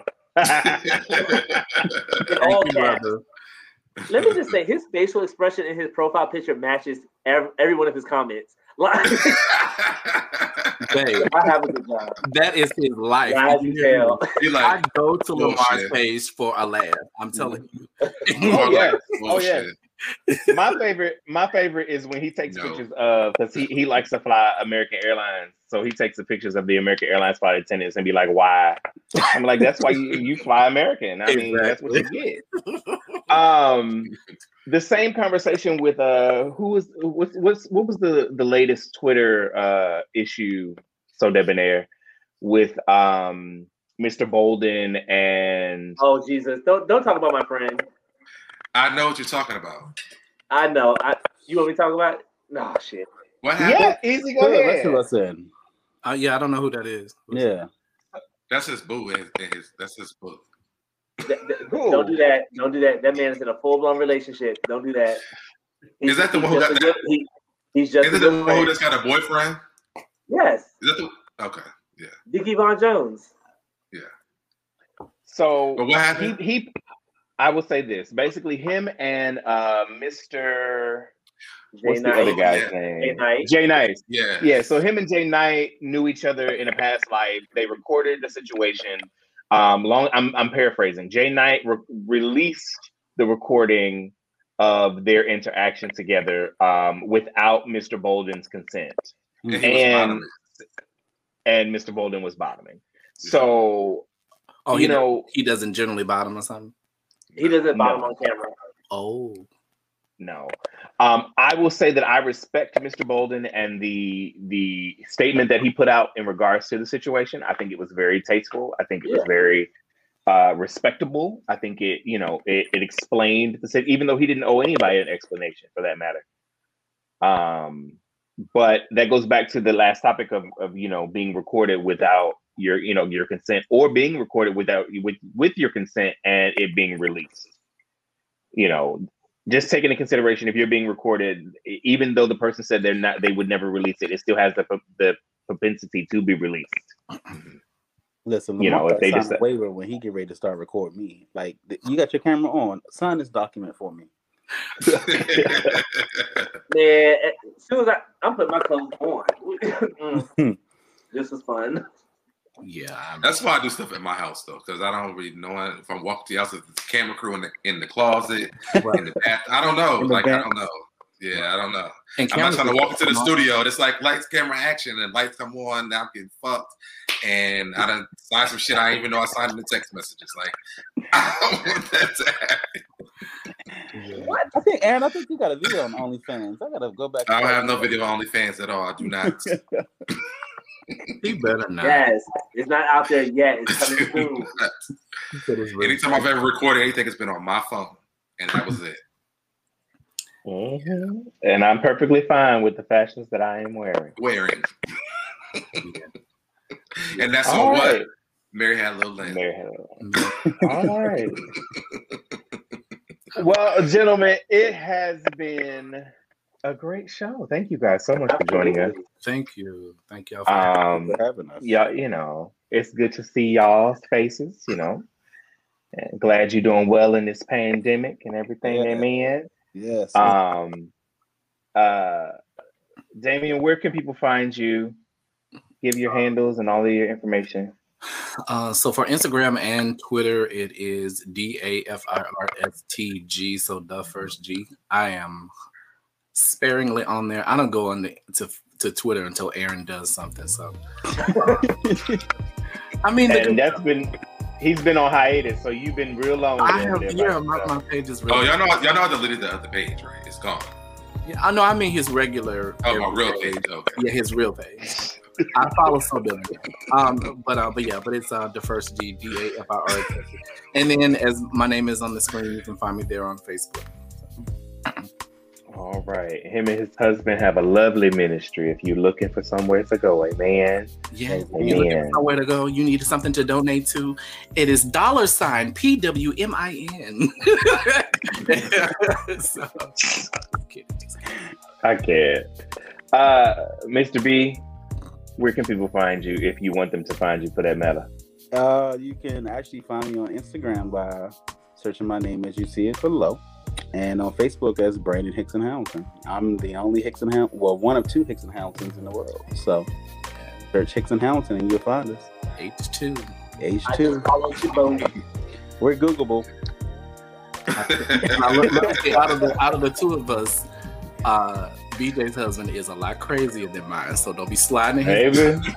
[SPEAKER 2] In all
[SPEAKER 4] Thank you,
[SPEAKER 2] caps.
[SPEAKER 4] brother.
[SPEAKER 2] Let me just say, his facial expression in his profile picture matches every, every one of his comments. Like,
[SPEAKER 4] Babe,
[SPEAKER 2] I have a good job.
[SPEAKER 4] that is his life.
[SPEAKER 2] Lies you tell.
[SPEAKER 3] You
[SPEAKER 4] I
[SPEAKER 3] like,
[SPEAKER 4] go to
[SPEAKER 3] Bullshit.
[SPEAKER 4] Lamar's page for a laugh. I'm telling you.
[SPEAKER 1] Oh, yes. Oh, yes.
[SPEAKER 3] bullshit.
[SPEAKER 1] my favorite, my favorite is when he takes
[SPEAKER 3] No.
[SPEAKER 1] pictures of because he, he likes to fly American Airlines, so he takes the pictures of the American Airlines flight attendants and be like, "Why?" I'm like, "That's why you, you fly American. I mean, that's what you get." Um, the same conversation with uh, who was what's what's what was the the latest Twitter uh issue so debonair with um Mister Bolden and
[SPEAKER 2] Oh Jesus! Don't don't talk about my friend.
[SPEAKER 3] I know what you're talking about.
[SPEAKER 2] I know. I you want me to talk about it? No shit.
[SPEAKER 3] What happened?
[SPEAKER 1] yeah, easy, go
[SPEAKER 5] Good,
[SPEAKER 1] ahead.
[SPEAKER 5] let's fill us in.
[SPEAKER 4] Uh, yeah, I don't know who that is.
[SPEAKER 5] Yeah.
[SPEAKER 3] That's his boo. In his, in his, that's his book.
[SPEAKER 2] Th- th-
[SPEAKER 1] Cool.
[SPEAKER 2] Don't do that. Don't do that. That man is in a full blown relationship. Don't do that. He's,
[SPEAKER 3] Is that the
[SPEAKER 2] he's
[SPEAKER 3] one who
[SPEAKER 2] just
[SPEAKER 3] got
[SPEAKER 2] a good- he- He's just
[SPEAKER 3] Is
[SPEAKER 2] a
[SPEAKER 3] it the
[SPEAKER 2] good
[SPEAKER 3] one who
[SPEAKER 2] friend.
[SPEAKER 3] just got a boyfriend?
[SPEAKER 2] Yes,
[SPEAKER 3] Is that the okay? Yeah.
[SPEAKER 2] Dickie Von Jones.
[SPEAKER 1] So
[SPEAKER 3] But what
[SPEAKER 1] he
[SPEAKER 3] happened?
[SPEAKER 1] he I will say this. Basically, him and uh Mister
[SPEAKER 2] Jay
[SPEAKER 1] what's the
[SPEAKER 2] Knight.
[SPEAKER 1] other guy's
[SPEAKER 3] Yeah.
[SPEAKER 1] name?
[SPEAKER 2] Jay Knight.
[SPEAKER 1] Jay Knight.
[SPEAKER 3] Yeah.
[SPEAKER 1] Yeah, so him and Jay Knight knew each other in a past life. They recorded the situation. Um, long. I'm I'm paraphrasing. Jay Knight re- released the recording of their interaction together um, without Mister Bolden's consent,
[SPEAKER 3] And he was
[SPEAKER 1] and
[SPEAKER 3] bottoming.
[SPEAKER 1] and Mister Bolden was bottoming. So
[SPEAKER 4] Oh,
[SPEAKER 1] you
[SPEAKER 4] he
[SPEAKER 1] know,
[SPEAKER 4] he doesn't generally bottom or something.
[SPEAKER 2] He doesn't bottom
[SPEAKER 1] No.
[SPEAKER 2] on camera.
[SPEAKER 4] Oh,
[SPEAKER 1] no. Um, I will say that I respect Mister Bolden and the the statement that he put out in regards to the situation. I think it was very tasteful. I think it was
[SPEAKER 2] Yeah.
[SPEAKER 1] very uh, respectable. I think it, you know, it, it explained the situation, even though he didn't owe anybody an explanation for that matter. Um, but that goes back to the last topic of, of you know, being recorded without your, you know, your consent, or being recorded without with with your consent and it being released. you know, just take into consideration if you're being recorded, even though the person said they're not, they would never release it, it still has the the propensity to be released.
[SPEAKER 5] Listen,
[SPEAKER 1] you know, if they just
[SPEAKER 5] a waiver when he get ready to start recording me, like you got your camera on, sign this document for me.
[SPEAKER 2] Man, as soon as I, I'm putting my clothes on, mm. This is fun.
[SPEAKER 3] Yeah, I'm... that's why I do stuff at my house though, because I don't really know if I'm walking to the house, if the camera crew in the in the closet, in the bath. I don't know. Like back. I don't know. Yeah, I don't know. And I'm not trying to walk into the studio. It's like lights, camera, action, and lights come on. Now I'm getting fucked, and I done signed some shit I didn't even know I signed in the text messages. Like I don't want that to happen.
[SPEAKER 5] Yeah. What? I think, Aaron, I think you got a video on OnlyFans. I gotta go back.
[SPEAKER 3] I don't have no video on OnlyFans at all. I do not.
[SPEAKER 4] He better not.
[SPEAKER 2] Yes, it's not out there yet. It's coming soon.
[SPEAKER 3] Anytime I've ever recorded anything, it's been on my phone, and that was it.
[SPEAKER 1] Mm-hmm. And I'm perfectly fine with the fashions that I am wearing.
[SPEAKER 3] Wearing. And that's all right. What Mary had a little lamb.
[SPEAKER 1] Mary had a little lamb. All right. Well, gentlemen, it has been a great show. Thank you guys so much for joining us.
[SPEAKER 4] Thank you. Thank y'all for,
[SPEAKER 1] um,
[SPEAKER 4] for having us.
[SPEAKER 1] Yeah, you know, it's good to see y'all's faces, you know. And glad you're doing well in this pandemic and everything, yeah. Amen.
[SPEAKER 5] Yes.
[SPEAKER 1] Um, uh, Damien, where can people find you? Give your handles and all of your information.
[SPEAKER 4] Uh, so for Instagram and Twitter, it is D A F I R S T G. So the first G. I am sparingly on there. I don't go on the, to to Twitter until Aaron does something. So I mean,
[SPEAKER 1] and
[SPEAKER 4] the,
[SPEAKER 1] that's been. He's been on hiatus, so you've been real long.
[SPEAKER 4] I have, yeah, my, my page is.
[SPEAKER 3] Really oh, y'all know, y'all know I deleted the other page, right? It's gone.
[SPEAKER 4] Yeah, I know. I mean his regular.
[SPEAKER 3] Oh, my real page. Okay.
[SPEAKER 4] Yeah, his real page. I follow so different. Um, but uh, but yeah, but it's uh the first G, D A F I R S. And then as my name is on the screen, you can find me there on Facebook.
[SPEAKER 1] All right. Him and his husband have a lovely ministry. If you're looking for somewhere to go, amen.
[SPEAKER 4] Yeah, if you're looking for somewhere to go, you need something to donate to. It is dollar sign P W M I N. So,
[SPEAKER 1] I can't. Uh, Mister B, where can people find you if you want them to find you for that matter?
[SPEAKER 5] Uh, you can actually find me on Instagram by searching my name as you see it below. And on Facebook as Brandon Hickson Hamilton. I'm the only Hickson Hamilton, well, one of two Hickson Hamiltons in the world. So search Hickson Hamilton and you'll find us.
[SPEAKER 4] H two.
[SPEAKER 5] H two. We're Googleable.
[SPEAKER 4] I look, look, out of the out of the two of us, uh, B J's husband is a lot crazier than mine, so don't be sliding him.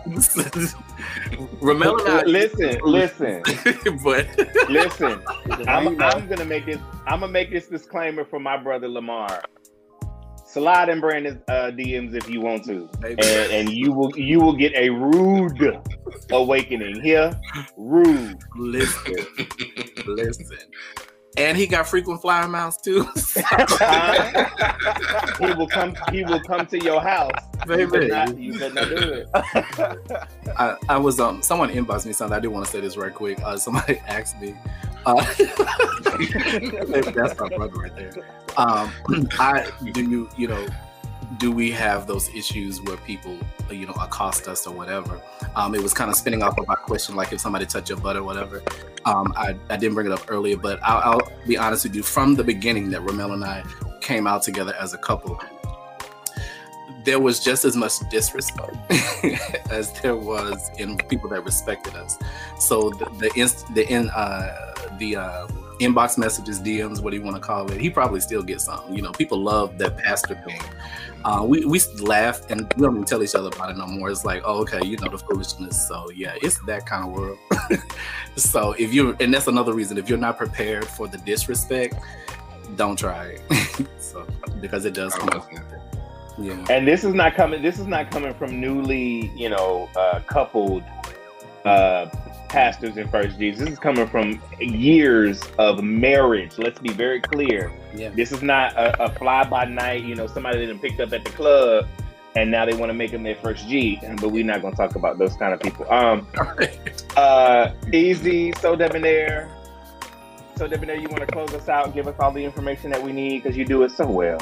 [SPEAKER 4] Ramel and I,
[SPEAKER 1] listen, listen,
[SPEAKER 4] but
[SPEAKER 1] listen. I'm, I'm gonna make this. I'm gonna make this disclaimer for my brother Lamar. Slide in Brandon's uh, D Ms if you want to, and, and you will you will get a rude awakening here. Rude.
[SPEAKER 4] Listen, listen. And he got frequent flyer miles too.
[SPEAKER 1] uh, he will come. He will come to your house.
[SPEAKER 4] Baby,
[SPEAKER 1] you better not do it.
[SPEAKER 4] I, I was um. Someone inboxed me something. I did want to say this right quick. Uh, somebody asked me. Uh, that's my brother right there. Um, I do you you know. Do we have those issues where people, you know, accost us or whatever? Um, it was kind of spinning off of my question, like if somebody touch your butt or whatever. Um, I, I didn't bring it up earlier, but I'll, I'll be honest with you. From the beginning that Ramel and I came out together as a couple, there was just as much disrespect as there was in people that respected us. So the the inst, the in uh, the uh, inbox messages, D Ms, what do you want to call it? He probably still gets some. You know, people love that pastor thing. Uh, we we laugh and we don't even tell each other about it no more. It's like, oh, okay, you know the foolishness. So yeah, it's that kind of world. So if you and that's another reason, if you're not prepared for the disrespect, don't try it. So because it does come up. Yeah.
[SPEAKER 1] And this is not coming. This is not coming from newly, you know, uh, coupled uh, pastors and first G's. This is coming from years of marriage. Let's be very clear.
[SPEAKER 4] Yeah.
[SPEAKER 1] This is not a, a fly by night. You know, somebody that picked up at the club and now they want to make them their first G. But we're not going to talk about those kind of people. Um, uh, Easy, So Debonair. So Debonair, you want to close us out and give us all the information that we need because you do it so well.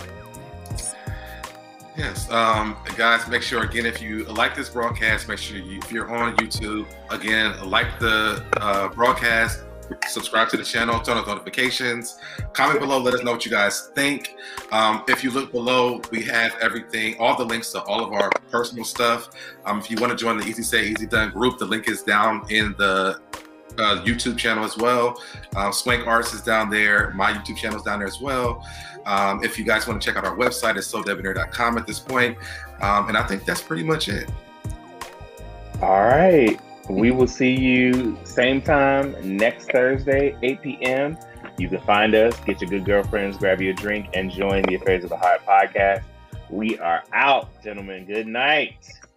[SPEAKER 3] Yes, um, guys, make sure, again, if you like this broadcast, make sure you, if you're on YouTube, again, like the uh, broadcast, subscribe to the channel, turn on notifications, comment below, let us know what you guys think. Um, if you look below, we have everything, all the links to all of our personal stuff. Um, if you want to join the Easy Say, Easy Done group, the link is down in the uh, YouTube channel as well. Um, Swank Arts is down there. My YouTube channel is down there as well. Um, if you guys want to check out our website, it's so debonair dot com at this point. Um, and I think that's pretty much it.
[SPEAKER 1] All right. We will see you same time next Thursday, eight p.m. You can find us, get your good girlfriends, grab you a drink, and join the Affairs of the Heart podcast. We are out, gentlemen. Good night.